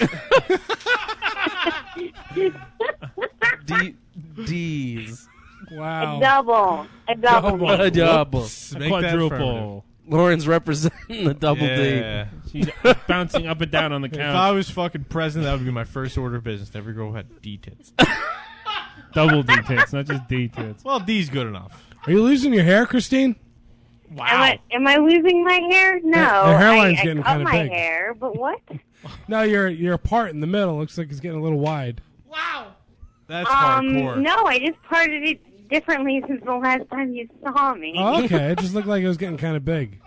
D- D's. Wow. A double. A double. Double. A double. A A quadruple. Lauren's representing the double Yeah. She's bouncing up and down on the If I couch. was fucking president, that would be my first order of business. Every girl who had D tits. Double D tits, not just D tits. Well, D's good enough. Are you losing your hair, Christine? Am I, am I losing my hair? No. Your- your hairline's I, I getting cut kinda my big. hair, but what? No, your your part in the middle looks like it's getting a little wide. That's Um, hardcore. no, I just parted it differently since the last time you saw me. Oh, okay. It just looked like it was getting kind of big.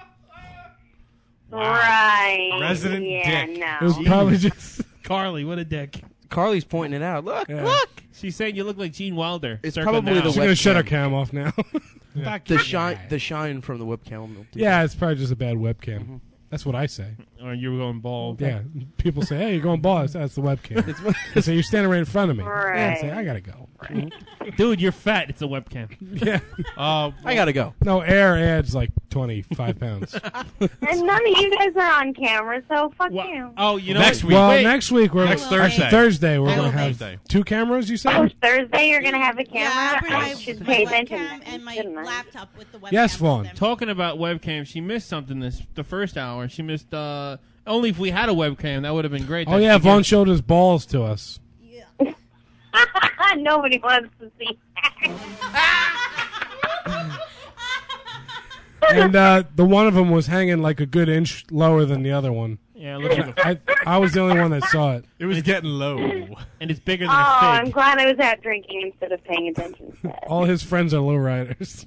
Right. Resident yeah, dick. no. It was probably just. Carly, what a dick. Carly's pointing it out. Look, Yeah. look. She's saying you look like Gene Wilder. It's Circa probably now. the She's gonna shut her cam off now. Fuck The you. shine, the shine from the webcam. will do Yeah, that. it's probably just a bad webcam. That's what I say. Or you were going bald. Yeah, people say, "Hey, you're going bald." That's the webcam. They say you're standing right in front of me. Right. Yeah, I say, "I gotta go." Dude, you're fat. It's a webcam. Yeah, Uh, I gotta go. no air adds like twenty-five pounds. And none of you guys are on camera, so fuck you. Oh, you know Next what? week. Well, Wait. next week we're Next actually Thursday. Thursday we're I gonna will have Thursday. two cameras. You Oh, said? Thursday you're gonna have a camera. Yeah, I'll bring I my, should my pay webcam attention. and my shouldn't I? laptop with the webcam. Yes, with Vaughn. them. Talking about webcam, she missed something this the first hour. She missed uh only if we had a webcam that would have been great. Oh That yeah, she Vaughn gets- showed his balls to us. Nobody wants to see And uh, the one of them was hanging like a good inch lower than the other one. Yeah, it looks like a, I, I was the only one that saw it. it was getting low. and it's bigger Oh, than a I'm fig. glad I was out drinking instead of paying attention. All his friends are lowriders.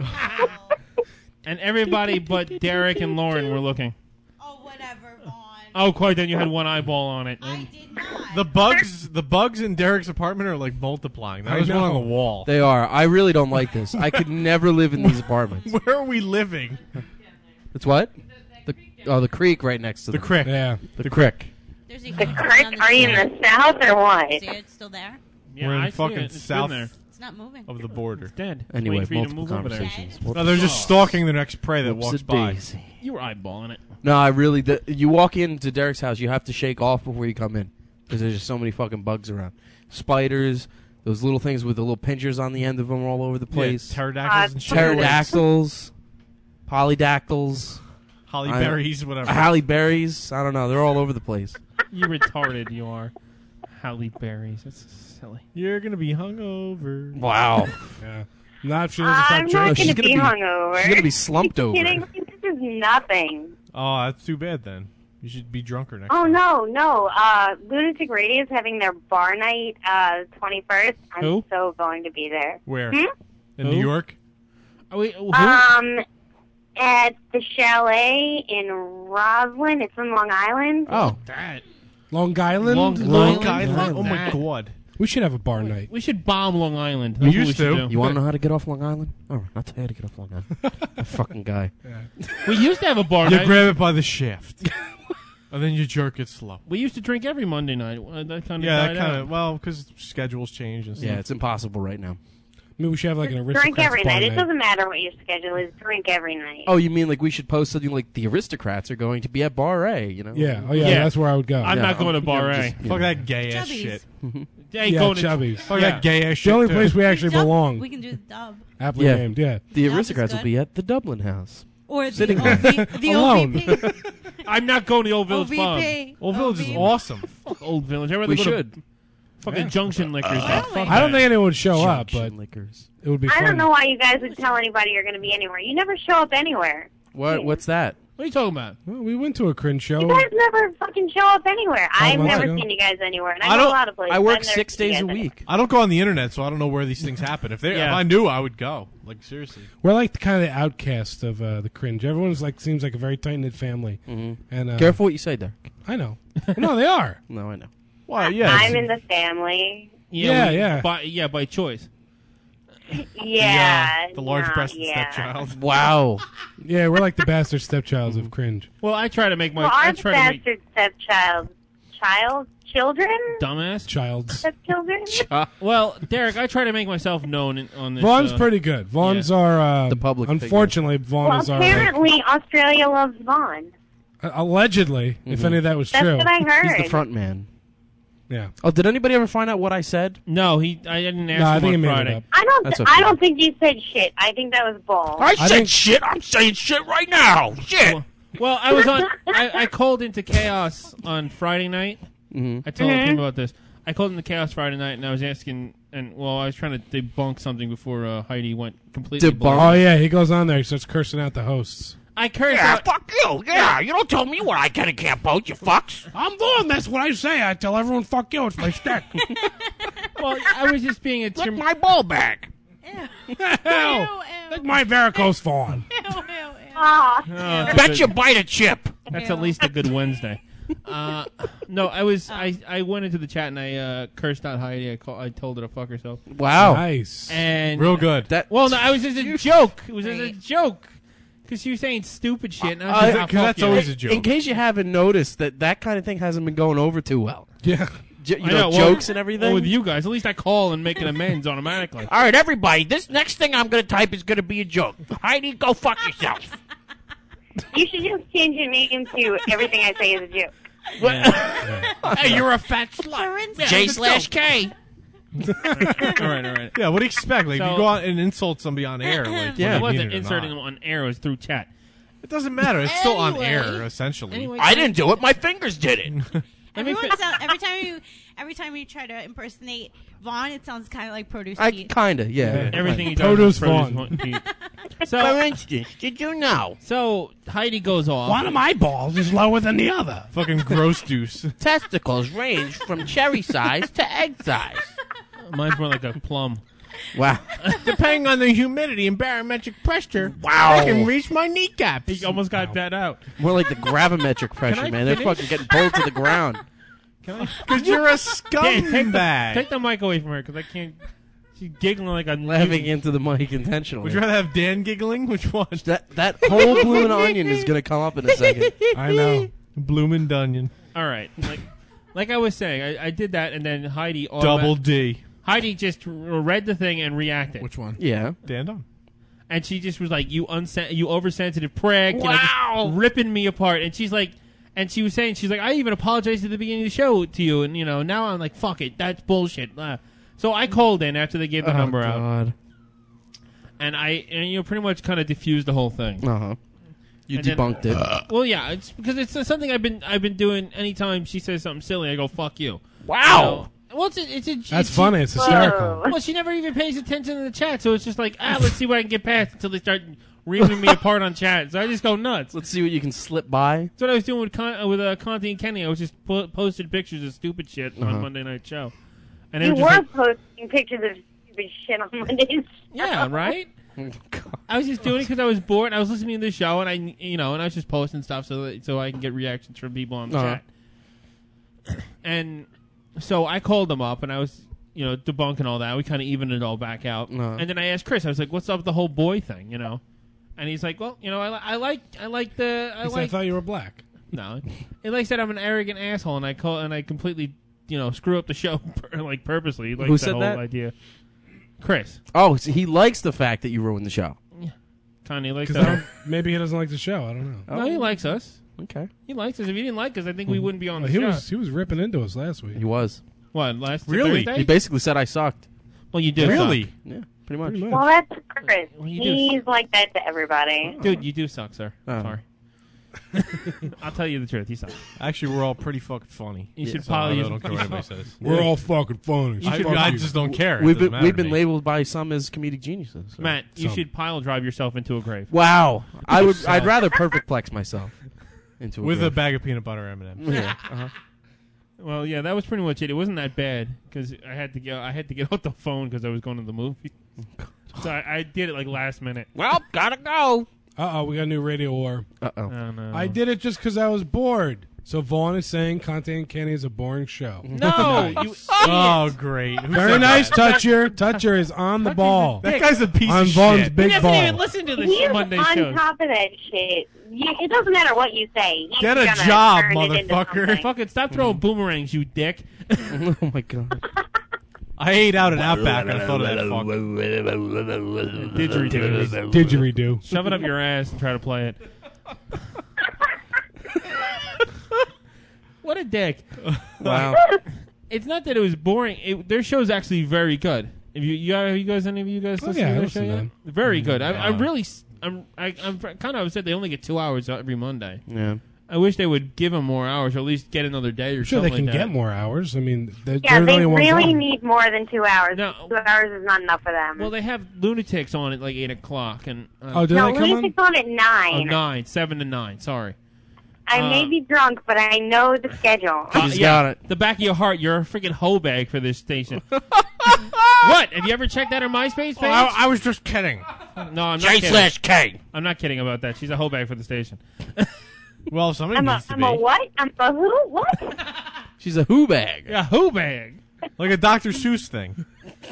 And everybody but Derek and Lauren were looking. Oh, whatever, Vaughn. Oh, quite then you had one eyeball on it. I And did not. The bugs, the bugs in Derek's apartment are like multiplying. That I was one know. on the wall. They are. I really don't like this. I could never live in these apartments. Where are we living? It's what? The oh, the creek right next to The them. crick. Yeah. The crick. There's a The huge crick? one on Are you in side. the south or what? See it? It's still there? yeah, We're in I see fucking it. It's been south there. It's not moving. of the border. It's dead. It's Anyway, waiting for you to multiple move over there. conversations. No, they're just stalking the next prey that walks by. Whoopsie-daisy. You were eyeballing it. No, I really. The, you walk into Derek's house, you have to shake off before you come in because there's just so many fucking bugs around. Spiders, those little things with the little pinchers on the end of them, are all over the place. Yeah, pterodactyls and shit. Pterodactyls, polydactyls, Hollyberries, whatever. Halle Berries. I don't know. They're all over the place. You retarded, you are. Halle Berries. That's silly. You're gonna be hungover. Wow. Yeah. Not if she doesn't I'm stop not drinking. going to be, hungover. She's gonna be slumped Are you over. kidding me? This is nothing. Oh, that's too bad then. You should be drunker next Oh time. no, no. Uh, Lunatic Radio is having their bar night uh twenty-first. I'm Who? so going to be there. Where? Hmm? In Who? New York? Oh, wait, who? Um, at the Chalet in Roslyn. It's in Long Island. Oh, that. Long Island? Long, Long Island? Island? Oh my That. god. We should have a bar night. We should bomb Long Island. We That's what used should to. do. you want to know how to get off Long Island? Oh, I'll tell you how to get off Long Island. That fucking guy. We used to have a bar You night. grab it by the shaft. And then you jerk it slow. We used to drink every Monday night. Uh, That kind of Yeah, died that kind out. of, well, because schedules change and stuff. Yeah, it's impossible right now. Maybe we should have like an aristocrats Drink every bar night. It doesn't matter what your schedule is. Drink every night. Oh, you mean like we should post something like the aristocrats are going to be at Bar A? You know? Yeah. Oh yeah, Yeah. that's where I would go. I'm Yeah, not going to Bar I'm A. just- Fuck that gay ass Chubbies. shit. Yeah, yeah, going to Chubbies. Fuck Yeah. that gay ass shit. The only too. place we actually Dub- belong. We can do the dub. Aptly Yeah. named. Yeah. The That was aristocrats will good. be at the Dublin House. Or the, Sitting O V, the Alone. O V P. I'm not going to the Old Village Pub. O V P. Old Village is O V P. awesome. Fuck Old Village. I'd rather We go should. to fucking Yeah. Junction Liquors. man. Fuck I don't that. think anyone would show up, but Junction Liquors. it would be I fun. don't know why you guys would tell anybody you're going to be anywhere. You never show up anywhere. What? What's that? What are you talking about? Well, we went to a cringe show. You guys never fucking show up anywhere. I've months never ago. seen you guys anywhere, and I, I know a don't- lot of places. I work I've never six seen you days a guys week. I don't go on the internet, so I don't know where these things happen. If they, Yeah. if I knew, I would go. Like seriously. We're like the kind of the outcast of uh, the cringe. Everyone's like seems like a very tight knit family. Mhm. And uh, Careful what you say, Derek. I know. No, they are. No, I know. Why? Yeah. I'm in the family. Yeah, we- yeah. By, yeah, by choice. Yeah. The large no, breasted yeah. stepchild. Wow. Yeah, we're like the bastard stepchilds of cringe. Well, I try to make my. Well, I I'm the try to make bastard stepchild. Child? Children? dumbass. Childs. Stepchildren? Well, Derek, I try to make myself known in, on this. Vaughn's uh, pretty good. Vaughn's our uh, The public figure. Unfortunately, Vaughn Well, is our like, apparently Australia loves Vaughn. uh, allegedly, if Mhm. any of that was That's true. what I heard. He's the front man. Yeah. Oh, did anybody ever find out what I said? No, he. I didn't ask No, I him think he on made it Friday. up. I don't. That's th- okay. I don't think you said shit. I think that was bull. I, I said think- shit. I'm saying shit right now. Shit. Well, well, I was on. I, I called into Chaos on Friday night. Mm-hmm. I told Mhm. him about this. I called into Chaos Friday night, and I was asking, and well, I was trying to debunk something before uh, Heidi went completely. Debunk? blank. Oh yeah, he goes on there. He starts cursing out the hosts. I cursed Yeah, out. fuck you. Yeah, you don't tell me what I can and can't vote, you fucks. I'm Vaughn. That's what I say. I tell everyone, "Fuck you." It's my stick. Well, I was just being a. Lick Term- my ball back. Hell, like my varicose Vaughn. Ah, Oh, that's Bet a- you bite a chip. That's at least a good Wednesday. Uh, no, I was I, I went into the chat and I uh, cursed out Heidi. I, call, I told her to fuck herself. Wow. Nice. And Real good. That well, no, I was just a joke. It was just a joke because she was saying stupid shit. And I was Uh, just, "Oh, fuck you." In case you haven't noticed, that that kind of thing hasn't been going over too well. Yeah. J- you I know, know, well, jokes and everything. well, with you guys, at least I call and make an amends automatically. All right, everybody, this next thing I'm going to type is going to be a joke. Heidi, go fuck yourself. You should just change your name to everything I say is a joke. Hey, you're a fat slut. Yeah, J it's a slash joke. K. all right, all right. Yeah, what do you expect? Like, if So- you go out and insult somebody on air, like, Yeah, whether it you mean wasn't it or inserting not. them on air. It was through chat. It doesn't matter. It's still on Anyway. air, essentially. Anyway, I didn't do it. My fingers did it. Everyone sound, every time you every time you try to impersonate Vaughn, it sounds kind of like Produce I Pete. kinda, yeah. Everything he does Produce is produce Vaughn. Pete. For So, instance, did you know? so Heidi goes off. One of my balls is lower than the other. Fucking gross deuce. Testicles range from cherry size to egg size. Mine's more like a plum. Wow. Depending on the humidity and barometric pressure, Wow. I can reach my kneecaps. He almost got that out. More like the gravimetric pressure, I man. They're finish? fucking getting pulled to the ground. Because you're a Dan, take, the, scumbag. take the mic away from her because I can't. She's giggling like a Laughing into the mic intentionally. Would you rather have Dan giggling? Which one? That that whole bloomin' onion is gonna come up in a second. I know. Bloomin' Dunion. All right, like, like I was saying, I, I did that, and then Heidi automa- Double D. Heidi just r- read the thing and reacted. Which one? Yeah. Dan Dunn. And she just was like, "You unsen- you oversensitive prick," you know, Wow. just ripping me apart. And she's like, and she was saying, she's like, "I even apologized at the beginning of the show to you, and you know, now I'm like, fuck it, that's bullshit." Uh, so I called in after they gave the Oh, number out, God. and I and you know pretty much kind of diffused the whole thing. Uh huh. You And then- debunked it. Well, yeah, it's because it's uh, something I've been I've been doing. Anytime she says something silly, I go, "Fuck you." Wow. So, well, it's a, it's a, That's it's- funny. It's hysterical. Well, she never even pays attention to the chat, so it's just like, ah, let's see what I can get past until they start reaming me apart on chat. So I just go nuts. Let's see what you can slip by. That's what I was doing with Con- uh, with uh, Conti and Kenny. I was just po- posted pictures of stupid shit Uh-huh. on Monday Night Show. And they You were were just like, posting pictures of stupid shit on Mondays. yeah, right? I was just doing it because I was bored. I was listening to the show, and I, you know, and I was just posting stuff so that, so I can get reactions from people on the Uh-huh. chat. And so I called them up, and I was, you know, debunking all that. We kind of evened it all back out. Uh-huh. And then I asked Chris, I was like, "What's up with the whole boy thing?" You know, and he's like, "Well, you know, I, li- I like, I like the, I He said, I like." thought you were black. No, he like said I'm an arrogant asshole, and I call and I completely, you know, screw up the show like purposely. He likes Who that said whole that? idea. Chris, Oh, so he likes the fact that you ruined the show. Kanye likes 'Cause I that. don't- maybe he doesn't like the show. I don't know. No, he likes us. Okay. He likes us. If he didn't like us, I think we wouldn't be on Well, the he show. was he was ripping into us last week. He was. What, last Really? Thursday? He basically said I sucked. Well, you do Really? suck. Yeah, pretty much. Pretty much. Well, that's Chris. Well, you do. He's like that to everybody. Dude, you do suck, sir. Oh. Sorry. I'll tell you the truth. You suck. Actually, we're all pretty fucking funny. You should So probably I use- don't care what anybody says. We're all fucking funny. You I, should- I Fuck you. just don't care. It We've doesn't been matter we've to been me. labeled by some as comedic geniuses. so. Matt, you Some. should pile drive yourself into a grave. Wow. I would. I'd rather perfect plex myself into a with a grave. bag of peanut butter M and M's. Yeah. Uh-huh. Well, yeah, that was pretty much it. It wasn't that bad because I had to get I had to get off the phone because I was going to the movie. So I, I did it like last minute. Well, gotta go. Uh oh, we got a new radio war. Uh oh. Oh, no. I did it just because I was bored. So Vaughn is saying Conte and Kenny is a boring show. No, you Oh, idiot. great. Who Very said nice, that? Toucher. Toucher is on the Toucher's ball. That guy's a piece On of Vaughn's shit. big He doesn't ball. even listen to the He's Monday on shows. top of that shit. You, it doesn't matter what you say. He's Get a gonna job, turn it into motherfucker. something. Fucking stop throwing boomerangs, you dick. Oh my god. I ate out at Outback and I thought of that fuck. Didgeridoo. Didgeridoo. Shove it up your ass and try to play it. What a dick. Wow. It's not that it was boring. It, their show's actually very good. If you, you, are you guys, any of you guys Oh, listen yeah, I to their listen show to yet? them. Very good. I, I'm Uh, really, s- I'm, I, I'm kind of upset they only get two hours every Monday. Yeah. I wish they would give them more hours, or at least get another day or I'm sure they something can like get that. more hours. I mean, they're, Yeah, they're the they only ones really on. need more than two hours. No. Two hours is not enough for them. Well, they have lunatics on at like eight o'clock, and uh, Oh, do no, they come on? Lunatic's on at oh, nine. nine, seven to nine. Sorry. I Uh, may be drunk, but I know the schedule. He's got it. The back of your heart, you're a freaking hoe bag for this station. What? Have you ever checked out her MySpace page? Oh, I, I was just kidding. no, I'm not J kidding. slash K. I'm not kidding about that. She's a hoe bag for the station. Well, somebody I'm a, needs to I'm be. a what? I'm a who? What? She's a who bag. Yeah, who bag? Like a Doctor Seuss thing.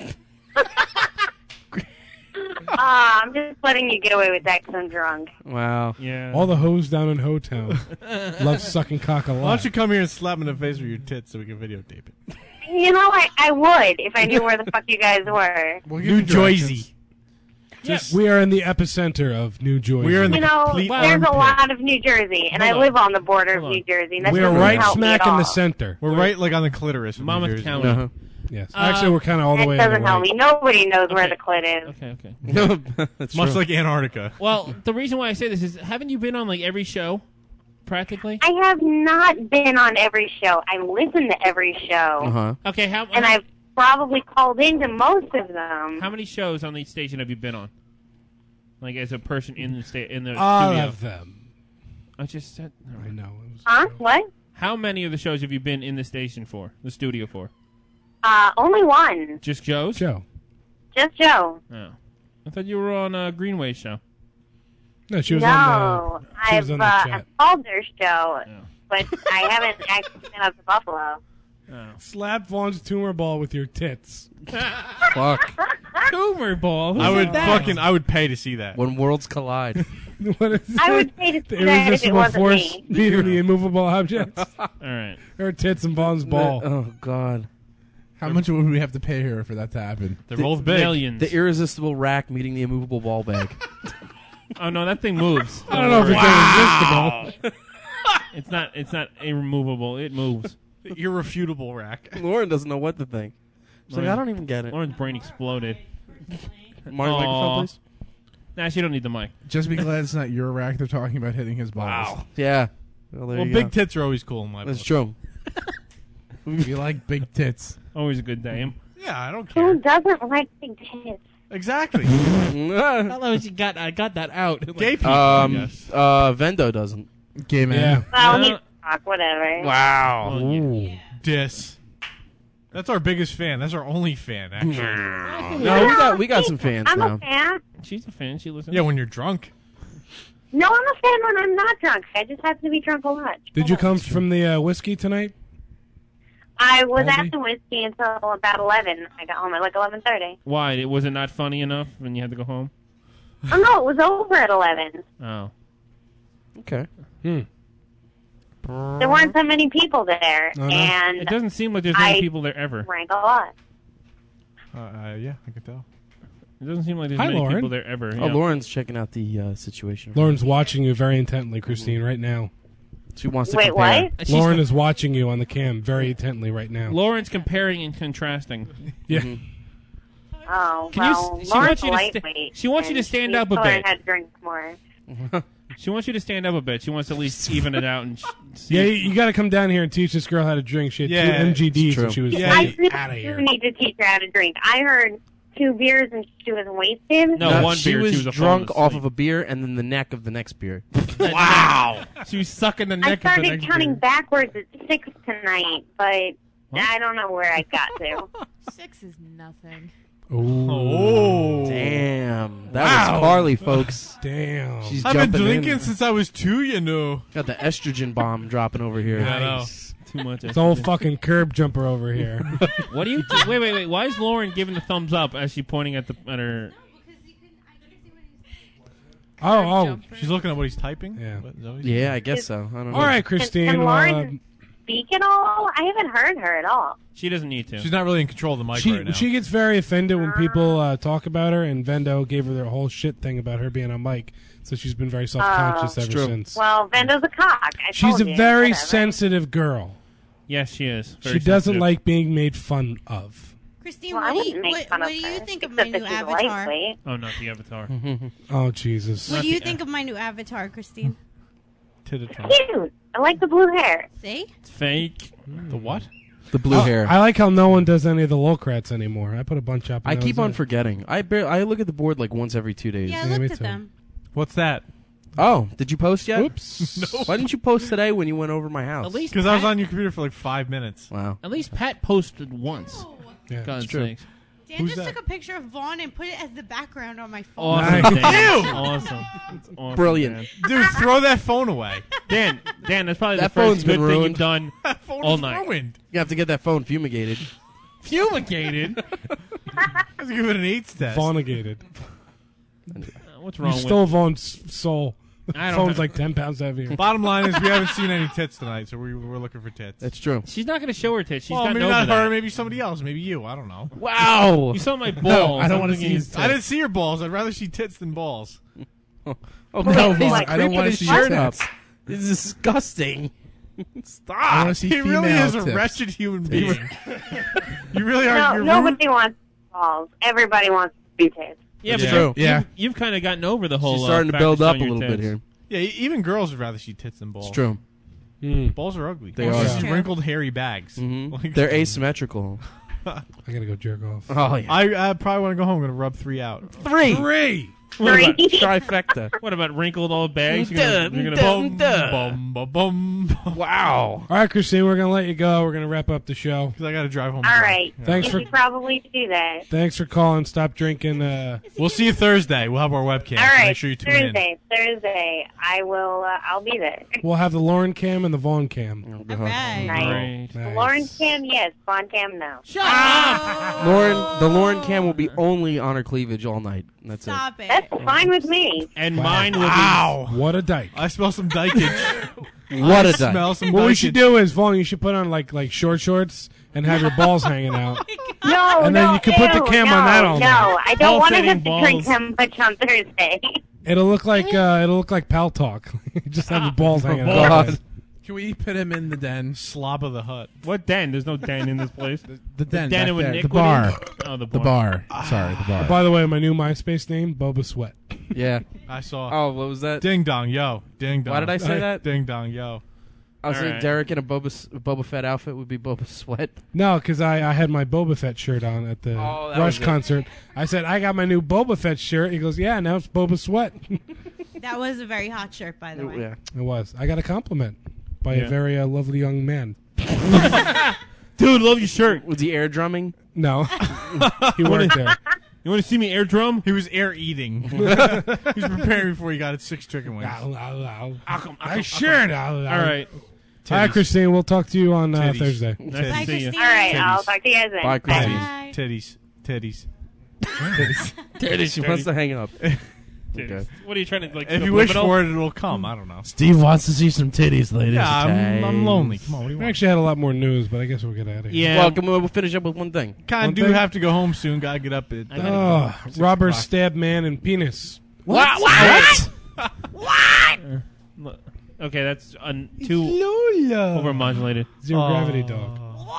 Ah, I'm just letting you get away with that because I'm drunk. Wow. Yeah. All the hoes down in Ho-Town love sucking cock a lot. Why don't you come here and slap me in the face with your tits so we can videotape it? You know, I, I would if I knew where the fuck you guys were. New Jersey. Just, we are in the epicenter of New Jersey. We are in You know, there's a lot of New Jersey, and I live on the border of New Jersey. And that We're doesn't right help me smack at in the all. center. We're right like on the clitoris of New Monmouth Jersey. County. Uh-huh. Yes. Uh, Actually, we're kind of all the That way on the doesn't help right. me. Nobody knows where the clit is. Okay, okay. No, that's Much true. like Antarctica. Well, the reason why I say this is, haven't you been on like every show, practically? I have not been on every show. I listen to every show, Uh-huh. Okay, how and how, I've probably called into most of them. how many shows on the station have you been on? Like as a person in the sta- in the All studio. of them. I just said. I know. It was, Huh? What? How many of the shows have you been in the station for? The studio for? Uh, only one. Just Joe's? Joe. Just Joe. Oh. I thought you were on uh, Greenway's show. No, she was no, on the. She I've was on the uh, chat. I've called their show, but I haven't actually been up to Buffalo. Oh. Slap Vaughn's tumor ball with your tits. Fuck. Tumor ball. Who's I would that? fucking, I would pay to see that. When worlds collide. What is I it? would pay to The see that if it irresistible wasn't force me. meeting the immovable objects. All right. Her tits and Vaughn's ball. Oh, God. How much would we have to pay her for that to happen? They're both big. Millions. The irresistible rack meeting the immovable ball bag. Oh no, that thing moves. I don't know if it's irresistible. It's not. It's not irremovable. It moves. The irrefutable rack. Lauren doesn't know what to think. She's like, Lauren- I don't even get it. Lauren's brain exploded. Mark, Aw. microphone, please. Nah, she don't need the mic. Just be glad it's not your rack. They're talking about hitting his balls. Yeah. Well, there Well, you big go. tits are always cool in my That's book. true. You like big tits. Always a good day. Yeah, I don't Who care. doesn't like big tits? Exactly. I love you got. I got that out. Gay people, I Um, guess. uh, Vendo doesn't. Gay man. Yeah. Well, Uh, he's fuck, whatever. Wow. Well, yeah. Dis. That's our biggest fan. That's our only fan, actually. No, we got we got some fans I'm now. a fan. She's a fan. She listens. Yeah, when you're drunk. No, I'm a fan when I'm not drunk. I just happen to be drunk a lot. Did you come from the uh, whiskey tonight? I was Aldi? at the whiskey until about eleven. I got home at like eleven thirty. Why? It was it not funny enough when you had to go home? Oh no, it was over at eleven. Oh. Okay. Hmm. There weren't so many people there, Oh, no? and It doesn't seem like there's many I people there ever. drank a lot. Uh, uh, yeah, I can tell. It doesn't seem like there's Hi, many Lauren. people there ever. Oh, yeah. Lauren's checking out the uh, situation. Lauren's watching you very intently, Christine, right now. She wants to Wait, compare. what? She's Lauren co- is watching you on the cam very intently right now. Lauren's comparing and contrasting. Yeah. Oh, Can you well, s- she Lauren's wants you to sta- lightweight, she wants you to and stand she up a needs to learn bit. how to drink more. She wants you to stand up a bit. She wants to at least even it out and sh- see. Yeah, you, you got to come down here and teach this girl how to drink. She had Yeah, two M G Ds it's true. and she was Yeah, I way really out of do here. need to teach her how to drink. I heard two beers and she was wasted. No, No, one she beer. was, she was a drunk falling off asleep. of a beer and then the neck of the next beer. Wow. She was sucking the I neck of the started next counting beer. backwards at six tonight, but I don't know where I got to. Six is nothing. Oh. Damn. That Wow. was Carly, folks. Damn. She's I've been jumping drinking in. since I was two, you know. Got the estrogen bomb dropping over here. Yeah, I know. Nice. Too much. It's old fucking curb jumper over here. What do you? Th- wait, wait, wait. Why is Lauren giving the thumbs up as she pointing at the at her? Oh, oh. She's looking at what he's typing? Yeah. What, is that what he's Yeah, I guess so. I don't know. All right, Can, Christine. can well, Lauren uh, speak at all? I haven't heard her at all. She doesn't need to. She's not really in control of the mic she right now. she gets very offended when people uh, talk about her, and Vendo gave her the whole shit thing about her being on mic. So she's been very self conscious Oh. ever true. since. Well, Vendo's a cock. I She's told a you. very Whatever. sensitive girl. Yes, she is. Very She doesn't sensitive. like being made fun of. Christine, Well, I what do you, wouldn't make what, fun what of do you her, think of my except new that she's avatar? lightweight. Oh, not the avatar. Oh Jesus! What do you think of my new avatar, Christine? Tittatron. Cute. I like the blue hair. See? It's fake. The what? The blue Oh, hair. I like how no one does any of the lolcrats anymore. I put a bunch up. I and that keep was on it. forgetting. I bar- I look at the board like once every two days. Yeah, I Yeah, me looked at too. them. What's that? Oh, did you post yet? Oops. Why didn't you post today when you went over my house? At least Because I was Pat- on your computer for like five minutes. Wow. At least Pat posted once. Yeah, God's true. sakes. Dan Who's just that? took a picture of Vaughn and put it as the background on my phone. Awesome, Nice. Dan. Ew! Awesome. That's awesome, Brilliant. Dan. Dude, throw that phone away. Dan, Dan, that's probably That the first phone's good been thing ruined. you've done That phone all is night. ruined. You have to get that phone fumigated. Fumigated? Let's give it an AIDS test. Vaughnigated. What's You wrong stole with Vaughn's soul. I The don't phone's know. like ten pounds heavier. Bottom line is we haven't seen any tits tonight, so we, we're looking for tits. That's true. She's not going to show her tits. She's well, gotten maybe over not that. her, maybe somebody else, maybe you. I don't know. Wow. You saw my balls. No, I don't I'm want to thinking see his. I didn't see your balls. I'd rather see tits than balls. Oh, No, God, he's Vaughn, I don't creeping wanna his see your shirt up. tits. It's disgusting. I Stop. want to see He female really is a tips. wretched human being. You really are. No, you're nobody wants balls. Everybody wants to be tits. Yeah, It's but true. you- Yeah. You've, you've kind of gotten over the whole. She's uh, starting to fact build of up a showing little your bit tits. here. Yeah, e- even girls would rather see tits than balls. It's true. Mm. Balls are ugly. They Balls are. just wrinkled, hairy bags. Mhm. Like- They're asymmetrical. I gotta go jerk off. Oh, yeah. I, I probably want to go home. I'm going to rub three out. Three. Three. What about, Trifecta. what about wrinkled old bags? You're Duh, gonna, you're duh. gonna Bum, Duh. bum, bum, bum. Wow. All right, Christine, we're gonna let you go. We're gonna wrap up the show. Because I got to drive home. All right. Thanks you for should probably do that. thanks for calling. Stop drinking. Uh, We'll see you Thursday. We'll have our webcam. All right. Make sure you tune in. Thursday. Thursday. I will. Uh, I'll be there. we'll have the Lauren cam and the Vaughn cam. All right. Nice. Great. Nice. Lauren Cam, yes. Vaughn Cam, no. Shut up. Lauren, the Lauren cam will be only on her cleavage all night. That's Stop it. That's fine with me. And Wow. mine will Ow. What a dyke. I smell some dykage. it. What I a day. smell some What we dykage. should do is, Vaughn, you should put on like like short shorts and have your balls hanging out. No, And then no, you can put the ew, cam no, on that all No, night. I don't want to Pulsating have to drink balls. that much on Thursday. It'll look like uh, it'll look like pal talk. Just have your balls hanging Oh, out. God. Can we put him in the den? Slob of the hut. What den? There's no den in this place. The den, den back with there. Nick The with bar. it? Oh, the The bar. bar. Sorry, the bar. By the way, my new MySpace name, Boba Sweat. Yeah. I saw. Oh, what was that? Ding dong, yo. Ding dong. Why did I say that? Ding dong, yo. I was All saying right. Derek in a Boba, S- Boba Fett outfit would be Boba Sweat. No, because I, I had my Boba Fett shirt on at the Oh, that Rush was it. concert. I said, I got my new Boba Fett shirt. He goes, yeah, now it's Boba Sweat. That was a very hot shirt, by the way. Yeah. It was. I got a compliment by Yeah. a very uh, lovely young man. Dude, love your shirt. Was he air drumming? No, he worked there. You want to see me air drum? He was air eating. he was preparing before he got his six chicken wings. Ow, ow, ow. I'll My shirt. Ow, ow. All right. All right, Christine. We'll talk to you on uh, Titties. Thursday. Nice Titties. Bye, to see you. Christine. All right, Titties. I'll talk to you guys then. Bye, Christine. Bye. Titties. Titties. Daddy, she wants to hang up. Titties. What are you trying to like? If you wish subliminal? for it, it'll come. I don't know. Steve wants to see some titties, ladies. Yeah, I'm, I'm lonely. Come on, what do you We want? actually had a lot more news, but I guess we'll get out of here. Yeah. Well, come on, we'll finish up with one thing. Kind One of do thing? have to go home soon. Gotta get up at. I gotta Uh, Oh, six robber o'clock. stabbed man and penis. What? What? Look, okay, that's un- too overmodulated. Zero Oh. gravity dog.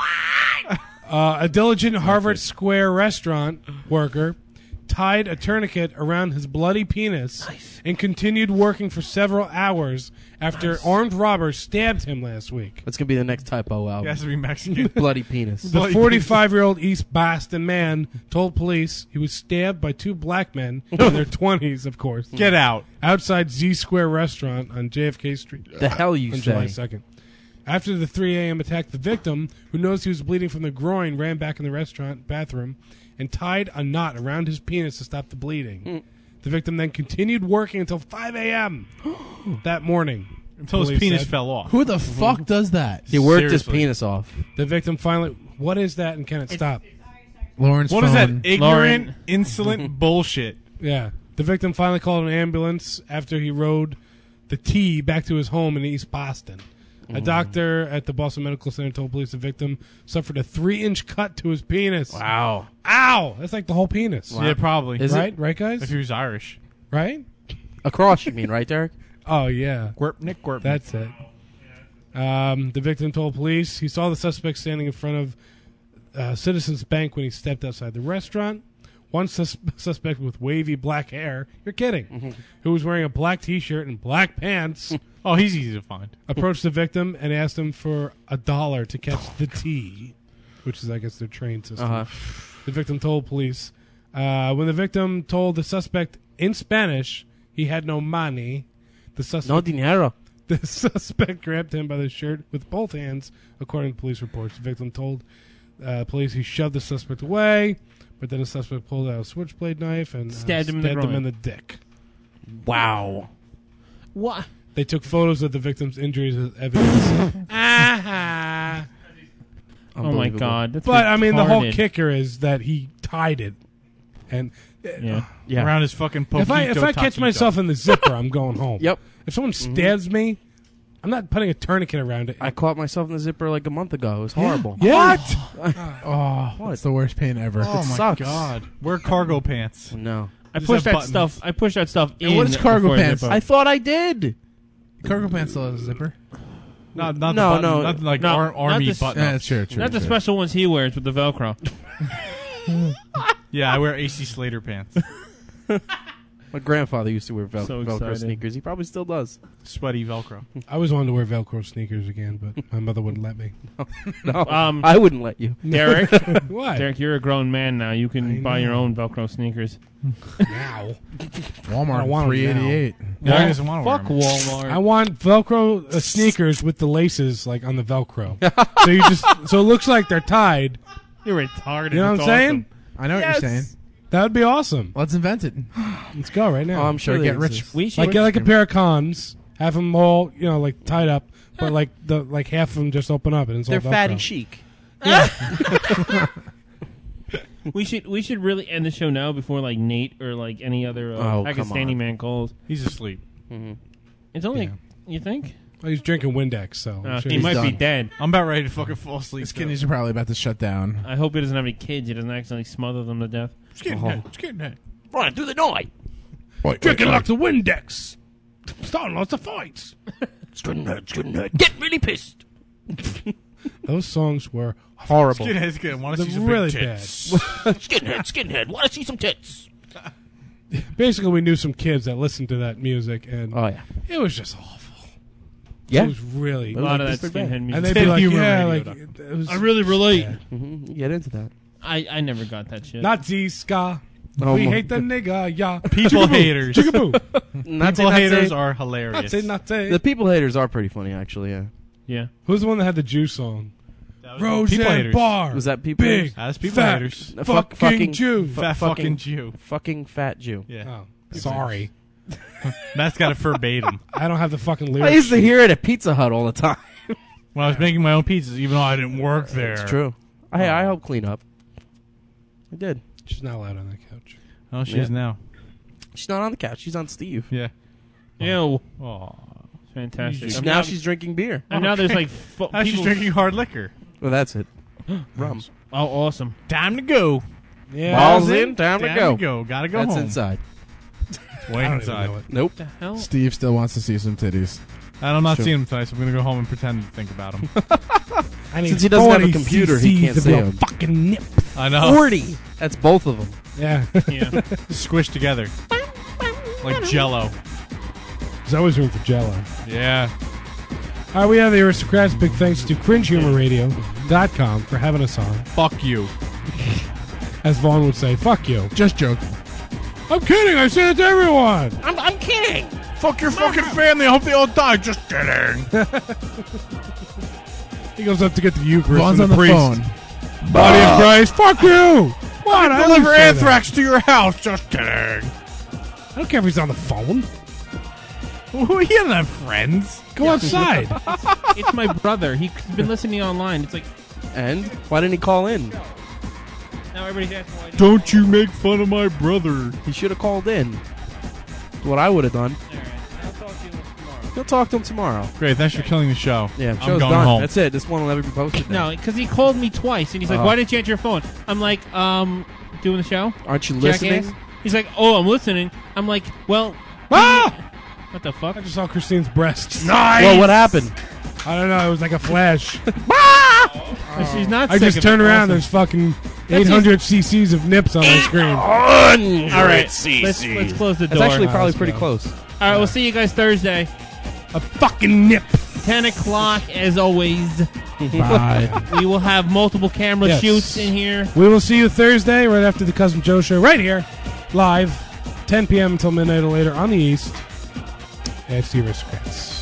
Uh, a diligent Harvard Square restaurant worker tied a tourniquet around his bloody penis and continued working for several hours after armed robbers stabbed him last week. That's gonna be the next typo He album. has to be Mexican. Bloody penis. The forty-five-year-old East Boston man told police he was stabbed by two black men in their twenties, of course, Get out. outside Z Square restaurant on J F K Street. The hell you on say? July second. After the three a.m. attack, the victim, who knows he was bleeding from the groin, ran back in the restaurant bathroom and tied a knot around his penis to stop the bleeding. The victim then continued working until five a.m. that morning. Until his police penis said. fell off. Who the fuck does that? He worked his Seriously. penis off. The victim finally... What is that, and can it stop? Lawrence What is that phone. ignorant, Lauren. insolent bullshit? Yeah. The victim finally called an ambulance after he rode the T back to his home in East Boston. A doctor at the Boston Medical Center told police the victim suffered a three-inch cut to his penis. Wow. Ow! That's like the whole penis. Yeah, probably. Is it? Right? Right, guys? If he was Irish. Right? Across, you mean, right, Derek? Oh, yeah. Gwerp, Nick Gwerp. That's it. Um, the victim told police he saw the suspect standing in front of uh, Citizens Bank when he stepped outside the restaurant. One sus- suspect with wavy black hair, you're kidding, who was wearing a black T-shirt and black pants, Oh, he's easy to find. approached the victim and asked him for a dollar to catch the T, which is, I guess, their train system. Uh-huh. The victim told police. Uh, when the victim told the suspect in Spanish he had no money, the suspect No dinero. the suspect grabbed him by the shirt with both hands, according to police reports. The victim told uh, police he shoved the suspect away, But then the suspect pulled out a switchblade knife and uh, Stabbed him in the him groin. in the dick. Wow. What? They took photos of the victim's injuries as evidence. Ah. Oh my Unbelievable. God! That's But I mean, the whole retarded. kicker is that he tied it, and Yeah. Yeah. Around his fucking poquito if I if I catch taquito. myself in the zipper, I'm going home. Yep. If someone stabs me, I'm not putting a tourniquet around it. I caught myself in the zipper like a month ago. It was horrible. Yeah. Oh, it's the worst pain ever. Oh my sucks. God! Wear cargo pants. No. I Just pushed have that buttons. stuff. I pushed that stuff in. And what is cargo before I pants? zip I up. thought I did. Cargo pants still has a zipper. Not not No, the button, no. not like No, ar- not army this- button. Yeah, true, true. Not the true. special ones he wears with the Velcro. Yeah, I wear A C Slater pants. My grandfather used to wear vel- So Velcro excited. sneakers. He probably still does. Sweaty Velcro. I always wanted to wear Velcro sneakers again, but my mother wouldn't let me. No, Um, I wouldn't let you. Derek, What? Derek, you're a grown man now. You can I buy your know. own Velcro sneakers. Now. I Walmart want 'em three eighty-eight. Yeah, Wal- I doesn't want to wear Fuck them. Walmart. I want Velcro uh, sneakers with the laces like on the Velcro. so you just so it looks like they're tied. You're retarded. You know what I'm It's saying? I know what Yes. you're saying. That would be awesome. Let's invent it. Let's go right now. Oh, I'm sure Gotta they get rich. exist. We should. like get like a pair of cons, have them all you know like tied up, but like the like half of them just open up and it's They're all Velcro. fatty chic. we should. We should really end the show now before like Nate or like any other uh, Oh, come Pakistani on. man calls. He's asleep. Mm-hmm. It's only. Yeah. You think? Oh, he's drinking Windex, so I'm Uh, sure he he's might be done. dead. I'm about ready to fucking fall asleep. His kidneys are probably about to shut down. I hope he doesn't have any kids. He doesn't accidentally smother them to death. It's getting Oh. hit. It's getting hit. Running through the night. Drinking lots of Windex, starting lots of fights. It's getting hurt. It's getting hurt. Get really pissed. Those songs were Horrible. Skinhead's good. Want to They're see some really big tits? Skinhead, skinhead. Want to see some tits? basically we knew some kids that listened to that music, and Oh yeah. it was just awful. Yeah. It was really. A lot of It's that pretty bad. skinhead And music. they'd be like, humor yeah, radio, like it, it was. I really relate. Yeah. Mm-hmm. You get into that. I, I never got that shit. Nazi ska. Oh we my hate the nigga, yeah. People haters. Chickaboo. Nazi, People Nazi. haters are hilarious. Nazi, Nazi. The people haters are pretty funny, actually. Yeah. yeah. Who's the one that had the Jew song? That was Rose people and haters. Bar. Was that people? Big, haters? That's people fat, haters. Uh, fucking, fuck- fucking- Jew. fu- Fat fucking- fucking Jew. Fucking fat Jew. Yeah. Oh, sorry. Matt's got it verbatim. I don't have the fucking I lyrics. used to hear it at Pizza Hut all the time. When I was making my own pizzas, even though I didn't work there. It's true. I I helped clean up. I did. She's not allowed on that couch. Oh, she Yeah. is now. She's not on the couch. She's on Steve. Yeah. Ew. Oh. Fantastic. Jesus. I'm Now not- she's drinking beer. And now there's like fo- Now she's people- drinking hard liquor. Well, that's it. Rum. Oh, awesome. Time to go. Yeah. Balls That's in, it. time to Time go. to go. Gotta go That's home. inside. Way I don't even inside. know it. Nope. The hell? Steve still wants to see some titties. And I'm not Sure. seeing them tonight, so I'm gonna go home and pretend to think about them. I need Since he doesn't have a forty computer, he cc's can't of see your 'em. fucking nip. I know. Forty. That's both of them. Yeah. Yeah. Squished together. Like jello. There's always room for Jello. Yeah. All right, we have the Aristocrats. Big thanks to cringe humor radio dot com for having us on. Fuck you. As Vaughn would say, fuck you. Just joking. I'm kidding. I said it to everyone. I'm, I'm kidding. Fuck your fucking family. I hope they all die. Just kidding. He goes up to get the Eucharist Vaughn's and on the the priest. phone. Body of Christ. Fuck you. What? I Deliver didn't say anthrax to your house. Just kidding. that. I don't care if he's on the phone. He doesn't have friends. Go outside. It's my brother. He's been listening online. It's like And why didn't he call in? now everybody's asking why. Don't you make fun of my brother. He should have called in. What I would have done. All right. I'll talk to you tomorrow. He'll talk to him tomorrow. Great. Thanks for killing the show. Yeah, I'm show's going done. home. That's it. This one will never be posted. now. No, because he called me twice, and he's like, Oh. "Why didn't you answer your phone?" I'm like, "Um, doing the show." Aren't you Jackass. listening? He's like, "Oh, I'm listening." I'm like, "Well, Ah! what the fuck?" I just saw Christine's breasts. Nice. Well, what happened? I don't know. It was like a flash. She's not. I sick just of turned it. around. Awesome. There's fucking eight hundred cc's of nips on my screen. All right, let's let's close the door. That's actually All right, probably let's pretty go. close. All right, we'll see you guys Thursday, A fucking nip. ten o'clock as always. Bye. We will have multiple camera Yes. shoots in here. We will see you Thursday, right after the Cousin Joe show, right here, live, ten p.m. until midnight or later on the East. It's the Aristocrats.